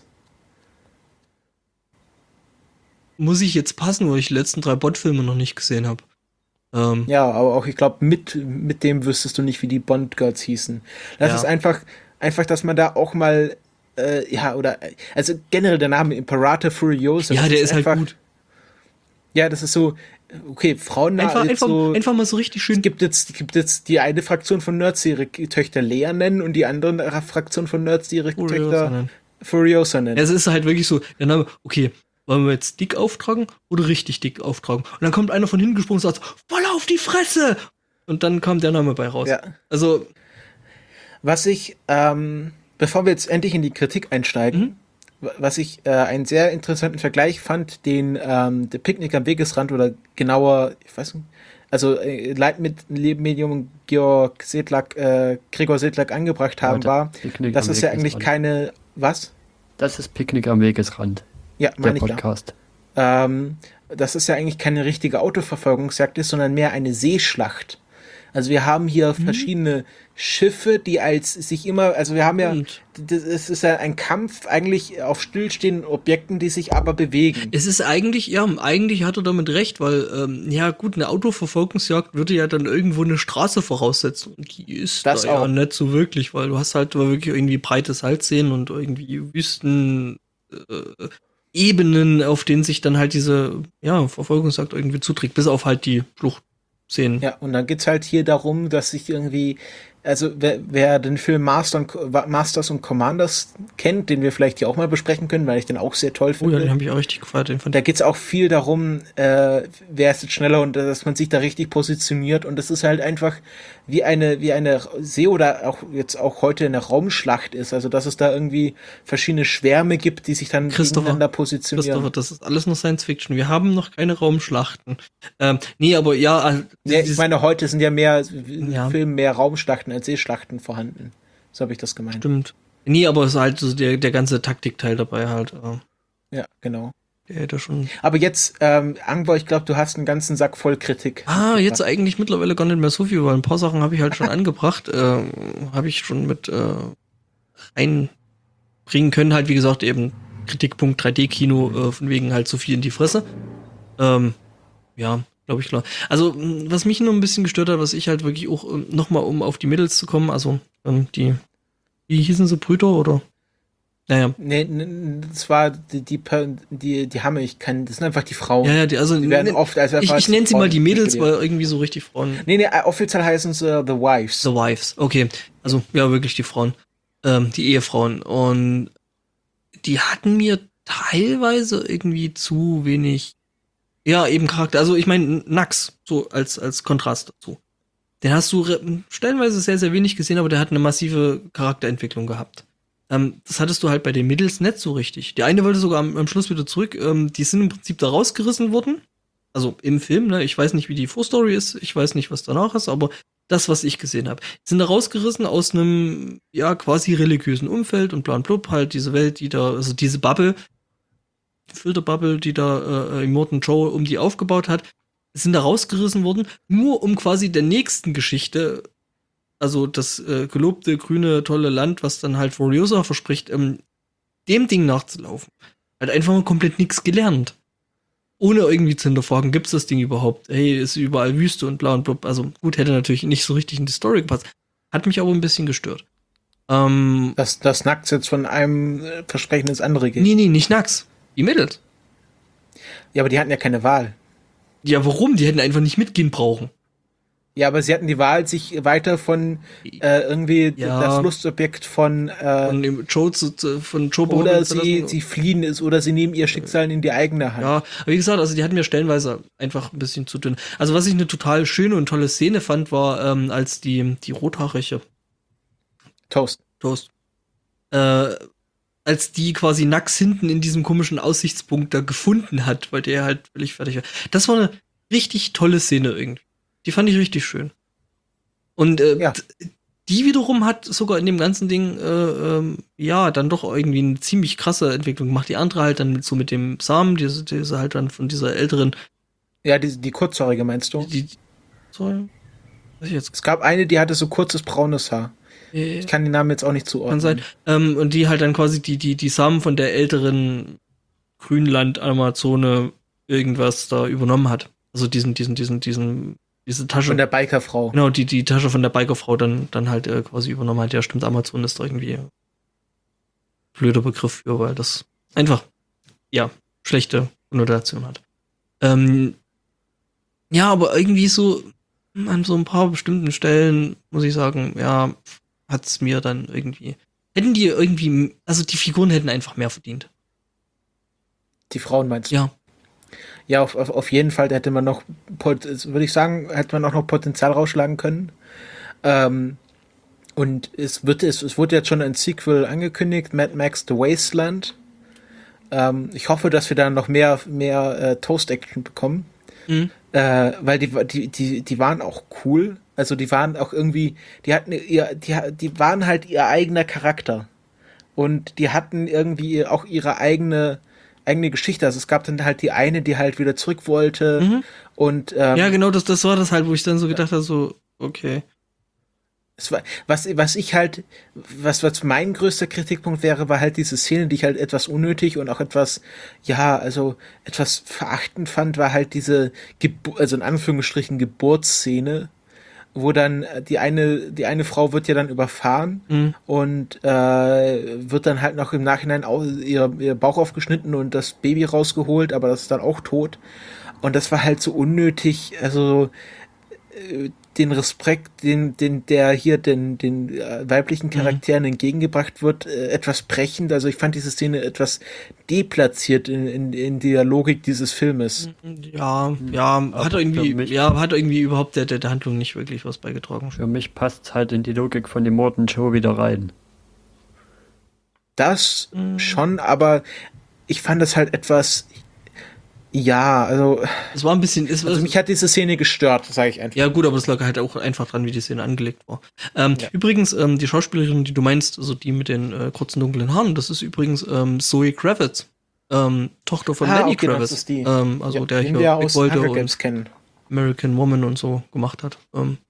Muss ich jetzt passen, weil ich die letzten 3 Bond-Filme noch nicht gesehen habe. Ja, aber auch, ich glaube, mit dem wüsstest du nicht, wie die Bond-Girls hießen. Das ist einfach, dass man da auch mal, also generell der Name Imperator Furiosa. Ja, der ist einfach, halt gut. Ja, das ist so, okay, Frauennamen. Einfach mal so richtig schön. Es gibt jetzt die eine Fraktion von Nerds, die ihre Töchter Lea nennen und die andere Fraktion von Nerds, die ihre Töchter Furiosa nennen. Es ist halt wirklich so, der Name, okay, wollen wir jetzt dick auftragen oder richtig dick auftragen? Und dann kommt einer von hinten gesprungen und sagt, voll auf die Fresse! Und dann kam der Name bei raus. Ja. Also, was ich, bevor wir jetzt endlich in die Kritik einsteigen, was ich einen sehr interessanten Vergleich fand, den der Picknick am Wegesrand oder genauer, ich weiß nicht, also Leitmedium Gregor Sedlak angebracht haben, war, das ist ja eigentlich keine, was? Das ist Picknick am Wegesrand. Ja, meine ich Podcast. Ja. Das ist ja eigentlich keine richtige Autoverfolgungsjagd ist, sondern mehr eine Seeschlacht. Also wir haben hier verschiedene Schiffe, die wir haben ja, es ist ja ein Kampf eigentlich auf stillstehenden Objekten, die sich aber bewegen. Es ist eigentlich hat er damit recht, weil, eine Autoverfolgungsjagd würde ja dann irgendwo eine Straße voraussetzen. Und die ist das da ja nicht so wirklich, weil du hast halt wirklich irgendwie breites Salzseen und irgendwie Wüsten, Ebenen, auf denen sich dann halt diese, Verfolgungsjagd irgendwie zuträgt, bis auf halt die Fluchtszenen. Ja, und dann geht's halt hier darum, dass sich irgendwie, also wer den Film Masters und Commanders kennt, den wir vielleicht hier auch mal besprechen können, weil ich den auch sehr toll finde. Oh ja, den habe ich auch richtig gefeiert. Da geht's auch viel darum, wer ist jetzt schneller und dass man sich da richtig positioniert und das ist halt einfach wie eine See- oder auch heute eine Raumschlacht ist, also dass es da irgendwie verschiedene Schwärme gibt, die sich dann gegeneinander positionieren. Christopher, das ist alles nur Science Fiction. Wir haben noch keine Raumschlachten. Aber ja. Ich meine, heute sind ja in Filmen mehr Raumschlachten als Seeschlachten vorhanden. So habe ich das gemeint. Stimmt. Nee, aber es ist halt so der ganze Taktikteil dabei halt. Ja, genau. Der hätte schon. Aber jetzt, Angbo, ich glaube, du hast einen ganzen Sack voll Kritik. Jetzt eigentlich mittlerweile gar nicht mehr so viel, weil ein paar Sachen habe ich halt schon angebracht. Habe ich schon mit reinbringen können. Halt, wie gesagt, eben Kritikpunkt 3D-Kino, von wegen halt so viel in die Fresse. Glaube ich, klar. Also, was mich nur ein bisschen gestört hat, was ich halt wirklich auch nochmal, um auf die Mädels zu kommen, also wie hießen sie, Brüder oder? Naja. Nee, das war die Hammer, das sind einfach die Frauen. Ja, die werden oft als ich nenne sie mal die Mädels, weil irgendwie so richtig Frauen. Nee, offiziell heißen sie The Wives. The Wives, okay. Also, ja, wirklich die Frauen. Die Ehefrauen. Und die hatten mir teilweise irgendwie zu wenig, eben Charakter. Also, ich meine, Nax, so als Kontrast dazu. Den hast du stellenweise sehr, sehr wenig gesehen, aber der hat eine massive Charakterentwicklung gehabt. Das hattest du halt bei den Mädels nicht so richtig. Die eine wollte sogar am Schluss wieder zurück. Die sind im Prinzip da rausgerissen worden. Also im Film, ne? Ich weiß nicht, wie die Vorstory ist. Ich weiß nicht, was danach ist, aber das, was ich gesehen habe. Die sind da rausgerissen aus einem, quasi religiösen Umfeld und bla blub, halt diese Welt, also diese Bubble, Filterbubble, die da Immortan Joe um die aufgebaut hat, sind da rausgerissen worden, nur um quasi der nächsten Geschichte, also das gelobte, grüne, tolle Land, was dann halt Furiosa verspricht, dem Ding nachzulaufen. Halt einfach mal komplett nichts gelernt. Ohne irgendwie zu hinterfragen, gibt's das Ding überhaupt? Hey, ist überall Wüste und bla und blub. Also gut, hätte natürlich nicht so richtig in die Story gepasst. Hat mich aber ein bisschen gestört. Das Nax jetzt von einem Versprechen ins andere geht. Nee, nicht Nax. Die Mädels. Ja, aber die hatten ja keine Wahl. Ja, warum? Die hätten einfach nicht mitgehen brauchen. Ja, aber sie hatten die Wahl, sich weiter von das Lustobjekt von Joe oder sie fliehen ist oder sie nehmen ihr Schicksal in die eigene Hand. Ja, aber wie gesagt, also die hatten mir stellenweise einfach ein bisschen zu dünn. Also was ich eine total schöne und tolle Szene fand, war als die rothaarige Toast. Als die quasi Nax hinten in diesem komischen Aussichtspunkt da gefunden hat, weil der halt völlig fertig war. Das war eine richtig tolle Szene irgendwie. Die fand ich richtig schön. Und die wiederum hat sogar in dem ganzen Ding dann doch irgendwie eine ziemlich krasse Entwicklung gemacht. Die andere halt dann mit dem Samen, diese halt dann von dieser älteren. Ja, die kurzhaarige meinst du? Sorry. Was ich jetzt? Es gab eine, die hatte so kurzes braunes Haar. Ich kann den Namen jetzt auch nicht zuordnen. Kann sein. Und die halt dann quasi die Samen von der älteren Grünland-Amazone irgendwas da übernommen hat. Also diese Tasche. Von der Bikerfrau. Genau, die Tasche von der Bikerfrau dann halt quasi übernommen hat. Ja, stimmt, Amazon ist da irgendwie ein blöder Begriff für, weil das einfach, schlechte Konnotation hat. Aber irgendwie so an so ein paar bestimmten Stellen, muss ich sagen, hat's mir dann irgendwie, also die Figuren hätten einfach mehr verdient. Die Frauen meinst du? Ja. Ja, auf jeden Fall, da hätte man noch, würde ich sagen, hätte man auch noch Potenzial rausschlagen können. Und es wurde jetzt schon ein Sequel angekündigt, Mad Max The Wasteland. Ich hoffe, dass wir da noch mehr Toast-Action bekommen. Mhm. Weil die waren auch cool. Also die waren auch irgendwie, die waren halt ihr eigener Charakter. Und die hatten irgendwie auch ihre eigene Geschichte. Also es gab dann halt die eine, die halt wieder zurück wollte. Und ja, genau, das war das halt, wo ich dann so gedacht habe, so, okay. Was mein größter Kritikpunkt wäre, war halt diese Szene, die ich halt etwas unnötig und auch etwas verachtend fand, war halt diese also in Anführungsstrichen Geburtsszene, wo dann die eine Frau wird ja dann überfahren und wird dann halt noch im Nachhinein ihr Bauch aufgeschnitten und das Baby rausgeholt, aber das ist dann auch tot. Und das war halt so unnötig, also den Respekt, den weiblichen Charakteren entgegengebracht wird, etwas brechend. Also ich fand diese Szene etwas deplatziert in der Logik dieses Filmes. Ja, hat irgendwie überhaupt der Handlung nicht wirklich was beigetragen. Für mich passt es halt in die Logik von dem Morton Joe wieder rein. Das schon, aber ich fand das halt etwas. Ja, also. Es war ein bisschen. Mich hat diese Szene gestört, sage ich einfach. Ja, gut, aber es lag halt auch einfach dran, wie die Szene angelegt war. Übrigens, die Schauspielerin, die du meinst, also die mit den kurzen dunklen Haaren, das ist übrigens Zoe Kravitz, Tochter von Lenny Kravitz. Das ist die. Der hier Big Wolter und kennen. American Woman und so gemacht hat.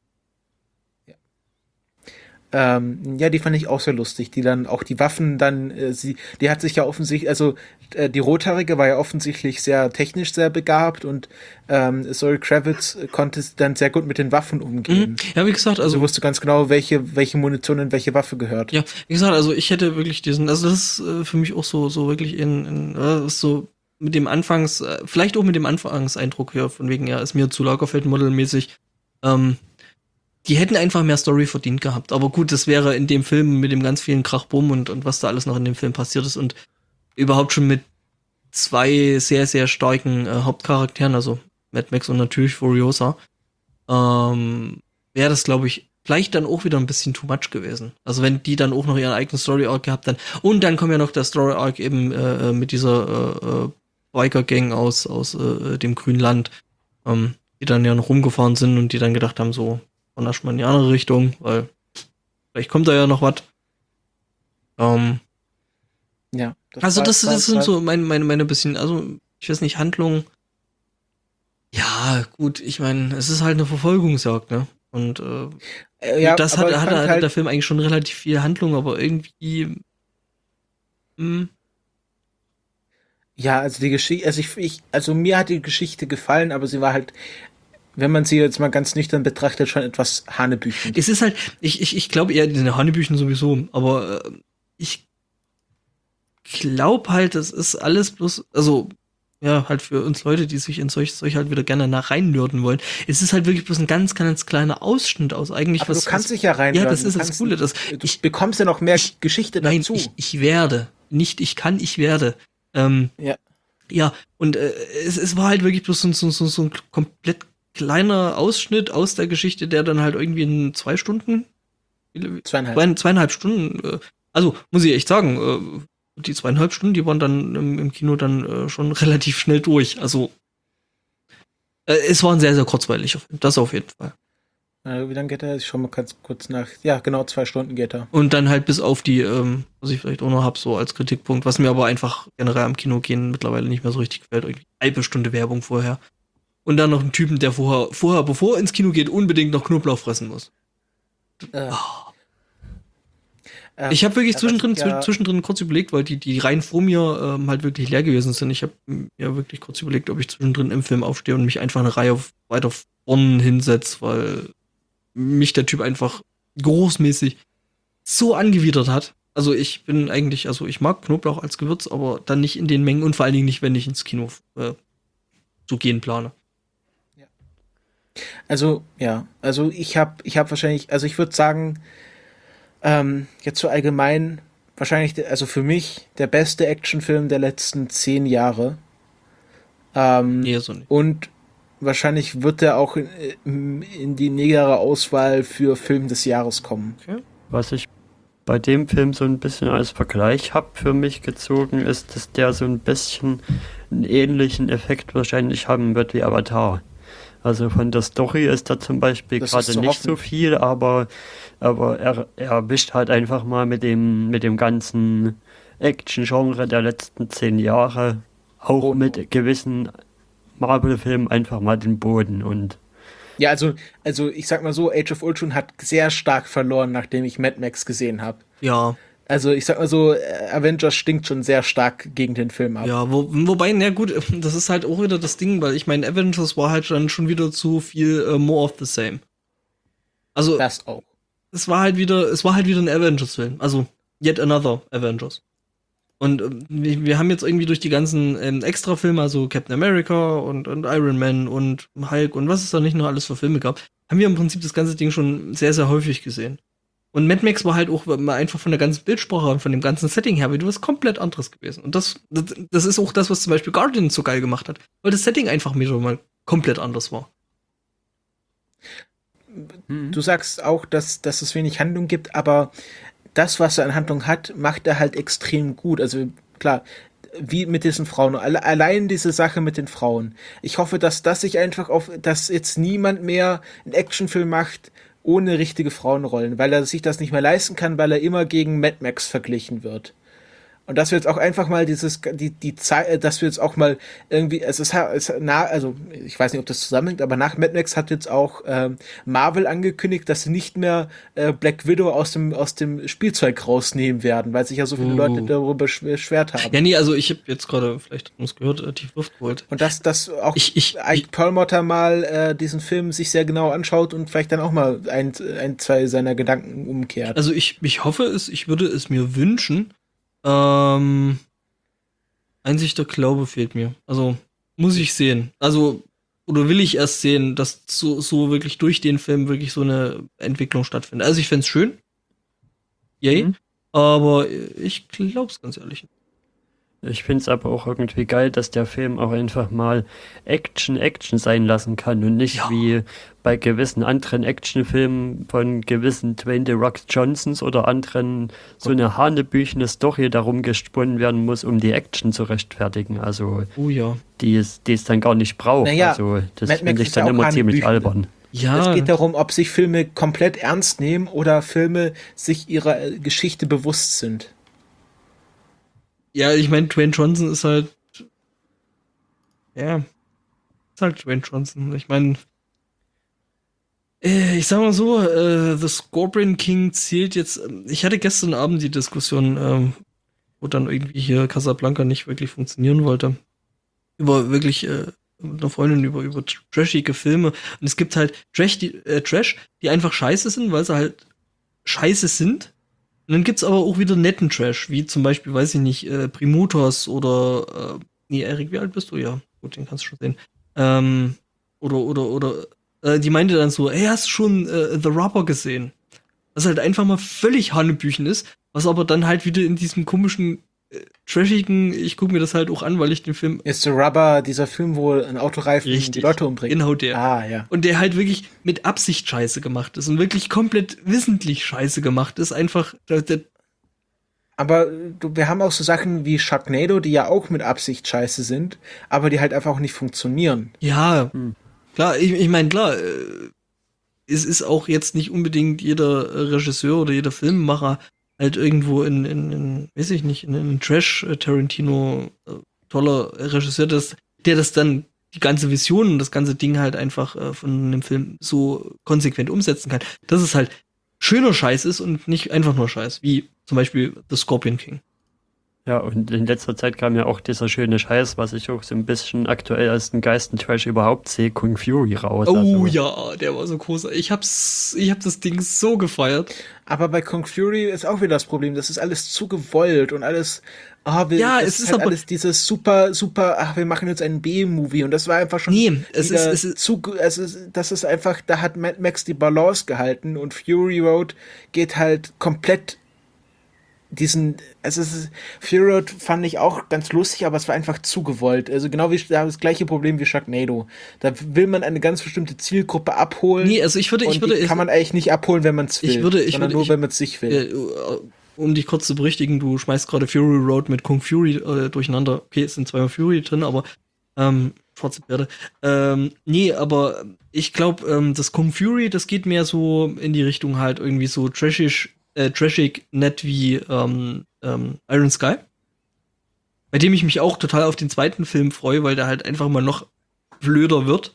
Die fand ich auch sehr lustig, die dann auch die Waffen dann, die hat sich ja offensichtlich, also die Rothaarige war ja offensichtlich sehr technisch sehr begabt und Zoe Kravitz konnte dann sehr gut mit den Waffen umgehen. Ja, wie gesagt, also wusste ganz genau, welche Munition in welche Waffe gehört. Ja, wie gesagt, also ich hätte wirklich also das ist für mich auch so wirklich so mit dem vielleicht auch mit dem Anfangseindruck hier, von wegen, ja, ist mir zu Lagerfeld-Model-mäßig, die hätten einfach mehr Story verdient gehabt. Aber gut, das wäre in dem Film mit dem ganz vielen Krachbumm und was da alles noch in dem Film passiert ist und überhaupt schon mit 2 sehr, sehr starken Hauptcharakteren, also Mad Max und natürlich Furiosa, wäre das, glaube ich, vielleicht dann auch wieder ein bisschen too much gewesen. Also wenn die dann auch noch ihren eigenen Story-Arc gehabt dann. Und dann kommt ja noch der Story-Arc eben mit dieser Biker-Gang aus dem Grünland, die dann ja noch rumgefahren sind und die dann gedacht haben, so, und erstmal in die andere Richtung, weil vielleicht kommt da ja noch was. Ja. Das sind so meine bisschen, also ich weiß nicht, Handlung. Ja, gut, ich meine, es ist halt eine Verfolgungsjagd, ne? Und das hat der Film eigentlich schon relativ viel Handlung, aber irgendwie. Ja, also die Geschichte, also mir hat die Geschichte gefallen, aber sie war halt, wenn man sie jetzt mal ganz nüchtern betrachtet, schon etwas hanebüchen. Es ist halt, ich glaube eher, diese Hanebüchen sowieso, aber ich glaube halt, das ist alles bloß, also, ja, halt für uns Leute, die sich in solch halt wieder gerne reinlürden wollen. Es ist halt wirklich bloß ein ganz, ganz kleiner Ausschnitt aus eigentlich aber was. Du kannst dich ja reinlürden. Ja, das ist das Coole. Du bekommst ja noch mehr Geschichte dazu. Ich werde. Nicht ich kann, ich werde. Ja, und es war halt wirklich bloß so ein komplett kleiner Ausschnitt aus der Geschichte, der dann halt irgendwie in 2 Stunden, 2,5 Stunden, also muss ich echt sagen, die 2,5 Stunden, die waren dann im Kino dann schon relativ schnell durch. Also es war ein sehr, sehr kurzweiliger Film, das auf jeden Fall. Wie lange geht er? Ich schau mal ganz kurz nach. Ja, genau, 2 Stunden geht er. Und dann halt bis auf die, was ich vielleicht auch noch habe, so als Kritikpunkt, was mir aber einfach generell am Kino gehen mittlerweile nicht mehr so richtig gefällt, irgendwie 1 Stunde Werbung vorher. Und dann noch einen Typen, der vorher, bevor er ins Kino geht, unbedingt noch Knoblauch fressen muss. Ich habe wirklich zwischendrin kurz überlegt, weil die Reihen vor mir halt wirklich leer gewesen sind. Ich habe mir wirklich kurz überlegt, ob ich zwischendrin im Film aufstehe und mich einfach eine Reihe weiter vorne hinsetze, weil mich der Typ einfach großmäßig so angewidert hat. Also ich mag Knoblauch als Gewürz, aber dann nicht in den Mengen und vor allen Dingen nicht, wenn ich ins Kino zu gehen plane. Also, ja, also ich habe wahrscheinlich, also ich würde sagen, jetzt so allgemein, wahrscheinlich, also für mich der beste Actionfilm der letzten 10 Jahre, Nee, so nicht. Und wahrscheinlich wird er auch in die nähere Auswahl für Film des Jahres kommen. Okay. Was ich bei dem Film so ein bisschen als Vergleich habe für mich gezogen, ist, dass der so ein bisschen einen ähnlichen Effekt wahrscheinlich haben wird wie Avatar. Also von der Story ist da zum Beispiel gerade nicht so viel, aber er erwischt halt einfach mal mit dem ganzen Action-Genre der letzten 10 Jahre, auch mit gewissen Marvel-Filmen einfach mal den Boden. Und ja, also ich sag mal so, Age of Ultron hat sehr stark verloren, nachdem ich Mad Max gesehen habe. Ja. Also ich sag mal so, Avengers stinkt schon sehr stark gegen den Film ab. Ja, wobei, na gut, das ist halt auch wieder das Ding, weil ich meine, Avengers war halt dann schon wieder zu viel more of the same. Also das auch. Es war halt wieder ein Avengers-Film. Also yet another Avengers. Und wir haben jetzt irgendwie durch die ganzen Extra-Filme, also Captain America und Iron Man und Hulk und was es da nicht noch alles für Filme gab, haben wir im Prinzip das ganze Ding schon sehr, sehr häufig gesehen. Und Mad Max war halt auch einfach von der ganzen Bildsprache und von dem ganzen Setting her wieder was komplett anderes gewesen. Und das ist auch das, was zum Beispiel Guardians so geil gemacht hat, weil das Setting einfach wieder mal komplett anders war. Du sagst auch, dass es wenig Handlung gibt, aber das, was er an Handlung hat, macht er halt extrem gut. Also klar, wie mit diesen Frauen. Allein diese Sache mit den Frauen. Ich hoffe, dass das sich einfach dass jetzt niemand mehr einen Actionfilm macht ohne richtige Frauenrollen, weil er sich das nicht mehr leisten kann, weil er immer gegen Mad Max verglichen wird. Und dass wir jetzt auch einfach mal die Zeit, dass wir jetzt auch mal irgendwie, also ich weiß nicht, ob das zusammenhängt, aber nach Mad Max hat jetzt auch Marvel angekündigt, dass sie nicht mehr Black Widow aus dem Spielzeug rausnehmen werden, weil sich ja so viele Leute darüber beschwert haben. Ja, nee, also ich habe jetzt gerade, vielleicht hat man es gehört, tief Luft geholt. Und dass auch Ike Perlmutter mal diesen Film sich sehr genau anschaut und vielleicht dann auch mal zwei seiner Gedanken umkehrt. Also ich hoffe es, ich würde es mir wünschen. Einsicht der Glaube fehlt mir. Also, muss ich sehen. Also, oder will ich erst sehen, dass so wirklich durch den Film wirklich so eine Entwicklung stattfindet. Also, ich fänd's schön. Yay. Aber ich glaub's ganz ehrlich nicht. Ich finde es aber auch irgendwie geil, dass der Film auch einfach mal Action sein lassen kann und nicht wie bei gewissen anderen Actionfilmen von gewissen Dwayne The Rock Johnsons oder anderen so eine hanebüchene Story darum gesponnen werden muss, um die Action zu rechtfertigen. Also die es dann gar nicht braucht. Naja, also das finde ich dann immer ziemlich albern. Ja. Es geht darum, ob sich Filme komplett ernst nehmen oder Filme sich ihrer Geschichte bewusst sind. Ja, ich meine, Dwayne Johnson ist halt. Ja. Ist halt Dwayne Johnson. Ich meine. Ich sag mal so, The Scorpion King zählt jetzt. Ich hatte gestern Abend die Diskussion, wo dann irgendwie hier Casablanca nicht wirklich funktionieren wollte. Über wirklich mit einer Freundin über trashige Filme. Und es gibt halt Trash, die einfach scheiße sind, weil sie halt scheiße sind. Und dann gibt's aber auch wieder netten Trash, wie zum Beispiel, weiß ich nicht, Primutos oder Erik, wie alt bist du? Ja, gut, den kannst du schon sehen. Die meinte dann so, hast du schon The Rubber gesehen? Was halt einfach mal völlig Hanebüchen ist, was aber dann halt wieder in diesem komischen, trashigen, ich gucke mir das halt auch an, weil ich den Film... Ist The Rubber dieser Film, wo ein Autoreifen die Leute umbringt? Genau der. Ja. Und der halt wirklich mit Absicht scheiße gemacht ist und wirklich komplett wissentlich scheiße gemacht ist. Einfach... Aber wir haben auch so Sachen wie Sharknado, die ja auch mit Absicht scheiße sind, aber die halt einfach auch nicht funktionieren. Ja, klar, ich meine, klar, es ist auch jetzt nicht unbedingt jeder Regisseur oder jeder Filmemacher halt irgendwo weiß ich nicht, in einem Trash-Tarantino toller Regisseur, der das dann, die ganze Vision und das ganze Ding halt einfach von einem Film so konsequent umsetzen kann. Dass es halt schöner Scheiß ist und nicht einfach nur Scheiß, wie zum Beispiel The Scorpion King. Ja, und in letzter Zeit kam ja auch dieser schöne Scheiß, was ich auch so ein bisschen aktuell als den geilsten Trash überhaupt sehe, Kung Fury raus. Oh ja, der war so groß. Ich hab das Ding so gefeiert. Aber bei Kung Fury ist auch wieder das Problem, das ist alles zu gewollt und alles, es ist halt alles dieses super, wir machen jetzt einen B-Movie und das war einfach schon das ist einfach, da hat Mad Max die Balance gehalten und Fury Road geht halt komplett Fury Road fand ich auch ganz lustig, aber es war einfach zu gewollt. Also genau wie das gleiche Problem wie Sharknado. Da will man eine ganz bestimmte Zielgruppe abholen. Nee, also ich würde, kann man eigentlich nicht abholen, wenn man es will. Sondern nur, wenn man es sich will. Um dich kurz zu berichtigen, du schmeißt gerade Fury Road mit Kung Fury durcheinander. Okay, es sind zweimal Fury drin, aber schwarze Pferde. Nee, aber ich glaube, das Kung Fury, das geht mehr so in die Richtung halt irgendwie so trashig, nett wie Iron Sky. Bei dem ich mich auch total auf den zweiten Film freue, weil der halt einfach mal noch blöder wird.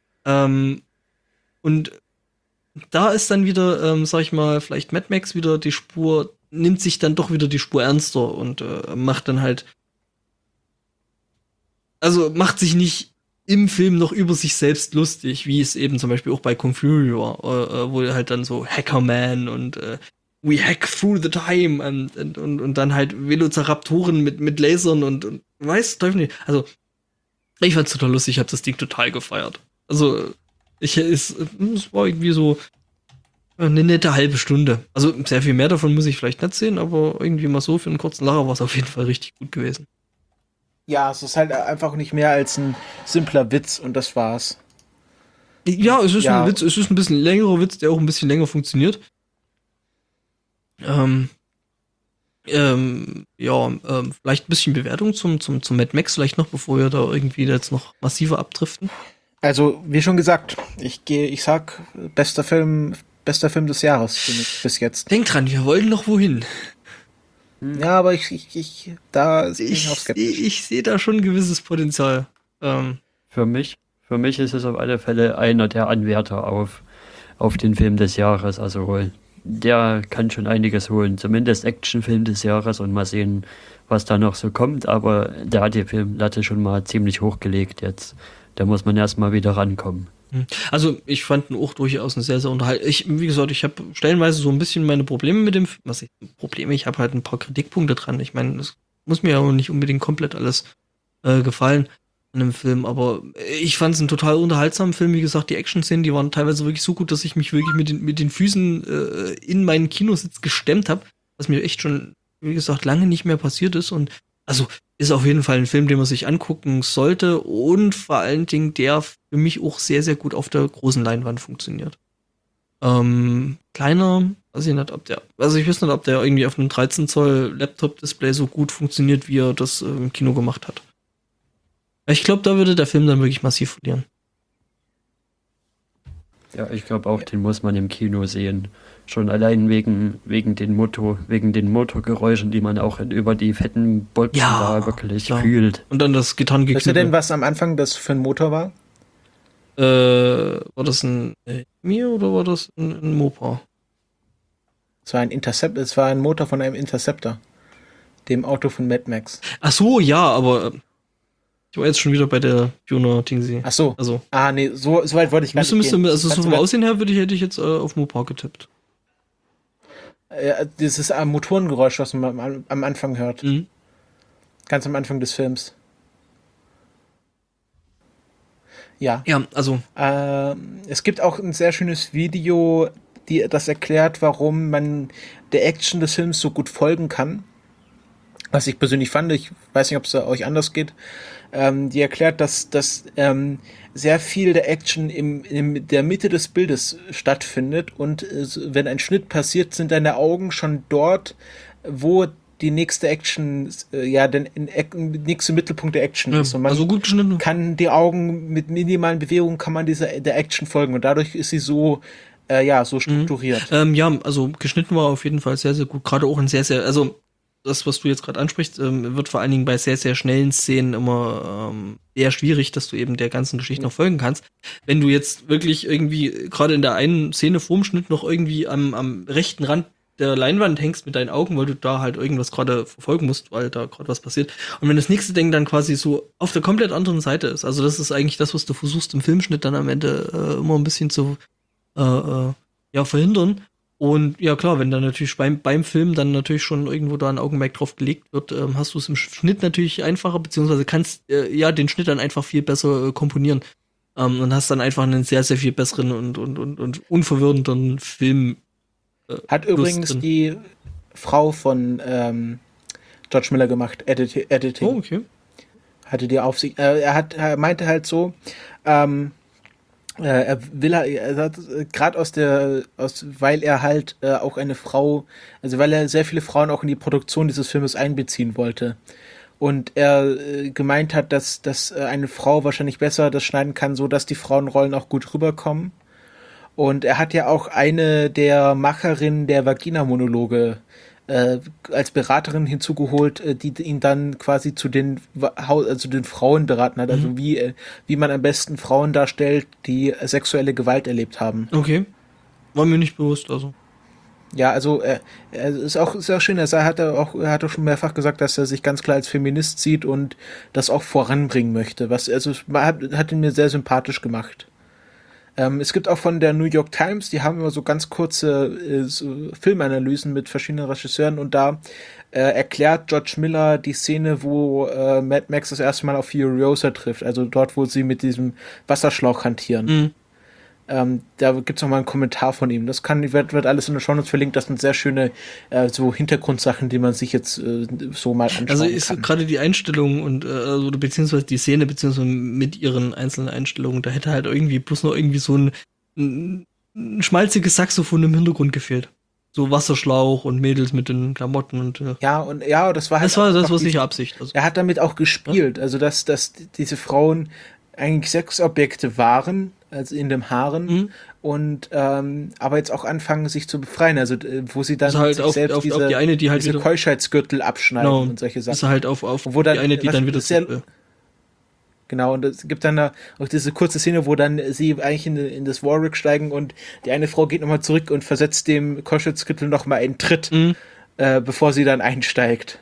Und da ist dann wieder, sag ich mal, vielleicht Mad Max wieder die Spur, nimmt sich dann doch wieder die Spur ernster und macht dann halt, also macht sich nicht im Film noch über sich selbst lustig, wie es eben zum Beispiel auch bei Kung Fury war, wo er halt dann so Hackerman und we hack through the time und dann halt Velociraptoren mit Lasern und weiß Teufel nicht. Also ich fand's total lustig, ich hab das Ding total gefeiert. Also es war irgendwie so eine nette halbe Stunde. Also sehr viel mehr davon muss ich vielleicht nicht sehen, aber irgendwie mal so für einen kurzen Lacher war es auf jeden Fall richtig gut gewesen. Ja, es ist halt einfach nicht mehr als ein simpler Witz und das war's. Ja, es ist ein Witz, es ist ein bisschen längerer Witz, der auch ein bisschen länger funktioniert. Vielleicht ein bisschen Bewertung zum Mad Max vielleicht noch, bevor wir da irgendwie jetzt noch massiver abdriften. Also, wie schon gesagt, ich sag, bester Film des Jahres für mich bis jetzt. Denk dran, wir wollen noch wohin. Ja, aber ich bin ich auch skeptisch. Ich sehe da schon ein gewisses Potenzial. Für mich ist es auf alle Fälle einer der Anwärter auf den Film des Jahres. Also der kann schon einiges holen. Zumindest Actionfilm des Jahres und mal sehen, was da noch so kommt. Aber der hat die Filmlatte schon mal ziemlich hochgelegt jetzt. Da muss man erst mal wieder rankommen. Also ich fand ihn auch durchaus ein sehr, sehr unterhaltsam. Wie gesagt, ich habe stellenweise so ein bisschen meine Probleme mit dem Film. Ich habe halt ein paar Kritikpunkte dran. Ich meine, es muss mir ja auch nicht unbedingt komplett alles gefallen an dem Film, aber ich fand es einen total unterhaltsamen Film. Wie gesagt, die Action-Szenen, die waren teilweise wirklich so gut, dass ich mich wirklich mit den Füßen in meinen Kinositz gestemmt habe, was mir echt schon, wie gesagt, lange nicht mehr passiert ist. Und also ist auf jeden Fall ein Film, den man sich angucken sollte und vor allen Dingen der für mich auch sehr, sehr gut auf der großen Leinwand funktioniert. Kleiner, weiß ich nicht, ich weiß nicht, ob der irgendwie auf einem 13 Zoll Laptop-Display so gut funktioniert, wie er das im Kino gemacht hat. Ich glaube, da würde der Film dann wirklich massiv verlieren. Ja, ich glaube auch, den muss man im Kino sehen. Schon allein wegen den Motorgeräuschen, die man auch über die fetten Bolzen da wirklich fühlt. Und dann das Gitarrengeknüppel. Weißt du denn, was am Anfang das für ein Motor war? War das ein Mir oder war das ein Mopa? Es war ein Motor von einem Interceptor. Dem Auto von Mad Max. Ach so, ja, aber ich war jetzt schon wieder bei der Fiona Tingsy. Ach so. Also. Nee, so weit wollte ich gar nicht gehen. Also so vom Aussehen her hätte ich jetzt auf Mopa getippt. Dieses Motorengeräusch, was man am Anfang hört. Mhm. Ganz am Anfang des Films. Ja. Ja, also. Es gibt auch ein sehr schönes Video, das erklärt, warum man der Action des Films so gut folgen kann. Was ich persönlich fand, ich weiß nicht, ob es euch anders geht. Die erklärt, dass sehr viel der Action in der Mitte des Bildes stattfindet und wenn ein Schnitt passiert, sind deine Augen schon dort, wo die nächste Action, der nächste Mittelpunkt der Action ist. Und man also gut geschnitten. kann die Augen mit minimalen Bewegungen kann man der Action folgen und dadurch ist sie so so strukturiert. Also geschnitten war auf jeden Fall sehr, sehr gut. Gerade auch ein sehr, sehr, also das, was du jetzt gerade ansprichst, wird vor allen Dingen bei sehr, sehr schnellen Szenen immer eher schwierig, dass du eben der ganzen Geschichte noch folgen kannst. Wenn du jetzt wirklich irgendwie gerade in der einen Szene vorm Schnitt noch irgendwie am rechten Rand der Leinwand hängst mit deinen Augen, weil du da halt irgendwas gerade verfolgen musst, weil da gerade was passiert. Und wenn das nächste Ding dann quasi so auf der komplett anderen Seite ist, also das ist eigentlich das, was du versuchst im Filmschnitt dann am Ende immer ein bisschen zu verhindern. Und ja klar, wenn dann natürlich beim Film dann natürlich schon irgendwo da ein Augenmerk drauf gelegt wird, hast du es im Schnitt natürlich einfacher, beziehungsweise kannst den Schnitt dann einfach viel besser komponieren. Und hast dann einfach einen sehr, sehr viel besseren und unverwirrenderen Film. Hat übrigens die Frau von George Miller gemacht, Editing. Oh, okay. Hatte die Aufsicht. Er meinte halt so, er will gerade weil er halt auch eine Frau, also weil er sehr viele Frauen auch in die Produktion dieses Filmes einbeziehen wollte. Und er gemeint hat, dass eine Frau wahrscheinlich besser das schneiden kann, so dass die Frauenrollen auch gut rüberkommen. Und er hat ja auch eine der Macherinnen der Vagina-Monologe als Beraterin hinzugeholt, die ihn dann quasi zu den Frauen beraten hat, also wie man am besten Frauen darstellt, die sexuelle Gewalt erlebt haben. Okay. War mir nicht bewusst, also. Ja, also er ist auch schön, er hat auch schon mehrfach gesagt, dass er sich ganz klar als Feminist sieht und das auch voranbringen möchte. Hat ihn mir sehr sympathisch gemacht. Es gibt auch von der New York Times, die haben immer so ganz kurze Filmanalysen mit verschiedenen Regisseuren und da erklärt George Miller die Szene, wo Mad Max das erste Mal auf Furiosa trifft, also dort, wo sie mit diesem Wasserschlauch hantieren. Da gibt's noch mal einen Kommentar von ihm. Das wird alles in den Shownotes verlinkt. Das sind sehr schöne so Hintergrundsachen, die man sich jetzt so mal anschauen kann. Also ist gerade die Einstellung und beziehungsweise die Szene, beziehungsweise mit ihren einzelnen Einstellungen, da hätte halt irgendwie bloß noch irgendwie so ein schmalziges Saxophon im Hintergrund gefehlt. So Wasserschlauch und Mädels mit den Klamotten und das war halt das war sicher Absicht. Also. Er hat damit auch gespielt, also dass diese Frauen eigentlich Sexobjekte waren, also in dem Harem und aber jetzt auch anfangen sich zu befreien, also wo sie dann ist halt sich auf selbst die eine, die halt diese Keuschheitsgürtel abschneiden und solche Sachen. Ist halt auf wo dann, die eine, die dann wieder genau, und es gibt dann da auch diese kurze Szene, wo dann sie eigentlich in das Warwick steigen und die eine Frau geht nochmal zurück und versetzt dem Keuschheitsgürtel nochmal einen Tritt, bevor sie dann einsteigt.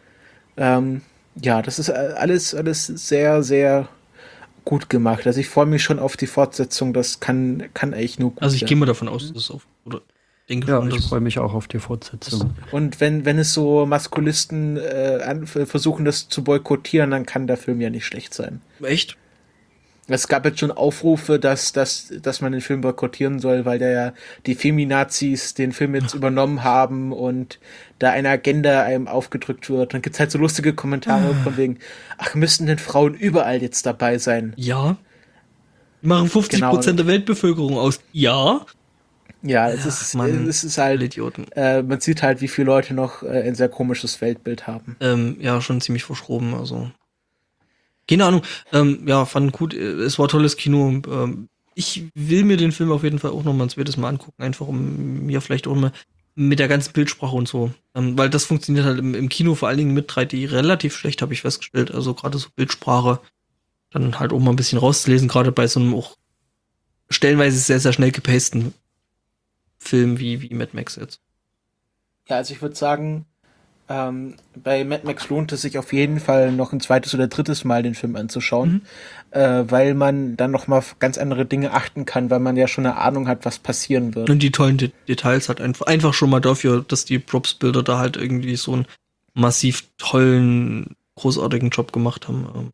Das ist alles sehr, sehr gut gemacht. Also ich freue mich schon auf die Fortsetzung. Das kann eigentlich nur gut sein. Also ich gehe mal davon aus, dass es ich freue mich auch auf die Fortsetzung. Und wenn es so Maskulisten versuchen, das zu boykottieren, dann kann der Film ja nicht schlecht sein. Echt? Es gab jetzt schon Aufrufe, dass man den Film boykottieren soll, weil die Feminazis den Film jetzt übernommen haben und da eine Agenda einem aufgedrückt wird. Dann gibt's halt so lustige Kommentare von wegen, müssten denn Frauen überall jetzt dabei sein? Ja. Die machen 50% der Weltbevölkerung aus. Ja. Ja, es ist halt, Idioten. Man sieht halt, wie viele Leute noch ein sehr komisches Weltbild haben. Schon ziemlich verschroben, also. Keine Ahnung, fand gut, es war tolles Kino. Ich will mir den Film auf jeden Fall auch noch mal ein zweites Mal angucken, einfach um mir vielleicht auch mal mit der ganzen Bildsprache und so. Weil das funktioniert halt im Kino vor allen Dingen mit 3D relativ schlecht, habe ich festgestellt. Also gerade so Bildsprache, dann halt auch mal ein bisschen rauszulesen, gerade bei so einem auch stellenweise sehr, sehr schnell gepasten Film wie Mad Max jetzt. Ja, also ich würde sagen, bei Mad Max lohnt es sich auf jeden Fall noch ein zweites oder drittes Mal den Film anzuschauen, weil man dann noch mal auf ganz andere Dinge achten kann, weil man ja schon eine Ahnung hat, was passieren wird. Und die tollen Details hat einfach schon mal dafür, dass die Props-Bilder da halt irgendwie so einen massiv tollen, großartigen Job gemacht haben.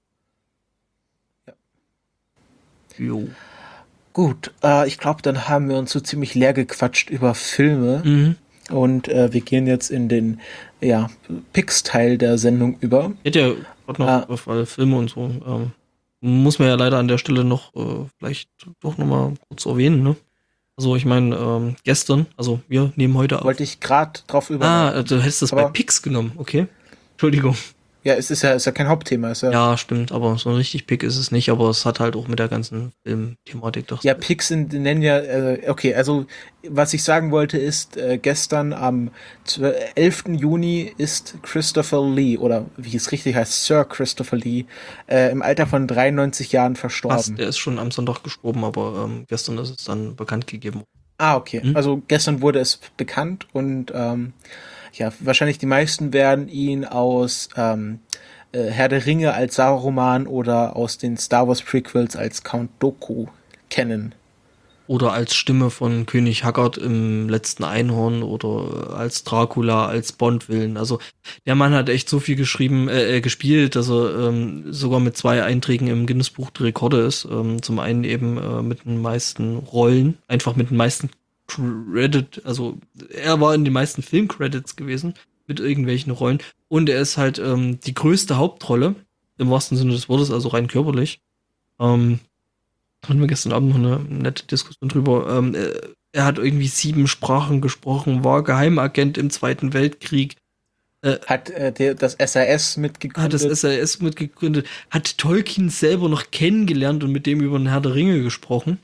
Jo. Gut, ich glaube, dann haben wir uns so ziemlich leer gequatscht über Filme. Und wir gehen jetzt in den Picks-Teil der Sendung über. Geht ja gerade noch auf alle Filme und so. Muss man ja leider an der Stelle noch vielleicht doch noch mal kurz erwähnen, ne? Also ich meine, gestern, also wir nehmen heute auf. Wollte ich gerade drauf über. Du hättest das bei Picks genommen, okay? Entschuldigung. Ja, es ist ja kein Hauptthema. Ja, stimmt, aber so ein richtig Pick ist es nicht, aber es hat halt auch mit der ganzen Film-Thematik doch. Ja, Picks nennen ja, okay, also was ich sagen wollte ist, gestern am 11. Juni ist Christopher Lee, oder wie es richtig heißt, Sir Christopher Lee, im Alter von 93 Jahren verstorben. Fast, der ist schon am Sonntag gestorben, aber gestern ist es dann bekannt gegeben. Okay, also gestern wurde es bekannt und wahrscheinlich die meisten werden ihn aus Herr der Ringe als Saruman oder aus den Star Wars Prequels als Count Dooku kennen. Oder als Stimme von König Haggard im letzten Einhorn oder als Dracula, als Bond-Villain. Also der Mann hat echt so viel gespielt, dass er sogar mit 2 Einträgen im Guinness-Buch der Rekorde ist. Zum einen eben mit den meisten Rollen, einfach mit den meisten also er war in den meisten Filmcredits gewesen mit irgendwelchen Rollen und er ist halt die größte Hauptrolle im wahrsten Sinne des Wortes, also rein körperlich. Hatten wir gestern Abend noch eine nette Diskussion drüber. Er hat irgendwie 7 Sprachen gesprochen, war Geheimagent im Zweiten Weltkrieg. Hat das SAS mitgegründet. Hat Tolkien selber noch kennengelernt und mit dem über den Herr der Ringe gesprochen.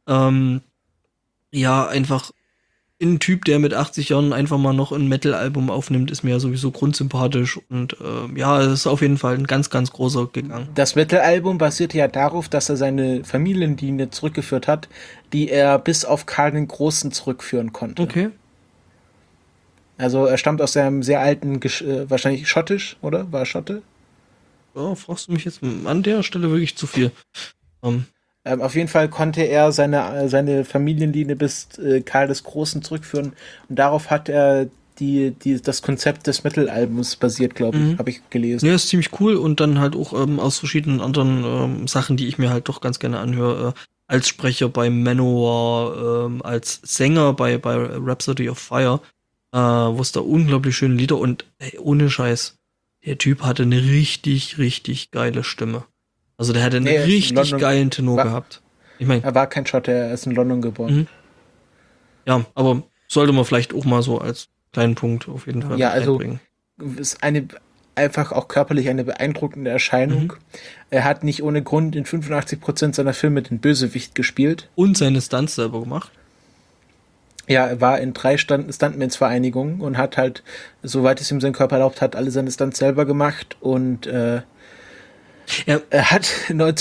Einfach ein Typ, der mit 80 Jahren einfach mal noch ein Metal-Album aufnimmt, ist mir ja sowieso grundsympathisch und es ist auf jeden Fall ein ganz, ganz großer gegangen. Das Metal-Album basierte ja darauf, dass er seine Familienlinie zurückgeführt hat, die er bis auf Karl den Großen zurückführen konnte. Okay. Also er stammt aus einem sehr alten, wahrscheinlich schottisch, oder? War er Schotte? Ja, fragst du mich jetzt an der Stelle wirklich zu viel. Auf jeden Fall konnte er seine Familienlinie bis Karl des Großen zurückführen und darauf hat er das Konzept des Metal-Albums basiert, glaube ich, habe ich gelesen. Ja, ist ziemlich cool und dann halt auch aus verschiedenen anderen Sachen, die ich mir halt doch ganz gerne anhöre, als Sprecher bei Manowar, als Sänger bei Rhapsody of Fire, wo es da unglaublich schöne Lieder und ohne Scheiß, der Typ hatte eine richtig, richtig geile Stimme. Also der hatte einen richtig geilen Tenor gehabt. Ich meine, er war kein Schotte, er ist in London geboren. Mhm. Ja, aber sollte man vielleicht auch mal so als kleinen Punkt auf jeden Fall einbringen. Ist einfach auch körperlich eine beeindruckende Erscheinung. Er hat nicht ohne Grund in 85% seiner Filme den Bösewicht gespielt. Und seine Stunts selber gemacht. Ja, er war in 3 Stuntmans-Vereinigungen und hat halt, soweit es ihm sein Körper erlaubt hat, alle seine Stunts selber gemacht und er hat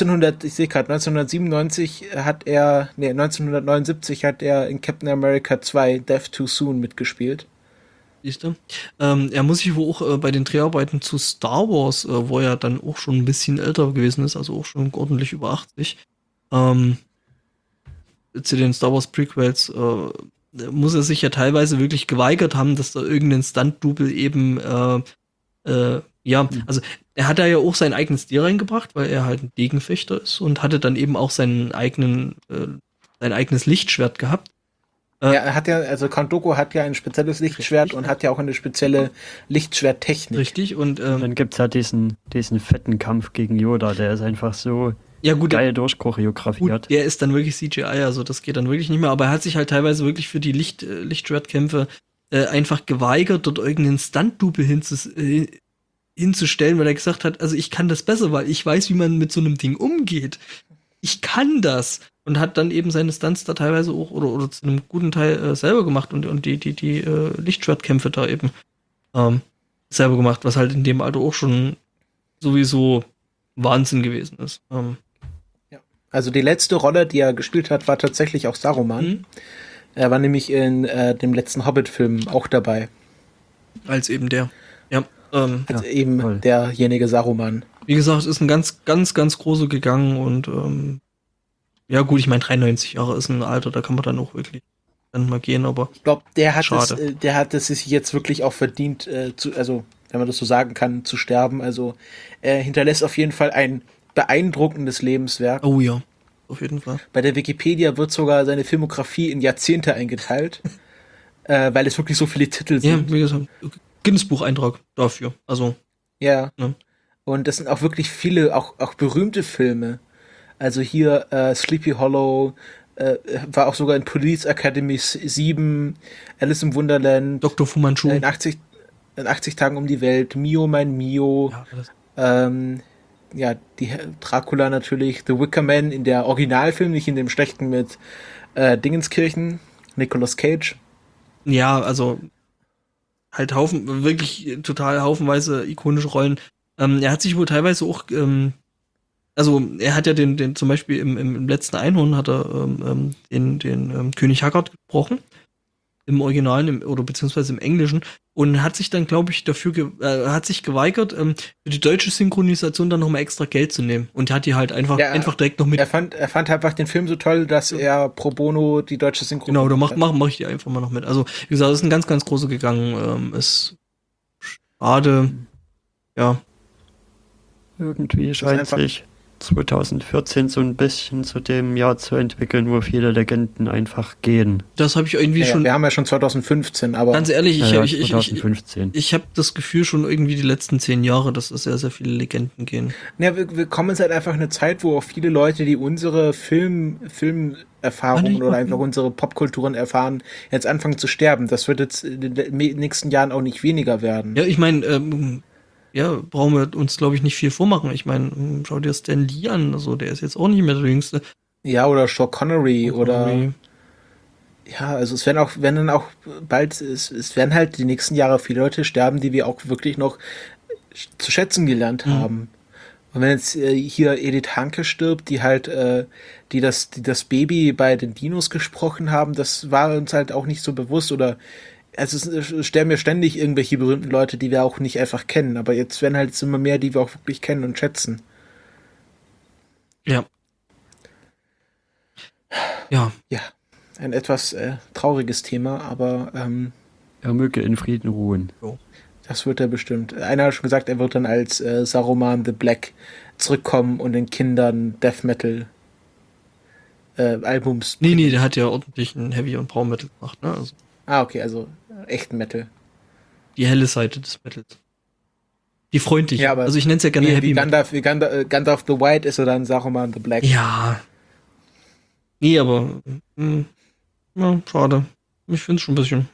1979 hat er in Captain America 2 Death Too Soon mitgespielt. Siehst du? Er muss sich wohl auch bei den Dreharbeiten zu Star Wars, wo er dann auch schon ein bisschen älter gewesen ist, also auch schon ordentlich über 80, zu den Star Wars Prequels, muss er sich ja teilweise wirklich geweigert haben, dass da irgendein Stunt-Double eben also er hat da ja auch sein eigenes Stil reingebracht, weil er halt ein Degenfechter ist und hatte dann eben auch sein eigenes Lichtschwert gehabt. Er hat ja, also Count Dooku hat ja ein spezielles Lichtschwert und hat ja auch eine spezielle Lichtschwerttechnik. Richtig, und dann gibt's ja diesen fetten Kampf gegen Yoda, der ist einfach so geil durchchoreografiert. Gut, der ist dann wirklich CGI, also das geht dann wirklich nicht mehr, aber er hat sich halt teilweise wirklich für die Lichtschwertkämpfe einfach geweigert, dort irgendeinen Stunt-Double hinzustellen, weil er gesagt hat, also ich kann das besser, weil ich weiß, wie man mit so einem Ding umgeht. Ich kann das. Und hat dann eben seine Stunts da teilweise auch oder zu einem guten Teil selber gemacht und die Lichtschwertkämpfe da eben selber gemacht, was halt in dem Alter auch schon sowieso Wahnsinn gewesen ist. Ja. Also die letzte Rolle, die er gespielt hat, war tatsächlich auch Saruman. Er war nämlich in dem letzten Hobbit-Film auch dabei. Als eben der. Derjenige Saruman. Wie gesagt, ist ein ganz, ganz, ganz großer gegangen und ja gut, ich meine 93 Jahre ist ein Alter, da kann man dann auch wirklich dann mal gehen, aber ich glaube, der hat es sich jetzt wirklich auch verdient, also wenn man das so sagen kann, zu sterben. Also er hinterlässt auf jeden Fall ein beeindruckendes Lebenswerk. Oh ja, auf jeden Fall. Bei der Wikipedia wird sogar seine Filmografie in Jahrzehnte eingeteilt, weil es wirklich so viele Titel sind. Ja, wie gesagt, Guinness-Bucheintrag dafür, also. Ja. Und das sind auch wirklich viele, auch berühmte Filme. Also hier Sleepy Hollow, war auch sogar in Police Academy 7, Alice im Wunderland, Dr. Fu Manchu, in 80 Tagen um die Welt, Mio, mein Mio, die Dracula natürlich, The Wicker Man in der Originalfilm, nicht in dem schlechten mit Dingenskirchen, Nicolas Cage. Ja, also halt wirklich total haufenweise ikonische Rollen. Er hat sich wohl teilweise auch also er hat ja den zum Beispiel im letzten Einhorn hat er den König Haggard gesprochen, im Originalen oder beziehungsweise im Englischen und hat sich dann, glaube ich, hat sich geweigert, für die deutsche Synchronisation dann nochmal extra Geld zu nehmen und hat die halt einfach direkt noch mit. Er fand einfach den Film so toll, dass er pro bono die deutsche Synchronisation. Genau, da mach ich die einfach mal noch mit. Also wie gesagt, es ist ein ganz, ganz großer gegangen. Ist schade, ja. Irgendwie scheint sich 2014 so ein bisschen zu dem Jahr zu entwickeln, wo viele Legenden einfach gehen. Das habe ich irgendwie schon... Wir haben ja schon 2015, aber... Ganz ehrlich, ich habe das Gefühl schon irgendwie die letzten 10 Jahre, dass es sehr, sehr viele Legenden gehen. Ja, wir kommen jetzt halt einfach in eine Zeit, wo auch viele Leute, die unsere Filmerfahrungen oder einfach unsere Popkulturen erfahren, jetzt anfangen zu sterben. Das wird jetzt in den nächsten Jahren auch nicht weniger werden. Ja, ich meine... brauchen wir uns, glaube ich, nicht viel vormachen. Ich meine, schau dir Stan Lee an, also der ist jetzt auch nicht mehr der Jüngste. Ja, oder Sean Connery oder... Ja, also es werden halt die nächsten Jahre viele Leute sterben, die wir auch wirklich noch zu schätzen gelernt haben. Und wenn jetzt hier Edith Hanke stirbt, die halt, die das Baby bei den Dinos gesprochen haben, das war uns halt auch nicht so bewusst oder also es sterben ja ständig irgendwelche berühmten Leute, die wir auch nicht einfach kennen, aber jetzt werden halt immer mehr, die wir auch wirklich kennen und schätzen. Ja. Ja. Ja, ein etwas trauriges Thema, aber er möge in Frieden ruhen. Das wird er bestimmt. Einer hat schon gesagt, er wird dann als Saruman the Black zurückkommen und den Kindern Death Metal Albums. Nee, der hat ja ordentlich ein Heavy und Power Metal gemacht, ne? Also. Okay, also echten Metal. Die helle Seite des Metals. Die freundliche. Ja, aber also ich nenne es ja gerne Heavy Metal. Wie Gandalf the White ist er dann Saruman the Black. Ja. Nee, aber ja, schade. Ich finde es schon ein bisschen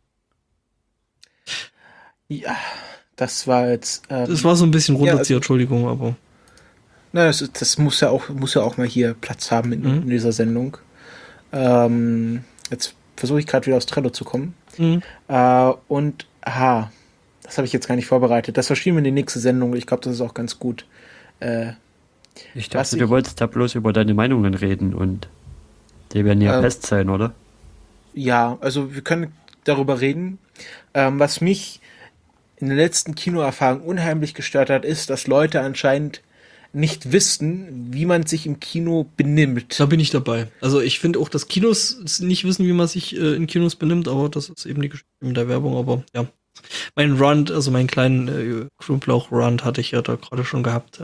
Ja, das war jetzt... das war so ein bisschen runterziehen, Entschuldigung, aber... Na, das muss ja auch mal hier Platz haben in dieser Sendung. Jetzt versuche ich gerade wieder aus Trello zu kommen. Das habe ich jetzt gar nicht vorbereitet. Das verschieben wir in die nächste Sendung. Ich glaube, das ist auch ganz gut. Ich dachte, du wolltest da bloß über deine Meinungen reden und die werden ja fest sein, oder? Ja, also wir können darüber reden. Was mich in der letzten Kinoerfahrung unheimlich gestört hat, ist, dass Leute anscheinend nicht wissen, wie man sich im Kino benimmt. Da bin ich dabei. Also ich finde auch, dass Kinos nicht wissen, wie man sich in Kinos benimmt, aber das ist eben die Geschichte mit der Werbung, aber ja. Mein Rant, also meinen kleinen Knoblauch-Rant hatte ich ja da gerade schon gehabt.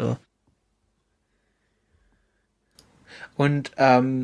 Und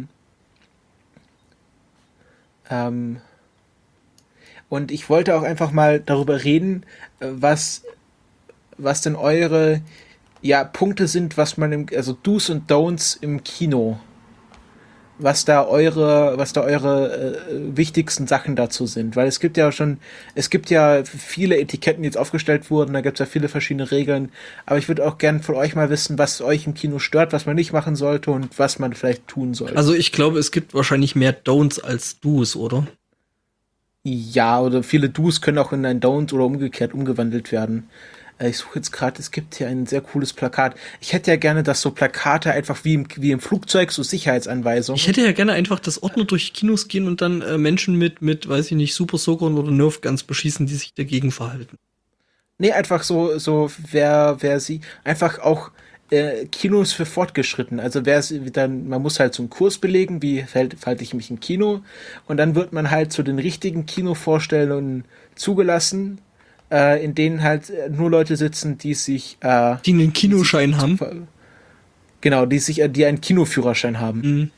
und ich wollte auch einfach mal darüber reden, was denn eure Punkte sind, was man also Do's und Don'ts im Kino. Was da eure wichtigsten Sachen dazu sind. Weil es gibt ja viele Etiketten, die jetzt aufgestellt wurden, da gibt es ja viele verschiedene Regeln. Aber ich würde auch gerne von euch mal wissen, was euch im Kino stört, was man nicht machen sollte und was man vielleicht tun sollte. Also ich glaube, es gibt wahrscheinlich mehr Don'ts als Do's, oder? Ja, oder viele Do's können auch in ein Don't oder umgekehrt umgewandelt werden. Ich suche jetzt gerade, es gibt hier ein sehr cooles Plakat. Ich hätte ja gerne, dass so Plakate einfach wie im Flugzeug, so Sicherheitsanweisungen. Ich hätte ja gerne einfach, dass Ordner durch Kinos gehen und dann Menschen mit, weiß ich nicht, Super Soakern oder Nerf Guns beschießen, die sich dagegen verhalten. Nee, einfach so wer sie, einfach auch Kinos für Fortgeschritten. Also man muss halt so einen Kurs belegen, wie verhalte ich mich im Kino, und dann wird man halt zu den richtigen Kinovorstellungen zugelassen, in denen halt nur Leute sitzen, die einen Kinoschein haben. Genau, die einen Kinoführerschein haben. Mhm.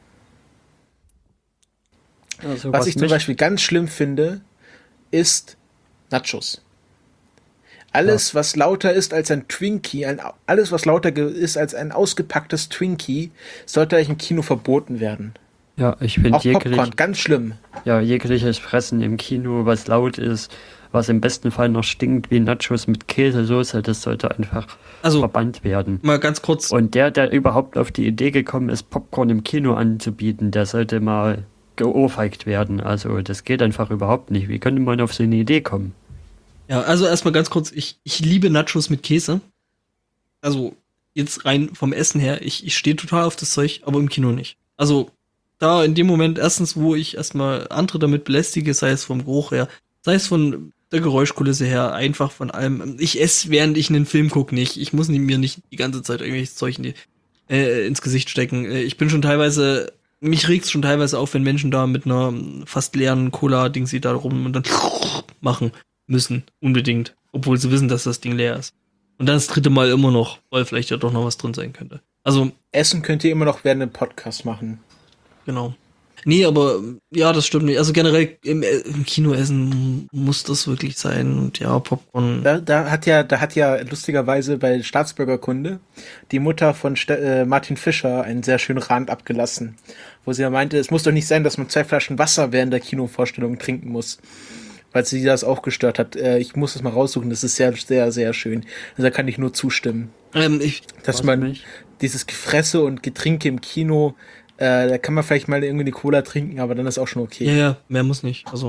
Also, was ich zum Beispiel ganz schlimm finde, ist Nachos. Alles, was lauter ist als ein Twinkie, alles, was lauter ist als ein ausgepacktes Twinkie, sollte eigentlich im Kino verboten werden. Ja, ich finde Popcorn, ganz schlimm. Ja, jegliches Fressen im Kino, was laut ist, was im besten Fall noch stinkt wie Nachos mit Käsesoße, das sollte einfach verbannt werden. Mal ganz kurz. Und der überhaupt auf die Idee gekommen ist, Popcorn im Kino anzubieten, der sollte mal geohrfeigt werden. Also das geht einfach überhaupt nicht. Wie könnte man auf so eine Idee kommen? Ja, also erstmal ganz kurz, ich liebe Nachos mit Käse. Also jetzt rein vom Essen her, ich stehe total auf das Zeug, aber im Kino nicht. Also da in dem Moment erstens, wo ich erstmal andere damit belästige, sei es vom Geruch her, sei es von der Geräuschkulisse her, einfach von allem. Ich esse, während ich einen Film gucke, nicht. Ich muss mir nicht die ganze Zeit irgendwelches Zeug ins Gesicht stecken. Mich regt's schon teilweise auf, wenn Menschen da mit einer fast leeren Cola-Dingsi da rum und dann machen müssen, unbedingt. Obwohl sie wissen, dass das Ding leer ist. Und dann das dritte Mal immer noch, weil vielleicht ja doch noch was drin sein könnte. Also Essen könnt ihr immer noch während einem Podcast machen. Genau. Nee, aber ja, das stimmt nicht. Also generell im Kinoessen muss das wirklich sein. Und ja, Popcorn. Da hat ja lustigerweise bei Staatsbürgerkunde die Mutter von Martin Fischer einen sehr schönen Rand abgelassen, wo sie ja meinte, es muss doch nicht sein, dass man 2 Flaschen Wasser während der Kinovorstellung trinken muss, weil sie das auch gestört hat. Ich muss das mal raussuchen, das ist sehr, sehr, sehr schön. Also da kann ich nur zustimmen. Dass man dieses Gefresse und Getränke im Kino, da kann man vielleicht mal irgendwie eine Cola trinken, aber dann ist auch schon okay. Ja, mehr muss nicht. Also.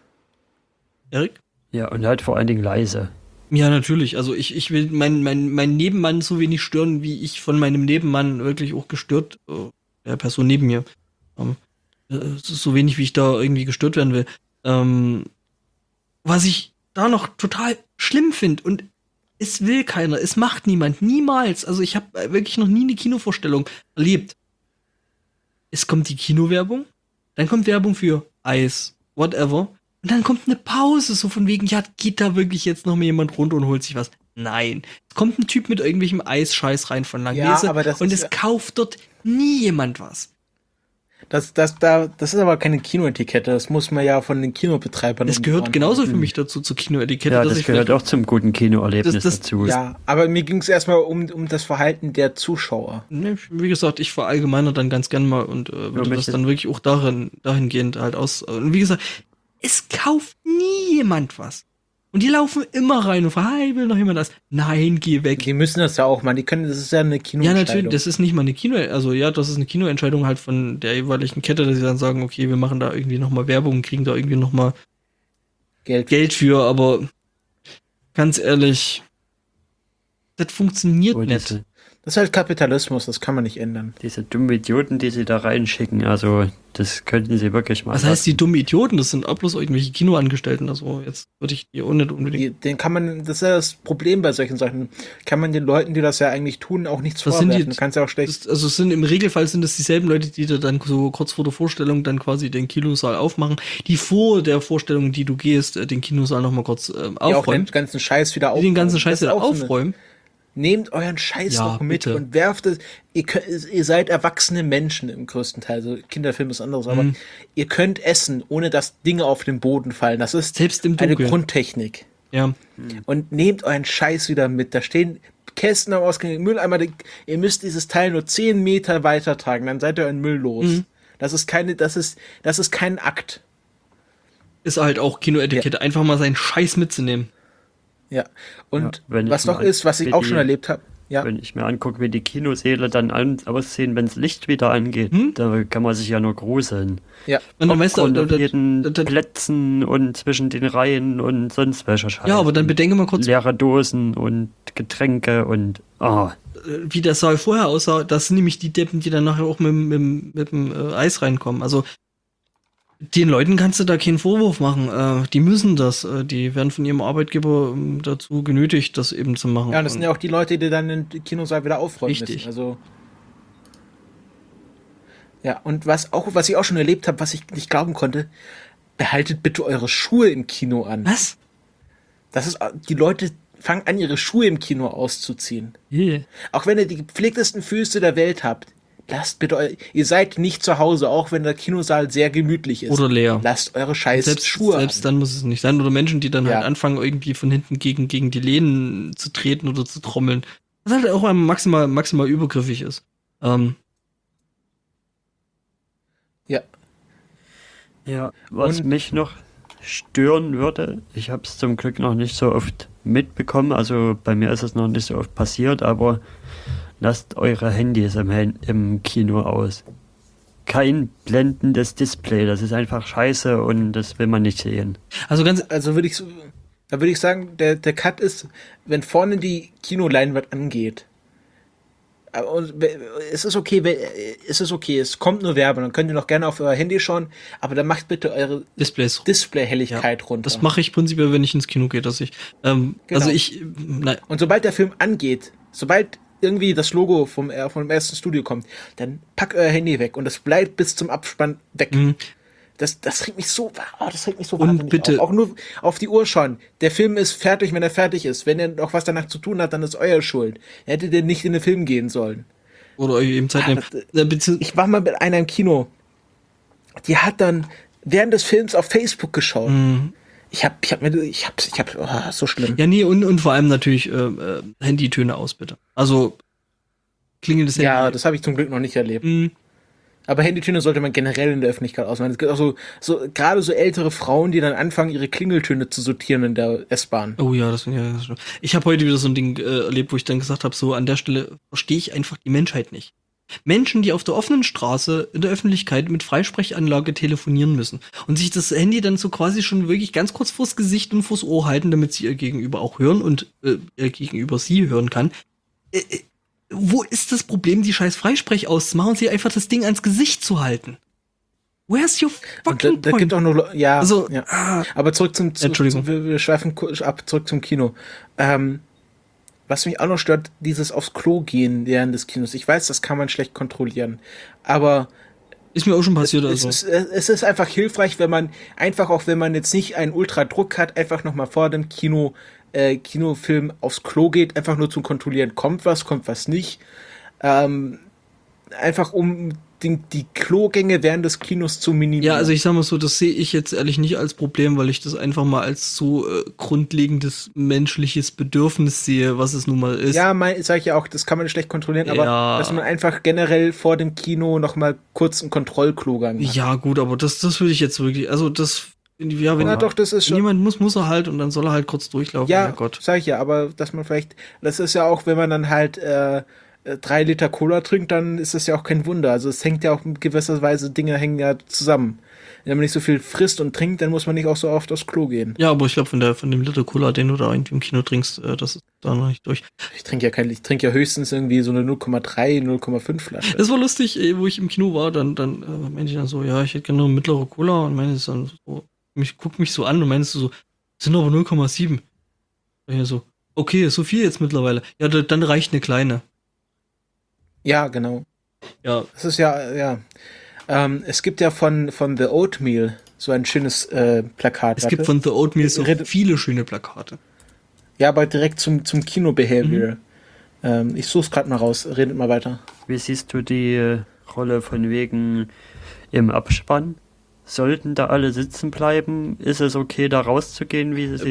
Erik? Ja, und halt vor allen Dingen leise. Ja, natürlich. Also ich will mein Nebenmann so wenig stören, wie ich von meinem Nebenmann wirklich auch gestört, der Person neben mir. So wenig, wie ich da irgendwie gestört werden will. Was ich da noch total schlimm finde, und es will keiner, es macht niemand, niemals. Also ich habe wirklich noch nie eine Kinovorstellung erlebt. Es kommt die Kinowerbung, dann kommt Werbung für Eis, whatever, und dann kommt eine Pause, so von wegen, ja, geht da wirklich jetzt noch mal jemand runter und holt sich was? Nein. Es kommt ein Typ mit irgendwelchem Eisscheiß rein von Langnese, ja, aber und es kauft dort nie jemand was. Das ist aber keine Kinoetikette, das muss man ja von den Kinobetreibern. Das gehört genauso für mich dazu, zur Kinoetikette. Ja, das gehört auch zum guten Kinoerlebnis dazu. Ja, aber mir ging es erstmal um das Verhalten der Zuschauer. Ne, wie gesagt, ich verallgemeine dann ganz gern mal und würde das dann wirklich auch dahingehend halt aus. Und wie gesagt, es kauft nie jemand was. Und die laufen immer rein und fragen, hey, will noch jemand das? Nein, geh weg. Die müssen das ja auch machen. Das ist ja eine Kinoentscheidung. Ja, natürlich, das ist nicht mal eine das ist eine Kinoentscheidung halt von der jeweiligen Kette, dass sie dann sagen, okay, wir machen da irgendwie nochmal Werbung und kriegen da irgendwie nochmal Geld für, aber ganz ehrlich, das funktioniert nicht. Das ist halt Kapitalismus, das kann man nicht ändern. Diese dummen Idioten, die sie da reinschicken, also das könnten sie wirklich machen. Was heißt die dummen Idioten? Das sind auch bloß irgendwelche Kinoangestellten. Also jetzt würde ich die auch nicht unbedingt... Das ist ja das Problem bei solchen Sachen. Kann man den Leuten, die das ja eigentlich tun, auch nichts vorwerfen. Kannst ja auch schlecht... Im Regelfall sind es dieselben Leute, die da dann so kurz vor der Vorstellung dann quasi den Kinosaal aufmachen, die vor der Vorstellung, die du gehst, den Kinosaal nochmal kurz aufräumen. Die auch den ganzen Scheiß wieder aufräumen. Die den ganzen Scheiß wieder aufräumen. Nehmt euren Scheiß doch mit bitte. Und werft es. Ihr seid erwachsene Menschen im größten Teil. Also Kinderfilm ist anderes, aber ihr könnt essen, ohne dass Dinge auf den Boden fallen. Das ist selbst im eine Grundtechnik. Ja. Und nehmt euren Scheiß wieder mit. Da stehen Kästen am Ausgang, Mülleimer. Ihr müsst dieses Teil nur 10 Meter weiter tragen, dann seid ihr euren Müll los. Das ist kein Akt. Ist halt auch Kinoetikette, einfach mal seinen Scheiß mitzunehmen. Ja, und was noch ist, was ich auch schon erlebt habe. Ja. Wenn ich mir angucke, wie die Kinosäle dann aussehen, wenn das Licht wieder angeht, da kann man sich ja nur gruseln. Ja. Und dann weißt du, auf jeden Plätzen und zwischen den Reihen und sonst welcher Scheiß. Ja, aber dann bedenke mal kurz. Leere Dosen und Getränke und wie der Saal vorher aussah, das sind nämlich die Deppen, die dann nachher auch mit dem Eis reinkommen. Also den Leuten kannst du da keinen Vorwurf machen. Die müssen das. Die werden von ihrem Arbeitgeber dazu genötigt, das eben zu machen. Ja, das sind ja auch die Leute, die dann den Kinosaal wieder aufräumen müssen. Also ja, und was ich auch schon erlebt habe, was ich nicht glauben konnte, behaltet bitte eure Schuhe im Kino an. Was? Die Leute fangen an, ihre Schuhe im Kino auszuziehen. Yeah. Auch wenn ihr die gepflegtesten Füße der Welt habt. Lasst bitte ihr seid nicht zu Hause, auch wenn der Kinosaal sehr gemütlich ist. Oder leer. Lasst eure scheiß Schuhe an. Selbst dann muss es nicht sein. Oder Menschen, die dann halt anfangen, irgendwie von hinten gegen die Lehnen zu treten oder zu trommeln. Was halt auch maximal übergriffig ist. Ja. Ja, was mich noch stören würde, ich habe es zum Glück noch nicht so oft mitbekommen, also bei mir ist es noch nicht so oft passiert, aber lasst eure Handys im Kino aus. Kein blendendes Display, das ist einfach scheiße und das will man nicht sehen. Also würde ich sagen, der Cut ist, wenn vorne die Kinoleinwand angeht. Und es ist okay, es kommt nur Werbung, dann könnt ihr noch gerne auf euer Handy schauen, aber dann macht bitte eure Display-Helligkeit runter. Das mache ich prinzipiell, wenn ich ins Kino gehe, dass ich, also Und sobald der Film angeht, sobald irgendwie das Logo vom ersten Studio kommt, dann packt euer Handy weg und das bleibt bis zum Abspann weg. Das regt mich so wahnsinnig und bitte auf. Auch nur auf die Uhr schauen. Der Film ist fertig, wenn er fertig ist. Wenn er noch was danach zu tun hat, dann ist euer Schuld. Hättet ihr nicht in den Film gehen sollen. Oder euch eben Zeit nehmen. Ich war mal mit einer im Kino. Die hat dann während des Films auf Facebook geschaut. So schlimm. Ja, nee, und vor allem natürlich Handytöne aus, bitte. Also klingelndes Handy. Ja, das habe ich zum Glück noch nicht erlebt. Aber Handytöne sollte man generell in der Öffentlichkeit ausmachen. Es gibt auch so gerade so ältere Frauen, die dann anfangen, ihre Klingeltöne zu sortieren in der S-Bahn. Oh ja, das finde ich ja schlimm. Ich habe heute wieder so ein Ding erlebt, wo ich dann gesagt habe, so an der Stelle verstehe ich einfach die Menschheit nicht. Menschen, die auf der offenen Straße in der Öffentlichkeit mit Freisprechanlage telefonieren müssen und sich das Handy dann so quasi schon wirklich ganz kurz vors Gesicht und vors Ohr halten, damit sie ihr Gegenüber auch hören und ihr Gegenüber sie hören kann. Wo ist das Problem, die scheiß Freisprech auszumachen und sie einfach das Ding ans Gesicht zu halten? Where's your fucking da point? Gibt auch noch, ja, also, ja. Aber zurück Entschuldigung. Wir schweifen ab, zurück zum Kino. Was mich auch noch stört, dieses aufs Klo gehen während des Kinos. Ich weiß, das kann man schlecht kontrollieren, aber ist mir auch schon passiert. Es ist einfach hilfreich, wenn man einfach, auch wenn man jetzt nicht einen Ultradruck hat, einfach nochmal vor dem Kinofilm aufs Klo geht, einfach nur zum Kontrollieren, kommt was nicht. Einfach um die Klogänge während des Kinos zu minimieren. Ja, also ich sag mal so, das sehe ich jetzt ehrlich nicht als Problem, weil ich das einfach mal als so grundlegendes menschliches Bedürfnis sehe, was es nun mal ist. Ja, sag ich ja auch, das kann man schlecht kontrollieren, aber dass man einfach generell vor dem Kino nochmal kurz einen Kontrollklogang hat. Ja gut, aber das würde ich jetzt wirklich, also das, ja, wenn das ist schon, jemand muss er halt und dann soll er halt kurz durchlaufen. Ja, Gott. Sag ich ja, aber dass man vielleicht, das ist ja auch, wenn man dann halt 3 Liter Cola trinkt, dann ist das ja auch kein Wunder. Also es hängt ja auch in gewisser Weise, Dinge hängen ja zusammen. Wenn man nicht so viel frisst und trinkt, dann muss man nicht auch so oft aufs Klo gehen. Ja, aber ich glaube, von dem Liter Cola, den du da irgendwie im Kino trinkst, das ist da noch nicht durch. Ich trinke ja höchstens irgendwie so eine 0,3, 0,5 Flasche. Das war lustig, wo ich im Kino war, dann meinte ich dann so, ja, ich hätte gerne eine mittlere Cola und meinte es dann so, guck mich so an und meinst du so, sind aber 0,7. Und ich so, okay, ist so viel jetzt mittlerweile. Ja, dann reicht eine kleine. Ja, genau. Ja. Das ist ja. Es gibt ja von The Oatmeal so ein schönes Plakat. Es gibt von The Oatmeal so viele schöne Plakate. Ja, aber direkt zum Kino-Behavior. Ich such's gerade mal raus. Redet mal weiter. Wie siehst du die Rolle von wegen im Abspann? Sollten da alle sitzen bleiben? Ist es okay, da rauszugehen?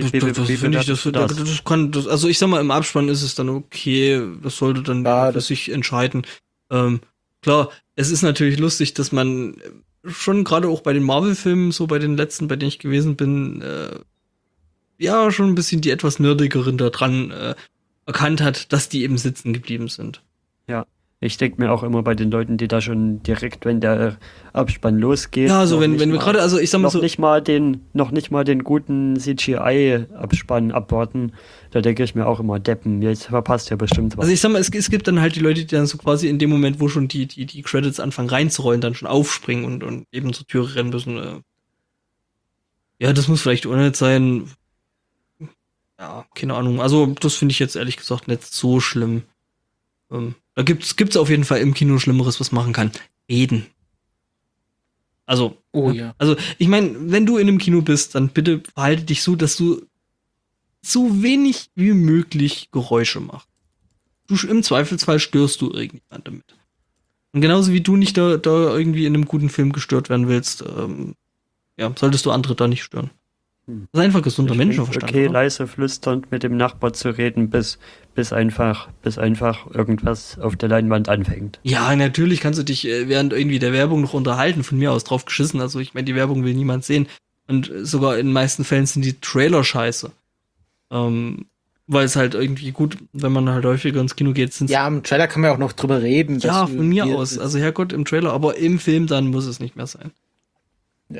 Also ich sag mal, im Abspann ist es dann okay, das sollte dann für sich entscheiden. Klar, es ist natürlich lustig, dass man schon gerade auch bei den Marvel-Filmen, so bei den letzten, bei denen ich gewesen bin, ja, schon ein bisschen die etwas nerdigeren da dran erkannt hat, dass die eben sitzen geblieben sind. Ja. Ich denke mir auch immer bei den Leuten, die da schon direkt, wenn der Abspann losgeht. Ja, also wenn wir gerade, also ich sag mal noch nicht mal den guten CGI-Abspann abwarten, da denke ich mir auch immer, Deppen, jetzt verpasst ja bestimmt was. Also ich sag mal, es gibt dann halt die Leute, die dann so quasi in dem Moment, wo schon die Credits anfangen reinzurollen, dann schon aufspringen und eben zur Tür rennen müssen. Ja, das muss vielleicht unnötig sein. Ja, keine Ahnung. Also das finde ich jetzt ehrlich gesagt nicht so schlimm. Da gibt's auf jeden Fall im Kino Schlimmeres, was machen kann. Reden. Also, also ich meine, wenn du in einem Kino bist, dann bitte verhalte dich so, dass du so wenig wie möglich Geräusche machst. Im Zweifelsfall störst du irgendjemand damit. Und genauso wie du nicht da irgendwie in einem guten Film gestört werden willst, solltest du andere da nicht stören. Das ist einfach gesunder Menschenverstand. Okay, oder? Leise flüsternd mit dem Nachbar zu reden, bis einfach irgendwas auf der Leinwand anfängt. Ja, natürlich kannst du dich während irgendwie der Werbung noch unterhalten, von mir aus drauf geschissen. Also ich meine, die Werbung will niemand sehen. Und sogar in den meisten Fällen sind die Trailer scheiße. Weil es halt irgendwie gut, wenn man halt häufiger ins Kino geht, sind. Ja, im Trailer kann man ja auch noch drüber reden. Ja, von mir aus. Also Herrgott, im Trailer, aber im Film dann muss es nicht mehr sein. Ja.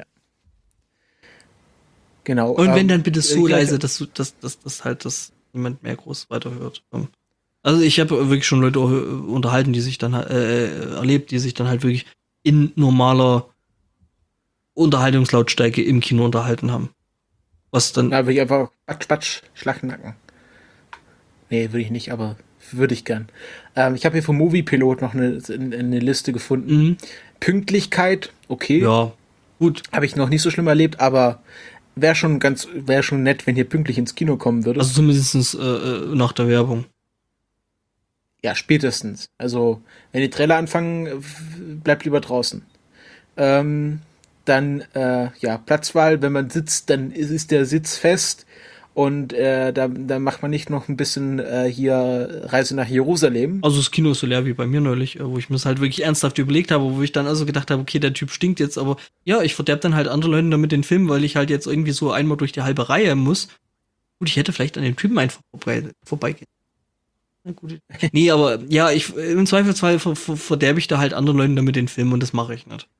Genau. Und wenn dann bitte so leise, dass das niemand mehr groß weiterhört. Also ich habe wirklich schon Leute unterhalten, die sich dann erlebt, die sich dann halt wirklich in normaler Unterhaltungslautstärke im Kino unterhalten haben. Was dann. Da würde ich einfach Batsch, Schlagnacken. Nee, würde ich nicht, aber würde ich gern. Ich habe hier vom Moviepilot noch eine Liste gefunden. Mhm. Pünktlichkeit, okay. Ja, gut. Habe ich noch nicht so schlimm erlebt, aber wäre schon nett, wenn hier pünktlich ins Kino kommen würde. Also zumindest nach der Werbung. Ja, spätestens. Also, wenn die Trailer anfangen, bleibt lieber draußen. Dann, Platzwahl, wenn man sitzt, dann ist der Sitz fest und da macht man nicht noch ein bisschen hier Reise nach Jerusalem. Also das Kino ist so leer wie bei mir neulich, wo ich mir das halt wirklich ernsthaft überlegt habe, wo ich dann also gedacht habe, okay, der Typ stinkt jetzt, aber ja, ich verderb dann halt andere Leuten damit den Film, weil ich halt jetzt irgendwie so einmal durch die halbe Reihe muss. Gut, ich hätte vielleicht an dem Typen einfach vorbeigehen. Na gut. Nee, aber ja, im Zweifelsfall verderbe ich da halt anderen Leuten damit den Film und das mache ich nicht.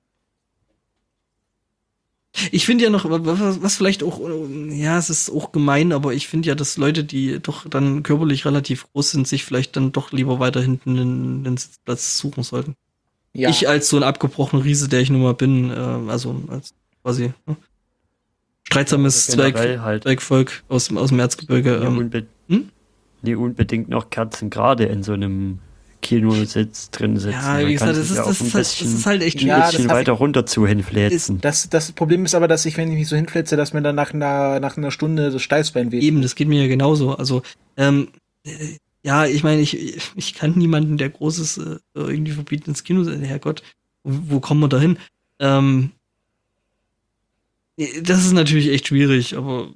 Ich finde ja noch, was vielleicht auch, ja, es ist auch gemein, aber ich finde ja, dass Leute, die doch dann körperlich relativ groß sind, sich vielleicht dann doch lieber weiter hinten einen Sitzplatz suchen sollten. Ja. Ich als so ein abgebrochener Riese, der ich nun mal bin, also als quasi streitsames Zwergvolk aus dem Erzgebirge. Die unbedingt noch Kerzen gerade in so einem Kinositz drin sitzen. Ja, wie gesagt, das ist halt echt schwierig. Ein bisschen weiter runter zu hinfläzen. Das Problem ist aber, dass wenn ich mich so hinfläze, dass mir dann nach einer Stunde das Steißbein weht. Eben, das geht mir ja genauso. Also, ja, ich meine, ich kann niemanden, der Großes irgendwie verbieten, ins Kino. Herrgott, wo kommen wir da hin? Das ist natürlich echt schwierig, aber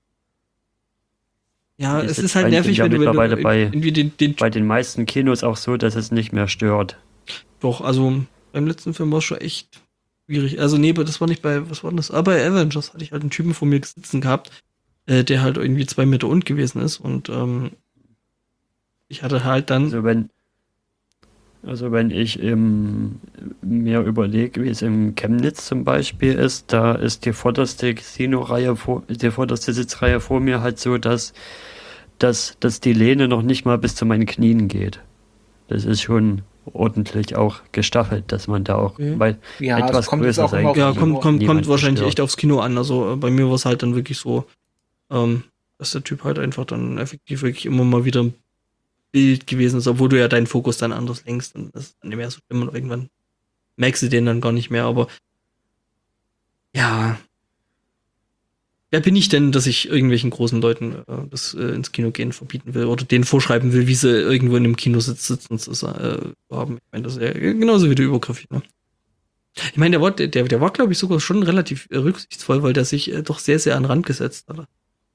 ja, es ist halt nervig, wenn du irgendwie bei den meisten Kinos auch so, dass es nicht mehr stört. Doch, also beim letzten Film war es schon echt schwierig. Also nee, das war nicht was war denn das? Aber bei Avengers hatte ich halt einen Typen vor mir sitzen gehabt, der halt irgendwie 2 Meter und gewesen ist und ich hatte halt dann... Also wenn ich mir überlege, wie es im Chemnitz zum Beispiel ist, da ist die vorderste Sitzreihe vor mir halt so, dass die Lehne noch nicht mal bis zu meinen Knien geht. Das ist schon ordentlich auch gestaffelt, dass man da auch etwas größer sein kann. Ja, kommt wahrscheinlich echt aufs Kino an. Also bei mir war es halt dann wirklich so, dass der Typ halt einfach dann effektiv wirklich immer mal wieder ein Bild gewesen ist, obwohl du ja deinen Fokus dann anders lenkst und das ist dann nicht mehr so schlimm und irgendwann merkst du den dann gar nicht mehr, aber ja, wer bin ich denn, dass ich irgendwelchen großen Leuten das ins Kino gehen verbieten will oder denen vorschreiben will, wie sie irgendwo in einem Kino sitzen zu haben. Ich meine, das ist ja genauso wieder übergriffig, ne? Ich meine, der war, glaube ich, sogar schon relativ rücksichtsvoll, weil der sich doch sehr, sehr an den Rand gesetzt hat.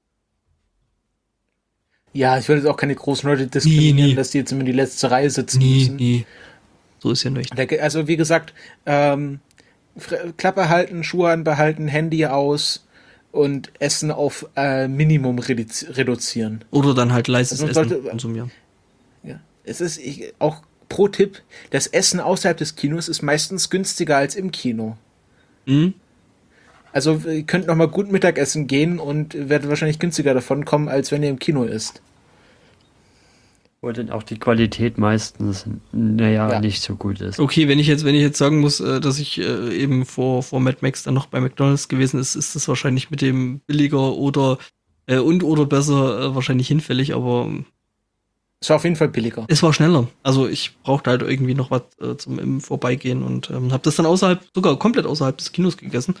Ja, ich würde jetzt auch keine großen Leute diskriminieren, dass die jetzt immer in die letzte Reihe sitzen müssen. Nee. So ist ja nicht. Also wie gesagt, Klappe halten, Schuhe anbehalten, Handy aus und Essen auf Minimum reduzieren. Oder dann halt leises Essen konsumieren. Ja, es ist auch pro Tipp, das Essen außerhalb des Kinos ist meistens günstiger als im Kino. Mhm. Also ihr könnt noch mal gut Mittagessen gehen und werdet wahrscheinlich günstiger davon kommen, als wenn ihr im Kino isst. Wo dann auch die Qualität meistens, nicht so gut ist. Okay, wenn ich jetzt sagen muss, dass ich eben vor Mad Max dann noch bei McDonald's gewesen ist das wahrscheinlich mit dem billiger oder besser wahrscheinlich hinfällig, aber es war auf jeden Fall billiger. Es war schneller. Also ich brauchte halt irgendwie noch was zum Vorbeigehen und habe das dann sogar komplett außerhalb des Kinos gegessen.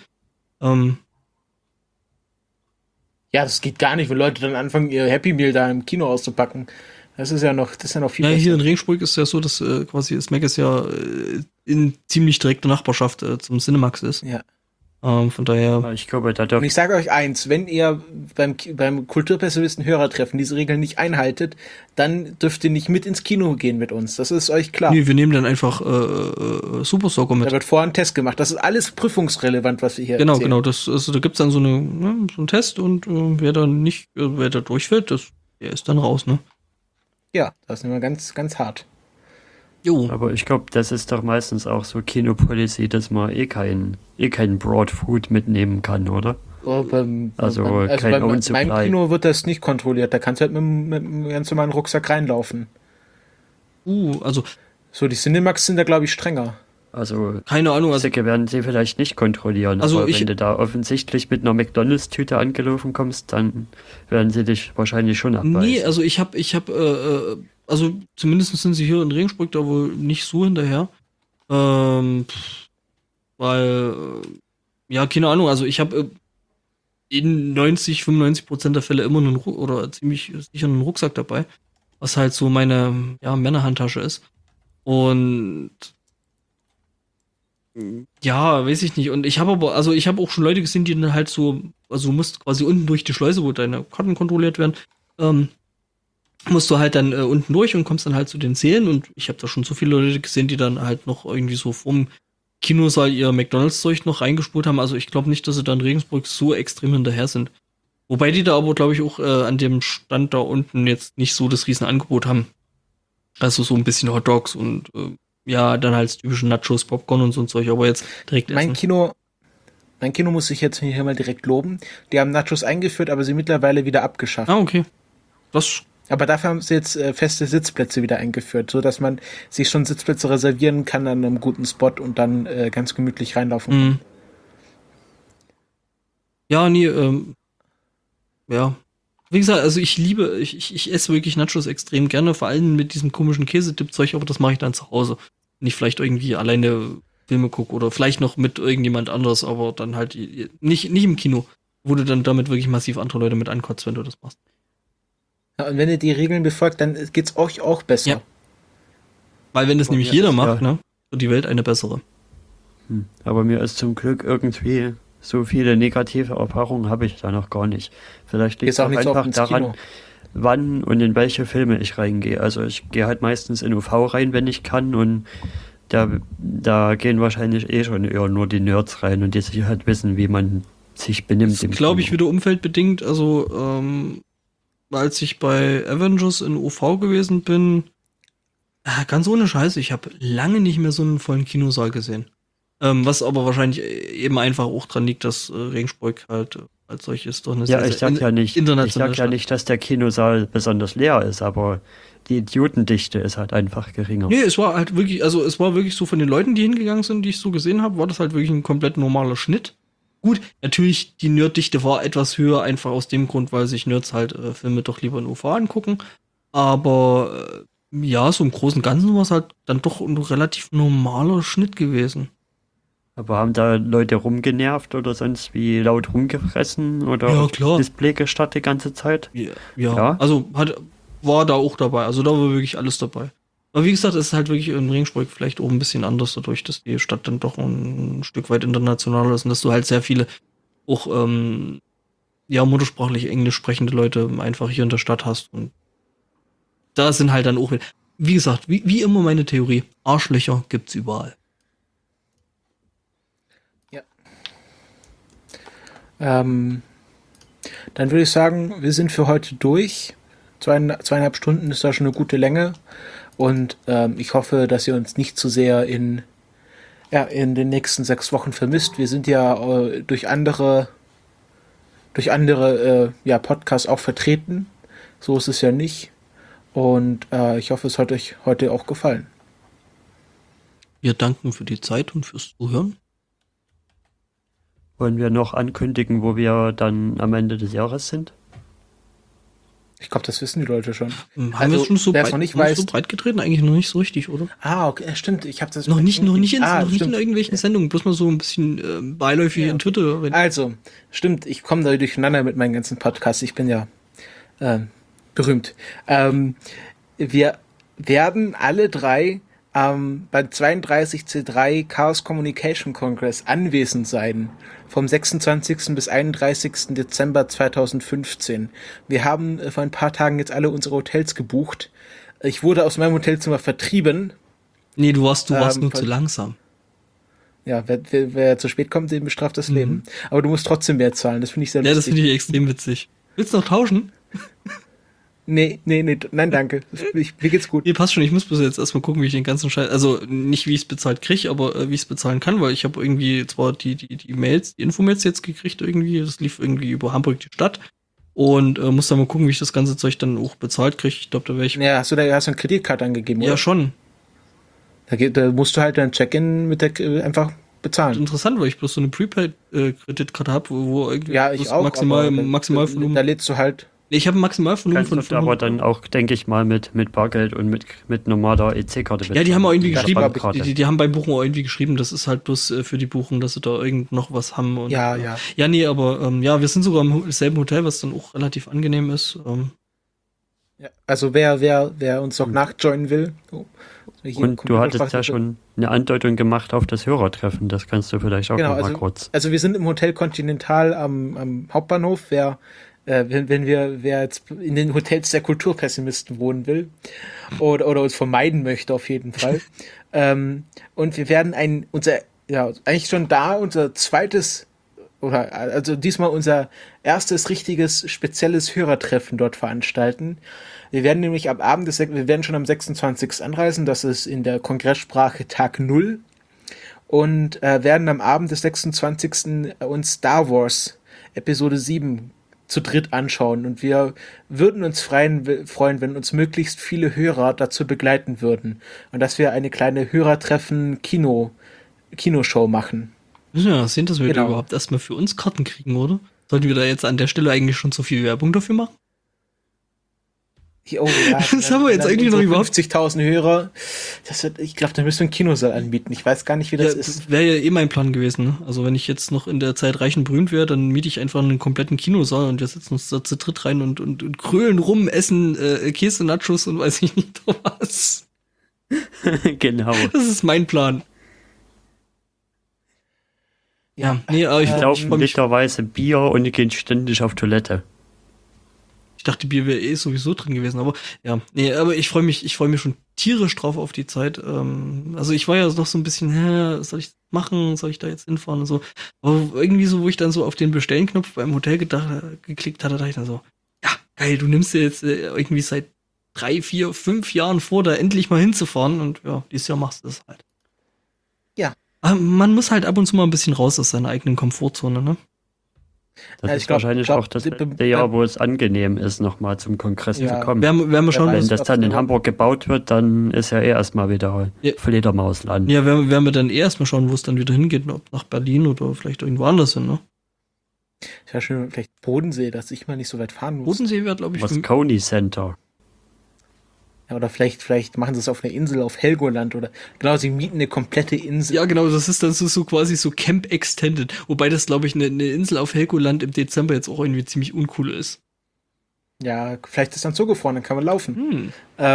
Ja, das geht gar nicht, wenn Leute dann anfangen, ihr Happy Meal da im Kino auszupacken. Das ist ja noch viel besser. Hier in Regensburg ist ja so, dass quasi das Mac ist ja in ziemlich direkter Nachbarschaft zum Cinemax ist. Ja. Von daher. Ich glaube, und ich sage euch eins, wenn ihr beim Kulturpessimisten-Hörertreffen diese Regeln nicht einhaltet, dann dürft ihr nicht mit ins Kino gehen mit uns. Das ist euch klar. Nee, wir nehmen dann einfach Super Soaker mit. Da wird vorher ein Test gemacht. Das ist alles prüfungsrelevant, was wir hier erzählen. Genau. Da gibt's dann so einen Test und wer da durchfällt, der ist dann raus, ne? Ja, das ist immer ganz, ganz hart. Jo. Aber ich glaube, das ist doch meistens auch so Kinopolicy, dass man kein Broadfood mitnehmen kann, oder? Beim meinem Kino wird das nicht kontrolliert. Da kannst du halt mit einem ganz normalen Rucksack reinlaufen. Also. So, die Cinemax sind da, glaube ich, strenger. Also, keine Ahnung. Säcke werden sie vielleicht nicht kontrollieren. Also aber wenn du da offensichtlich mit einer McDonalds-Tüte angelaufen kommst, dann werden sie dich wahrscheinlich schon abweisen. Nee, also ich hab also zumindest sind sie hier in Regensburg da wohl nicht so hinterher. Weil, keine Ahnung, also ich habe in 95% der Fälle immer ziemlich sicher einen Rucksack dabei. was halt so meine Männerhandtasche ist. Und ja, weiß ich nicht. Und ich habe auch schon Leute gesehen, die dann halt so, also du musst quasi unten durch die Schleuse, wo deine Karten kontrolliert werden, musst du halt dann unten durch und kommst dann halt zu den Sälen. Und ich habe da schon so viele Leute gesehen, die dann halt noch irgendwie so vom Kinosaal ihr McDonalds-Zeug noch reingespult haben. Also ich glaube nicht, dass sie da in Regensburg so extrem hinterher sind. Wobei die da aber, glaube ich, auch an dem Stand da unten jetzt nicht so das Riesenangebot haben. Also so ein bisschen Hot Dogs und dann halt typische Nachos, Popcorn und so ein Zeug, aber jetzt direkt Mein Kino muss ich jetzt hier mal direkt loben. Die haben Nachos eingeführt, aber sie mittlerweile wieder abgeschafft. Ah, okay. Aber dafür haben sie jetzt feste Sitzplätze wieder eingeführt, so dass man sich schon Sitzplätze reservieren kann an einem guten Spot und dann ganz gemütlich reinlaufen kann. Ja, ja. Wie gesagt, also ich esse wirklich Nachos extrem gerne, vor allem mit diesem komischen Käsedip-Zeug, aber das mache ich dann zu Hause. Wenn ich vielleicht irgendwie alleine Filme gucke oder vielleicht noch mit irgendjemand anderes, aber dann halt nicht im Kino, wo du dann damit wirklich massiv andere Leute mit ankotzt, wenn du das machst. Ja, und wenn ihr die Regeln befolgt, dann geht's euch auch besser. Ja. Weil wenn das nämlich jeder macht, ne, wird die Welt eine bessere. Aber mir ist zum Glück irgendwie so viele negative Erfahrungen habe ich da noch gar nicht. Vielleicht liegt es auch einfach daran, wann und in welche Filme ich reingehe. Also ich gehe halt meistens in UV rein, wenn ich kann, und da gehen wahrscheinlich schon eher nur die Nerds rein und die sich halt wissen, wie man sich benimmt. Das glaube ich wieder umfeldbedingt. Also als ich bei Avengers in UV gewesen bin, ganz ohne Scheiße, ich habe lange nicht mehr so einen vollen Kinosaal gesehen. Was aber wahrscheinlich eben einfach auch dran liegt, dass Regensburg halt als solches doch eine ich sag ja nicht, dass der Kinosaal besonders leer ist, aber die Idiotendichte ist halt einfach geringer. Nee, es war wirklich so von den Leuten, die hingegangen sind, die ich so gesehen habe, war das halt wirklich ein komplett normaler Schnitt. Gut, natürlich, die Nerddichte war etwas höher, einfach aus dem Grund, weil sich Nerds halt Filme doch lieber in UV angucken. Aber so im Großen und Ganzen war es halt dann doch ein relativ normaler Schnitt gewesen. Aber haben da Leute rumgenervt oder sonst wie laut rumgefressen oder Display gestartet die ganze Zeit? Ja. Also war da auch dabei. Also da war wirklich alles dabei. Aber wie gesagt, es ist halt wirklich in Regensburg vielleicht auch ein bisschen anders, dadurch, dass die Stadt dann doch ein Stück weit internationaler ist und dass du halt sehr viele auch muttersprachlich englisch sprechende Leute einfach hier in der Stadt hast. Und da sind halt dann auch, wie gesagt, wie immer meine Theorie, Arschlöcher gibt's überall. Dann würde ich sagen, wir sind für heute durch. 2,5 Stunden ist da schon eine gute Länge. Und ich hoffe, dass ihr uns nicht zu sehr in den nächsten 6 Wochen vermisst. Wir sind ja durch andere Podcasts auch vertreten. So ist es ja nicht. Und ich hoffe, es hat euch heute auch gefallen. Wir danken für die Zeit und fürs Zuhören. Wollen wir noch ankündigen, wo wir dann am Ende des Jahres sind? Ich glaube, das wissen die Leute schon. Haben wir schon so breit getreten? Eigentlich noch nicht so richtig, oder? Ah, okay, stimmt. Ich habe das noch nicht in irgendwelchen Sendungen, bloß mal so ein bisschen beiläufig in Twitter. Also, stimmt, ich komme da durcheinander mit meinen ganzen Podcasts. Ich bin ja berühmt. Wir werden alle drei beim 32C3 Chaos Communication Congress anwesend sein. Vom 26. bis 31. Dezember 2015. Wir haben vor ein paar Tagen jetzt alle unsere Hotels gebucht. Ich wurde aus meinem Hotelzimmer vertrieben. Nee, du warst nur zu langsam. Ja, wer zu spät kommt, dem bestraft das Leben. Aber du musst trotzdem mehr zahlen, das finde ich sehr lustig. Ja, das finde ich extrem witzig. Willst du noch tauschen? Nee, nein, danke. Mir geht's gut. Nee, passt schon. Ich muss bis jetzt erstmal gucken, wie ich den ganzen Scheiß, also nicht wie ich es bezahlt kriege, aber wie ich es bezahlen kann, weil ich habe irgendwie zwar die Mails, die Infomails jetzt gekriegt irgendwie, das lief irgendwie über Hamburg die Stadt und muss dann mal gucken, wie ich das ganze Zeug dann auch bezahlt kriege. Ich glaube, da wäre ich... Ja, hast du eine Kreditkarte angegeben, oder? Ja, schon. Da musst du halt dein Check-in mit der einfach bezahlen. Interessant, weil ich bloß so eine Prepaid-Kreditkarte habe, wo irgendwie ich auch, Maximalvolumen... Da lädst du halt... Ich habe ein Maximalvolumen von 500. Aber dann auch, denke ich mal, mit Bargeld und mit normaler EC-Karte. Ja, die haben auch irgendwie geschrieben, die haben beim Buchen auch irgendwie geschrieben, das ist halt bloß für die Buchung, dass sie da irgend noch was haben. Und, ja. Ja, nee, aber wir sind sogar im selben Hotel, was dann auch relativ angenehm ist. Ja, also wer uns noch nachjoinen will. Und du hattest ja schon eine Andeutung gemacht auf das Hörertreffen, das kannst du vielleicht auch noch mal kurz. Also wir sind im Hotel Continental am Hauptbahnhof, wer jetzt in den Hotels der Kulturpessimisten wohnen will oder uns vermeiden möchte auf jeden Fall. Und wir werden unser zweites also diesmal unser erstes richtiges spezielles Hörertreffen dort veranstalten. Wir werden nämlich wir werden schon am 26. anreisen, das ist in der Kongresssprache Tag 0 und werden am Abend des 26. uns Star Wars Episode 7 zu dritt anschauen und wir würden uns freuen, wenn uns möglichst viele Hörer dazu begleiten würden und dass wir eine kleine Hörertreffen-Kinoshow machen. Ja, sehen, dass wir überhaupt erstmal für uns Karten kriegen, oder? Sollten wir da jetzt an der Stelle eigentlich schon so viel Werbung dafür machen? Oh, ja, das haben wir jetzt eigentlich noch überhaupt 50.000 Hörer. Ich glaube, da müssen wir einen Kinosaal anbieten. Ich weiß gar nicht, wie das ist. Das wäre ja eh mein Plan gewesen. Ne? Also wenn ich jetzt noch in der Zeit reich und berühmt wäre, dann miete ich einfach einen kompletten Kinosaal und wir setzen uns da zu dritt rein und krölen rum, essen Käse, Nachos und weiß ich nicht was. Genau. Das ist mein Plan. Ja, nee, aber ich glaube literweise Bier und die gehen ständig auf Toilette. Ich dachte, Bier wäre eh sowieso drin gewesen, aber ja, nee, aber ich freue mich schon tierisch drauf auf die Zeit. Also ich war ja noch so ein bisschen, soll ich das machen, soll ich da jetzt hinfahren und so. Aber irgendwie so, wo ich dann so auf den Bestellen-Knopf beim Hotel geklickt hatte, dachte ich dann so, ja, geil, du nimmst dir jetzt irgendwie seit 3, 4, 5 Jahren vor, da endlich mal hinzufahren und ja, dieses Jahr machst du das halt. Ja. Aber man muss halt ab und zu mal ein bisschen raus aus seiner eigenen Komfortzone, ne? Das ist wahrscheinlich auch das letzte Jahr, wo es angenehm ist, nochmal zum Kongress zu kommen. Werden wir schauen, wenn das dann in Hamburg gebaut wird, dann ist ja erstmal wieder Fledermausland. Ja, werden wir dann erstmal schauen, wo es dann wieder hingeht, ob nach Berlin oder vielleicht irgendwo anders hin, ne? Ja, schön, vielleicht Bodensee, dass ich mal nicht so weit fahren muss. Bodensee wäre, glaube ich... Moscone Center. Ja, oder vielleicht machen sie es auf einer Insel auf Helgoland oder genau, sie mieten eine komplette Insel. Ja, genau, das ist dann so quasi so Camp Extended, wobei das, glaube ich, eine Insel auf Helgoland im Dezember jetzt auch irgendwie ziemlich uncool ist. Ja, vielleicht ist dann zugefroren, dann kann man laufen.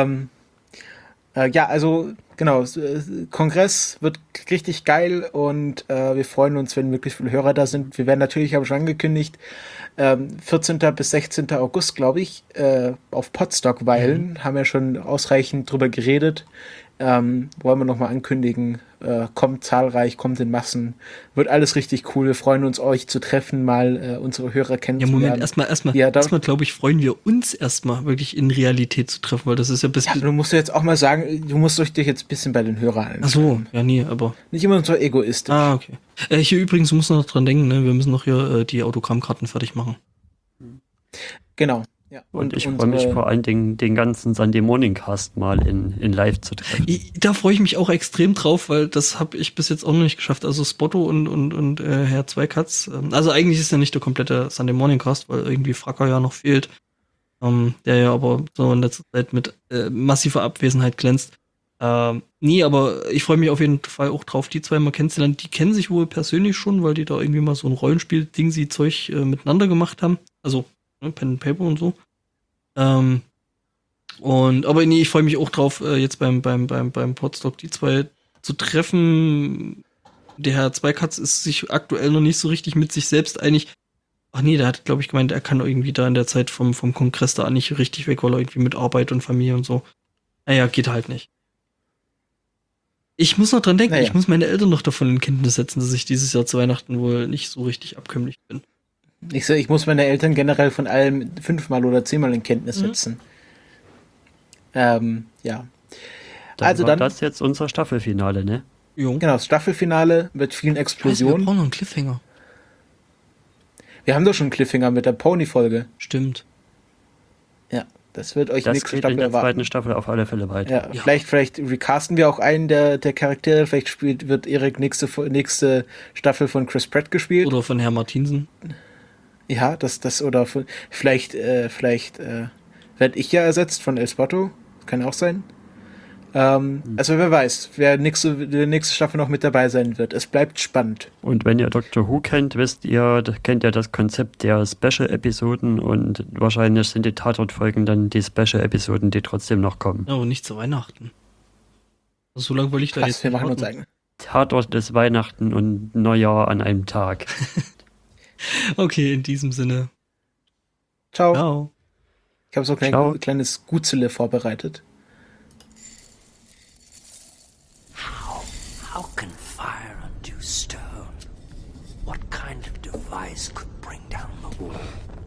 Ja, also genau, Kongress wird richtig geil und wir freuen uns, wenn möglichst viele Hörer da sind. Wir werden natürlich, habe ich schon angekündigt, 14. bis 16. August, glaube ich, auf Potsdok weilen. Haben ja schon ausreichend drüber geredet. Wollen wir nochmal ankündigen. Kommt zahlreich, kommt in Massen. Wird alles richtig cool. Wir freuen uns, euch zu treffen, mal unsere Hörer kennenzulernen. Ja, Moment, erstmal glaube ich, freuen wir uns erstmal wirklich in Realität zu treffen, weil das ist ja bis... Ja, du musst jetzt auch mal sagen, du musst dich jetzt ein bisschen bei den Hörern anschauen. Ach so, ja, nee, aber... Nicht immer so egoistisch. Ah, okay. Hier übrigens, du musst noch dran denken, ne? Wir müssen noch hier die Autogrammkarten fertig machen. Genau. Ja, und ich freue mich vor allen Dingen, den ganzen Sunday Morning Cast mal in live zu treffen. Da freue ich mich auch extrem drauf, weil das habe ich bis jetzt auch noch nicht geschafft. Also Spotto und Herr Zweikatz. Also eigentlich ist ja nicht der komplette Sunday Morning Cast, weil irgendwie Fracker ja noch fehlt. Der ja aber so in letzter Zeit mit massiver Abwesenheit glänzt. Nee, aber ich freue mich auf jeden Fall auch drauf, die zwei mal kennenzulernen. Die kennen sich wohl persönlich schon, weil die da irgendwie mal so ein Rollenspiel-Ding-Zeug miteinander gemacht haben. Also Pen and Paper und so. Aber nee, ich freue mich auch drauf, jetzt beim Podstock die zwei zu treffen. Der Herr Zweikatz ist sich aktuell noch nicht so richtig mit sich selbst einig. Ach nee, der hat, glaube ich, gemeint, er kann irgendwie da in der Zeit vom Kongress da nicht richtig weg, weil er irgendwie mit Arbeit und Familie und so. Naja, geht halt nicht. Ich muss noch dran denken, Ich muss meine Eltern noch davon in Kenntnis setzen, dass ich dieses Jahr zu Weihnachten wohl nicht so richtig abkömmlich bin. Ich muss meine Eltern generell von allem 5-mal oder 10-mal in Kenntnis setzen. Ja. Also dann das jetzt unser Staffelfinale, ne? Jo. Genau, das Staffelfinale mit vielen Explosionen. Wir brauchen noch einen Cliffhanger. Wir haben doch schon einen Cliffhanger mit der Pony-Folge. Stimmt. Ja, das wird euch nächste Staffel in der zweiten Staffel auf alle Fälle weiter. Ja. Vielleicht recasten wir auch einen der Charaktere. Vielleicht wird Erik nächste Staffel von Chris Pratt gespielt. Oder von Herr Martinsen. Ja, das oder vielleicht werde ich ja ersetzt von El Spotto. Kann auch sein. Also wer weiß, wer nächste Staffel noch mit dabei sein wird. Es bleibt spannend. Und wenn ihr Doctor Who kennt, kennt ihr das Konzept der Special-Episoden und wahrscheinlich sind die Tatort-Folgen dann die Special-Episoden, die trotzdem noch kommen. Ja, aber nicht zu Weihnachten. Also so lange wollte ich da jetzt wir machen uns eigene. Tatort ist Weihnachten und Neujahr an einem Tag. Okay, in diesem Sinne. Ciao. Ciao. Ich habe so ein kleines Gutzele vorbereitet. How can fire undo stone? What kind of device could bring down the wall?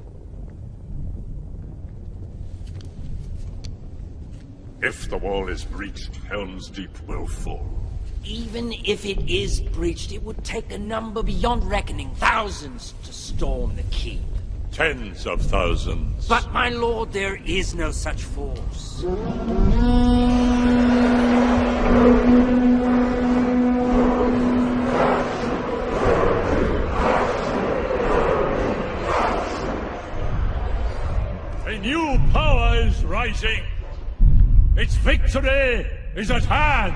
If the wall is breached, Helm's Deep will fall. Even if it is breached, it would take a number beyond reckoning, thousands to storm the keep. Tens of thousands. But, my lord, there is no such force. A new power is rising. Its victory is at hand.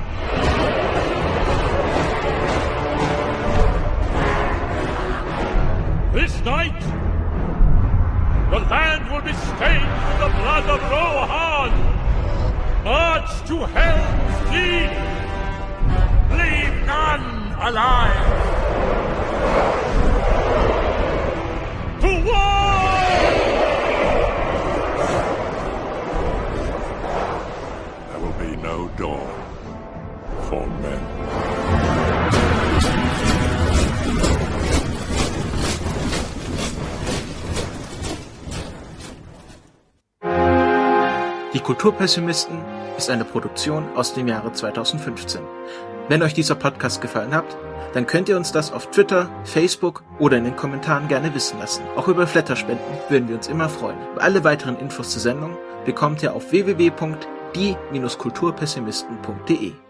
This night, the land will be stained with the blood of Rohan. March to Helm's Deep. Leave none alive. To war! There will be no dawn for men. Die Kulturpessimisten ist eine Produktion aus dem Jahre 2015. Wenn euch dieser Podcast gefallen hat, dann könnt ihr uns das auf Twitter, Facebook oder in den Kommentaren gerne wissen lassen. Auch über Flatterspenden würden wir uns immer freuen. Alle weiteren Infos zur Sendung bekommt ihr auf www.die-kulturpessimisten.de.